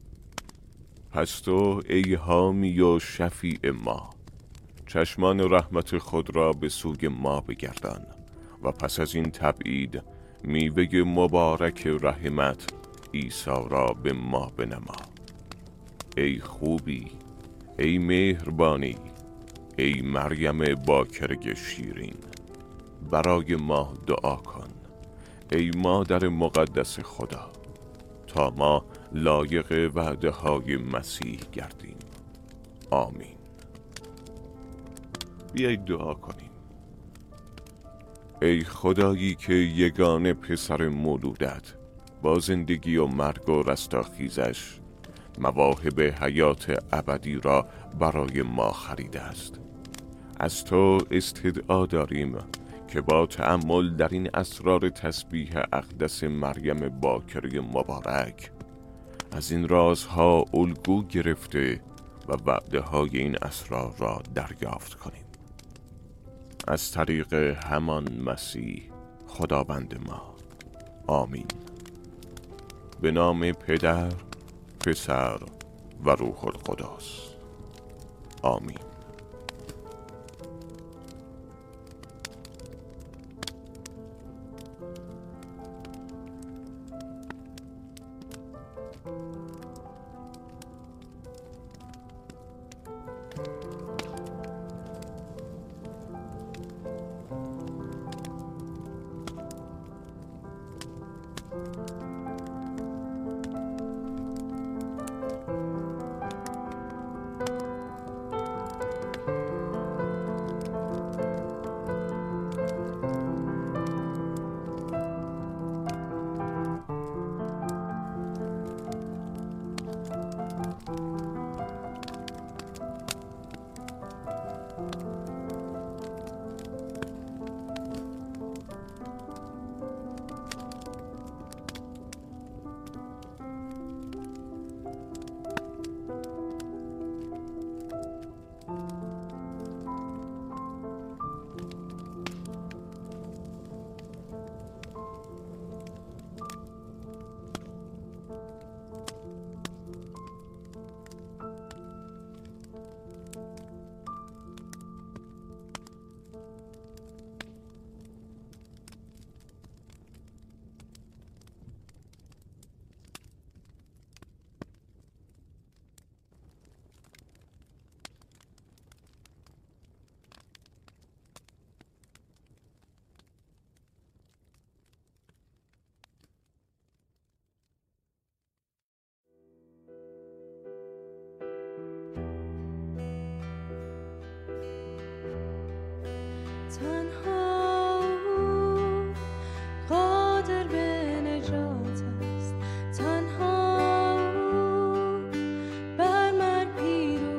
پس تو ای حامی و شفیع ما، چشمان رحمت خود را به سوی ما بگردان و پس از این تبعید میوه مبارک رحمت عیسی را به ما بنما. ای خوبی، ای مهربانی، ای مریم باکره شیرین، برای ما دعا کن ای مادر مقدس خدا، تا ما لایق وعده های مسیح گردیم. آمین. بیایید دعا کنیم. ای خدایی که یگانه پسر مولودت با زندگی و مرگ و رستاخیزش مواهب حیات ابدی را برای ما خریده است، از تو استدعا داریم که با تأمل در این اسرار تسبیح اقدس مریم باکره مبارک از این رازها الگو گرفته و وعده های این اسرار را دریافت کنیم. از طریق همان مسیح خداوند ما. آمین. به نام پدر، پسر و روح القدس. آمین. تنها او قادر به نجات است، تنها او بر مرگ پیروز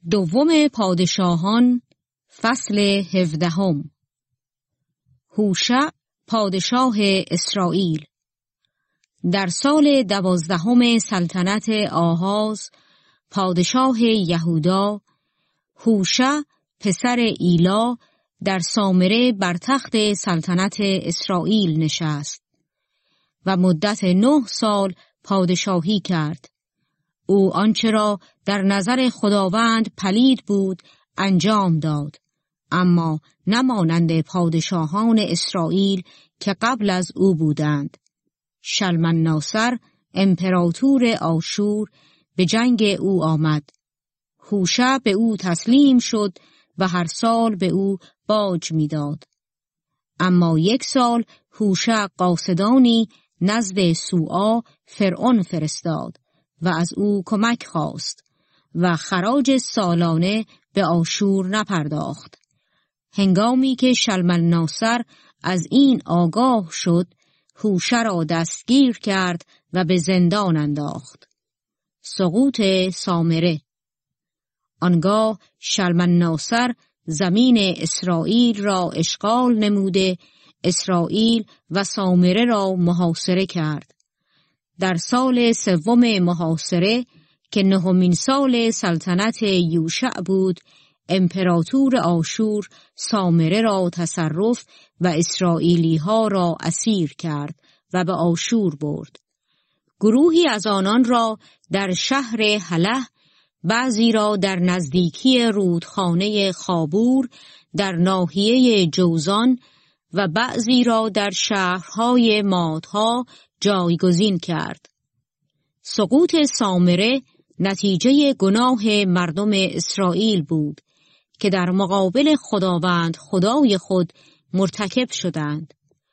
دوم پادشاهان فصل هفدهم. هوشع پادشاه اسرائیل. در سال دوازدهم سلطنت آهاز پادشاه یهودا، هوشع پسر ایلا در سامره بر تخت سلطنت اسرائیل نشست و مدت نه سال پادشاهی کرد. او آنچه را در نظر خداوند پلید بود انجام داد، اما نمانند پادشاهان اسرائیل که قبل از او بودند. شلمناسر امپراتور آشور به جنگ او آمد. هوشع به او تسلیم شد و هر سال به او باج میداد. اما یک سال هوشع قاصدانی نزد سوعا فرعون فرستاد و از او کمک خواست و خراج سالانه به آشور نپرداخت. هنگامی که شلمناسر از این آگاه شد، هوشع را دستگیر کرد و به زندان انداخت. سقوط سامره. آنگاه شلمناسر زمین اسرائیل را اشغال نموده، اسرائیل و سامره را محاصره کرد. در سال سوم محاصره که نهمین سال سلطنت یوشع بود، امپراتور آشور سامره را تصرف و اسرائیلی ها را اسیر کرد و به آشور برد. گروهی از آنان را در شهر هله، بعضی را در نزدیکی رودخانه خابور در ناحیه جوزان و بعضی را در شهرهای مادها جایگزین کرد. سقوط سامره نتیجه گناه مردم اسرائیل بود که در مقابل خداوند خدای خود مرتکب شدند.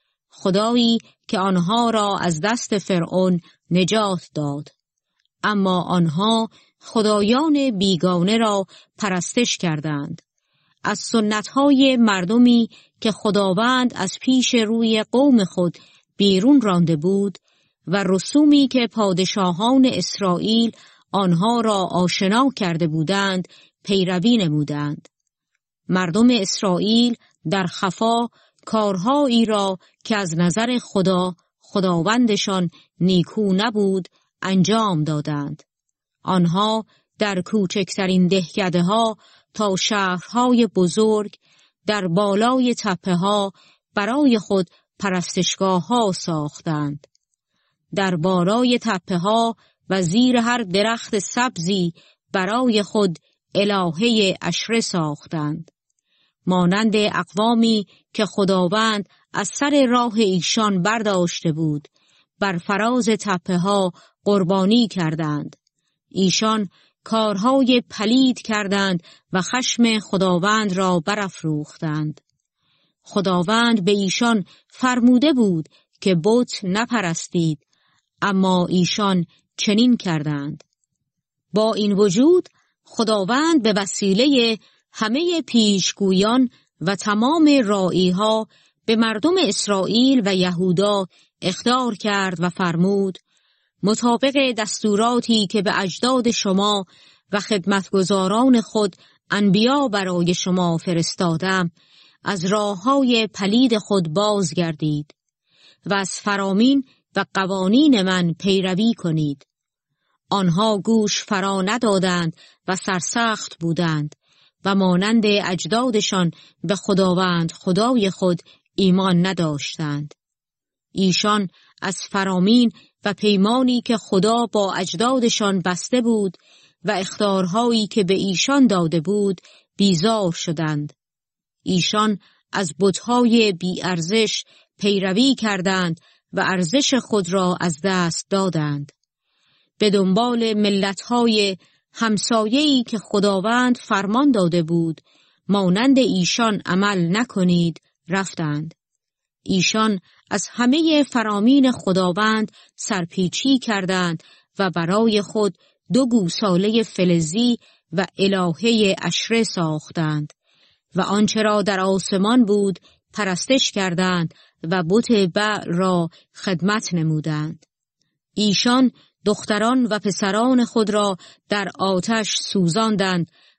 خدایی که آنها را از دست فرعون نجات داد، اما آنها خدایان بیگانه را پرستش کردند. از سنتهای مردمی که خداوند از پیش روی قوم خود بیرون رانده بود و رسومی که پادشاهان اسرائیل آنها را آشنا کرده بودند پیروی نمودند. مردم اسرائیل در خفا کارهایی را که از نظر خدا خداوندشان نیکو نبود انجام دادند. آنها در کوچکترین دهکده ها تا شهرهای بزرگ در بالای تپه ها برای خود پرستشگاه ها ساختند. در بالای تپه ها و زیر هر درخت سبزی برای خود الهه عشره ساختند. مانند اقوامی که خداوند از سر راه ایشان برداشته بود، بر فراز تپه ها قربانی کردند. ایشان کارهای پلید کردند و خشم خداوند را برافروختند. خداوند به ایشان فرموده بود که بت نپرستید، اما ایشان چنین کردند. با این وجود خداوند به وسیله همه پیشگویان و تمام راعیها به مردم اسرائیل و یهودا اخطار کرد و فرمود: مطابق دستوراتی که به اجداد شما و خدمتگزاران خود انبیا برای شما فرستادم، از راههای پلید خود بازگردید و از فرامین و قوانین من پیروی کنید. آنها گوش فرا ندادند و سرسخت بودند و مانند اجدادشان به خداوند خدای خود ایمان نداشتند. ایشان از فرامین و پیمانی که خدا با اجدادشان بسته بود و اخطارهایی که به ایشان داده بود بیزار شدند. ایشان از بت‌های بی ارزش پیروی کردند و ارزش خود را از دست دادند. به دنبال ملت‌های همسایه‌ای که خداوند فرمان داده بود مانند ایشان عمل نکنید رفتند. ایشان از همه فرامین خداوند سرپیچی کردند و برای خود دو گوساله فلزی و الهه عشره ساختند و آنچه را در آسمان بود پرستش کردند و بت بعل را خدمت نمودند. ایشان دختران و پسران خود را در آتش سوزاندند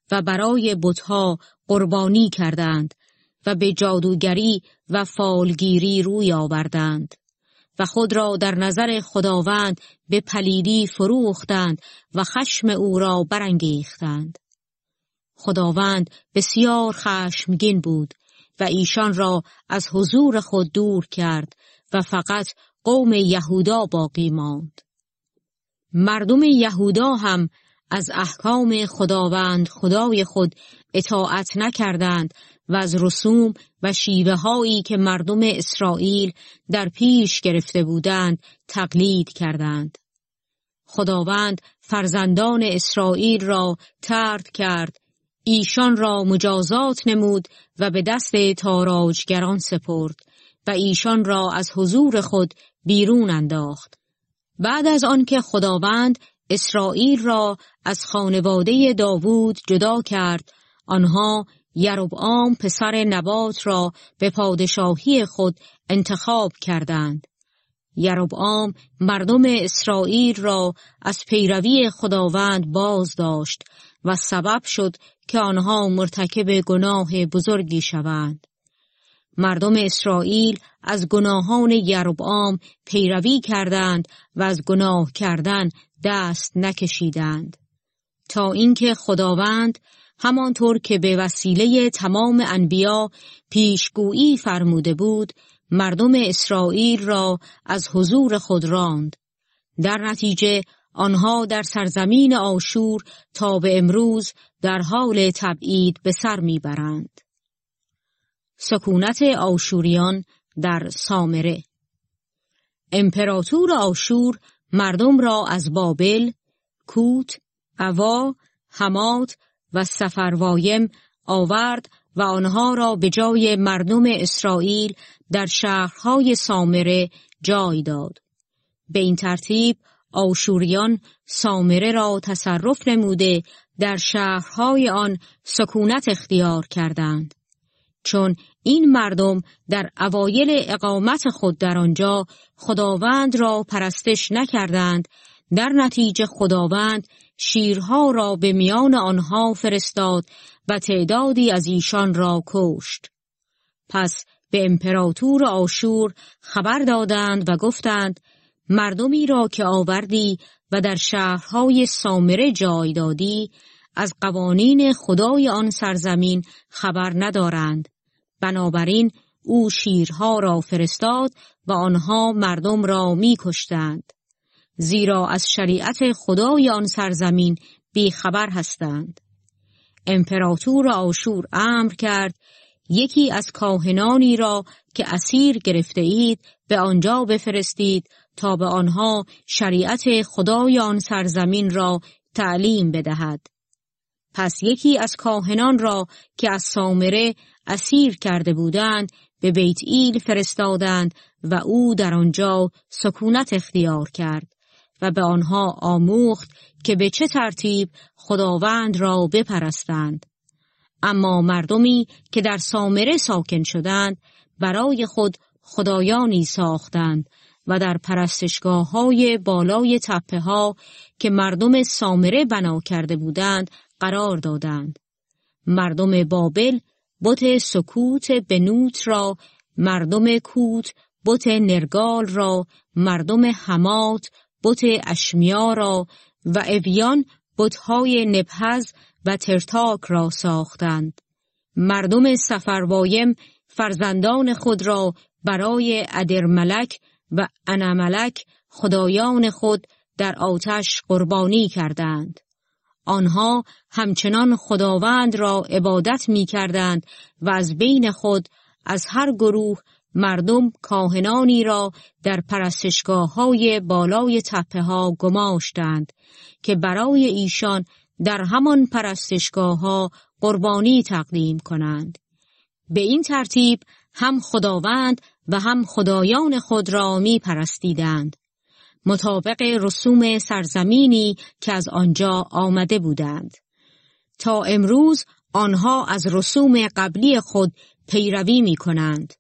و برای بتها قربانی کردند و به جادوگری و فالگیری روی آوردند و خود را در نظر خداوند به پلیدی فروختند و خشم او را برانگیختند. خداوند بسیار خشمگین بود و ایشان را از حضور خود دور کرد و فقط قوم یهودا باقی ماند. مردم یهودا هم از احکام خداوند خدای خود اطاعت نکردند و از رسوم و شیوه هایی که مردم اسرائیل در پیش گرفته بودند تقلید کردند. خداوند فرزندان اسرائیل را طرد کرد، ایشان را مجازات نمود و به دست تاراجگران سپرد و ایشان را از حضور خود بیرون انداخت. بعد از آنکه خداوند اسرائیل را از خانواده داوود جدا کرد، آنها یربعام پسر نبات را به پادشاهی خود انتخاب کردند. یربعام مردم اسرائیل را از پیروی خداوند باز داشت و سبب شد که آنها مرتکب گناه بزرگی شوند. مردم اسرائیل از گناهان یربعام پیروی کردند و از گناه کردن دست نکشیدند، تا اینکه خداوند همانطور که به وسیله تمام انبیا پیشگویی فرموده بود، مردم اسرائیل را از حضور خود راند. در نتیجه آنها در سرزمین آشور تا به امروز در حال تبعید به سر میبرند. سکونت آشوریان در سامره. امپراتور آشور مردم را از بابل، کوت، عوا، حمات و سفروایم آورد و آنها را به جای مردم اسرائیل در شهرهای سامره جای داد. به این ترتیب آشوریان سامره را تصرف نموده در شهرهای آن سکونت اختیار کردند. چون این مردم در اوایل اقامت خود در آنجا خداوند را پرستش نکردند، در نتیجه خداوند شیرها را به میان آنها فرستاد و تعدادی از ایشان را کشت. پس به امپراتور آشور خبر دادند و گفتند مردمی را که آوردی و در شهرهای سامره جای دادی از قوانین خدای آن سرزمین خبر ندارند. بنابراین او شیرها را فرستاد و آنها مردم را می کشتند، زیرا از شریعت خدای آن سرزمین بی خبر هستند. امپراتور آشور امر کرد یکی از کاهنانی را که اسیر گرفته اید به آنجا بفرستید تا به آنها شریعت خدای آن سرزمین را تعلیم بدهد. پس یکی از کاهنان را که از سامره اسیر کرده بودند به بیت ایل فرستادند و او در آنجا سکونت اختیار کرد و به آنها آموخت که به چه ترتیب خداوند را بپرستند. اما مردمی که در سامره ساکن شدند برای خود خدایانی ساختند و در پرستشگاه‌های بالای تپه‌ها که مردم سامره بنا کرده بودند قرار دادند. مردم بابل بت سکوت بنوت را، مردم کوت بت نرگال را، مردم حمات بت اشمیا را و اویان بت‌های نبهز و ترتاک را ساختند. مردم سفروایم فرزندان خود را برای ادرملک و انملک خدایان خود در آتش قربانی کردند. آنها همچنان خداوند را عبادت می کردند و از بین خود از هر گروه مردم کاهنانی را در پرستشگاه‌های بالای تپه‌ها گماشتند که برای ایشان در همان پرستشگاه‌ها قربانی تقدیم کنند. به این ترتیب هم خداوند و هم خدایان خود را می پرستیدند، مطابق رسوم سرزمینی که از آنجا آمده بودند. تا امروز آنها از رسوم قبلی خود پیروی می کنند.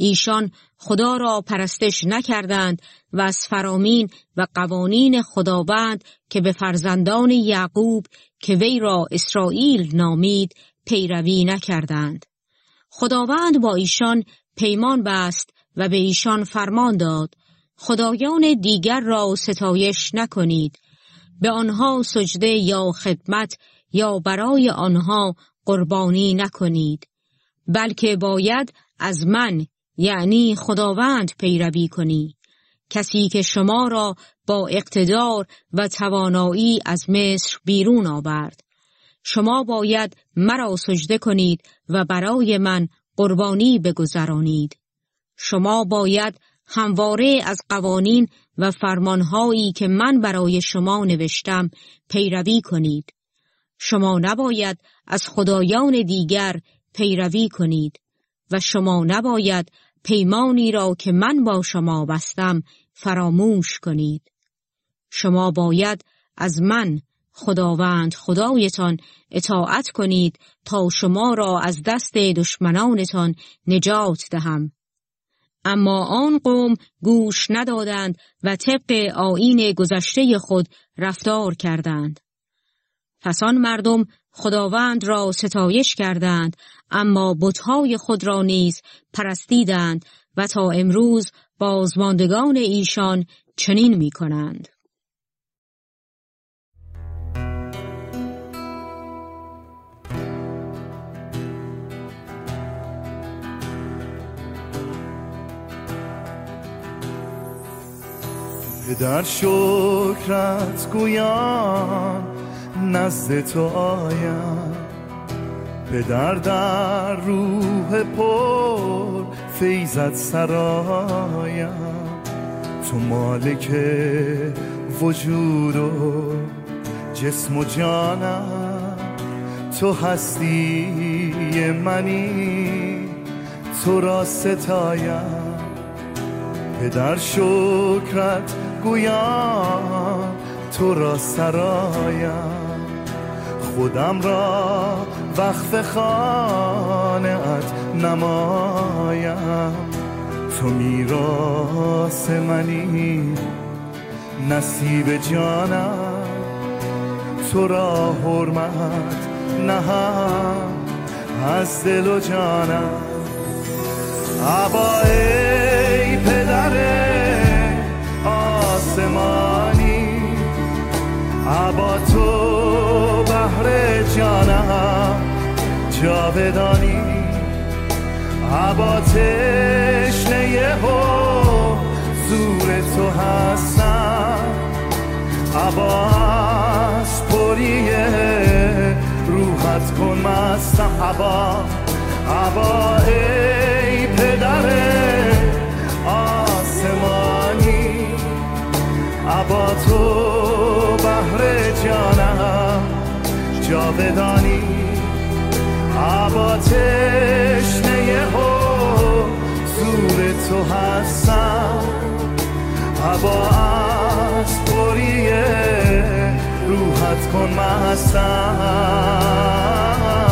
ایشان خدا را پرستش نکردند و از فرامین و قوانین خداوند که به فرزندان یعقوب که وی را اسرائیل نامید پیروی نکردند. خداوند با ایشان پیمان بست و به ایشان فرمان داد: خدایان دیگر را ستایش نکنید، به آنها سجده یا خدمت یا برای آنها قربانی نکنید، بلکه باید از من یعنی خداوند پیروی کنی، کسی که شما را با اقتدار و توانایی از مصر بیرون آورد. شما باید مرا سجده کنید و برای من قربانی بگذرانید. شما باید همواره از قوانین و فرمانهایی که من برای شما نوشتم پیروی کنید. شما نباید از خدایان دیگر پیروی کنید و شما نباید پیمانی را که من با شما بستم فراموش کنید. شما باید از من خداوند خدایتان اطاعت کنید تا شما را از دست دشمنانتان نجات دهم. اما آن قوم گوش ندادند و طبق آیین گذشته خود رفتار کردند. پس آن مردم خداوند را ستایش کردند، اما بت‌های خود را نیز پرستیدند و تا امروز بازماندگان ایشان چنین می کنند. پدر شکرت گویان نزد تو آیم، پدر در روح پر فیضت سرایم. تو مالک وجود و جسم و جانم، تو هستی منی، تو را ستایم. پدر شکرت گویان تو را سرایم، خودم را وقف خانه‌ات نمایم. تو میراث منی، نصیب جانم، تو را حرمت نهم از دل و جانم. ابا ای پدر آسمانی، ابا تو بحر جانم جاودانی، ابا تشنه حضور تو هستم، ابا از پری روحت کن مستم. ابا ابا ای پدر آسمانی، ابا تو بحر جانم جاودانی، ابا تشنه حضور تو هستم، ابا از پری روحت کن مستم.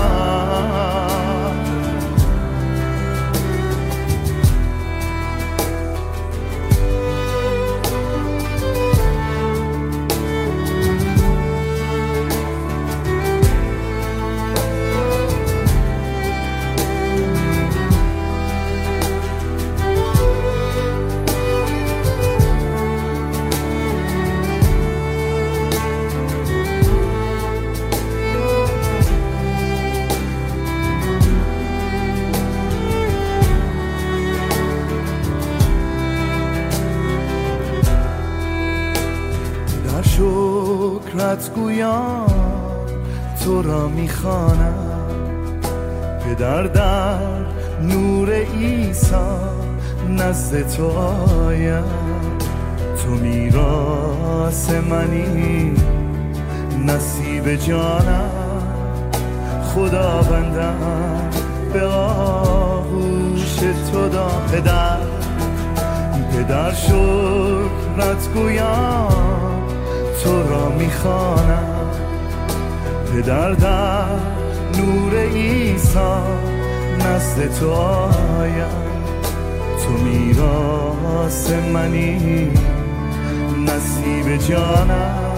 شکرت گویان تو را میخوانم، پدر در نور عیسی نزد تو آیم. تو میراث منی، نصیب جانم، خداوندم به آغوش تو دام. پدر پدر شکرت گویان تو را میخوانم، پدر در نور عیسی نزد تو آیم. تو میراث منی، نصیب جانم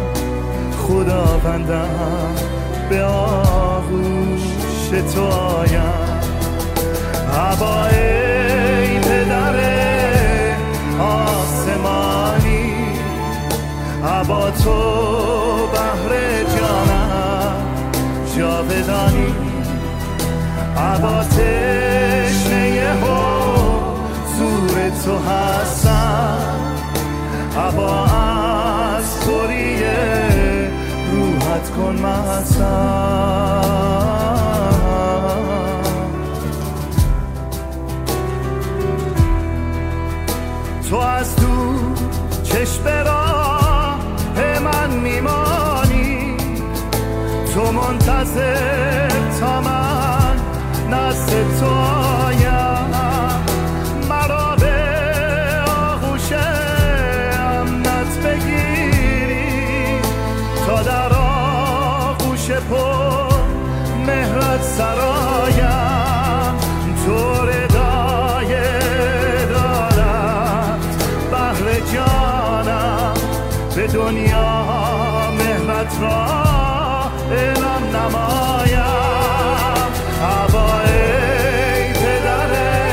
خداوندم، به آغوش تو آیم. ابا ای پدر آسمانی، ابا تو بحر جانم جاودانی، ابا تشنه حضور تو هستم، ابا از خوری روحت کن مستم. تو از تو چشم راه من میمانی، تو منتظر تا من نزد تو آیم، مرا به آغوش امنت بگیری، تا در آغوش پر مهرت سرایم. تو ردای دارد بحر جانم، به دنیا مهرت را اعلام نمایم. ابا ای پدر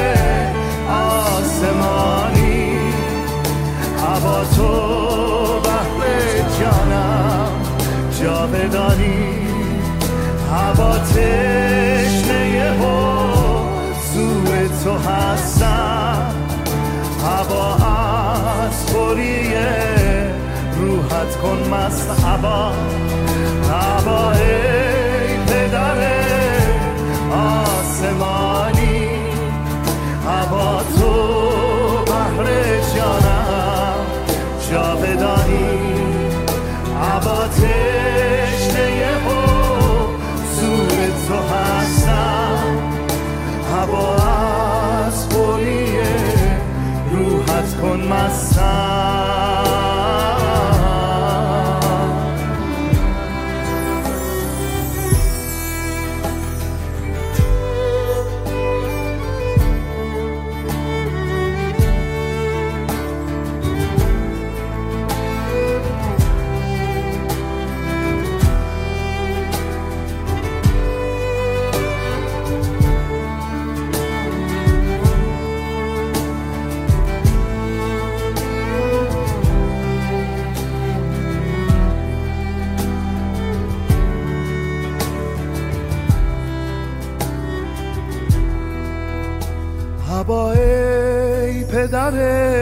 آسمانی، ابا تو بحر جانم جاودانی، ابا تشنه حضور تو هستم، ابا از خوری روحت کن مست. ابا ابا ای پدر آسمانی، ابا تو بحر جانم جاودانی، ابا تشنه حضور تو هستم، ابا از خوری روحت کن مستم. ابا ای پدر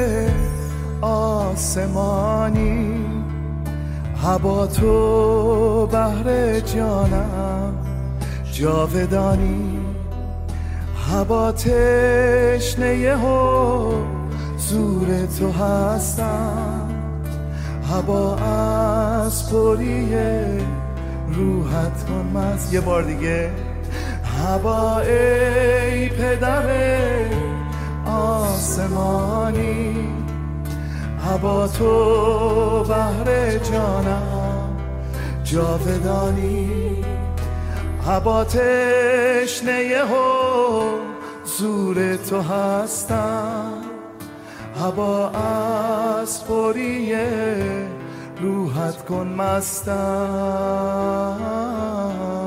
آسمانی، ابا تو بحر جانم جاودانی، ابا تشنه حضور تو هستم، ابا از خوری روحت کن مست. یه بار دیگه. ابا ای پدر آسمانی، ابا تو بحر جانم جاودانی، ابا تشنه حضور تو هستم، ابا از خوری روحت کن مستم.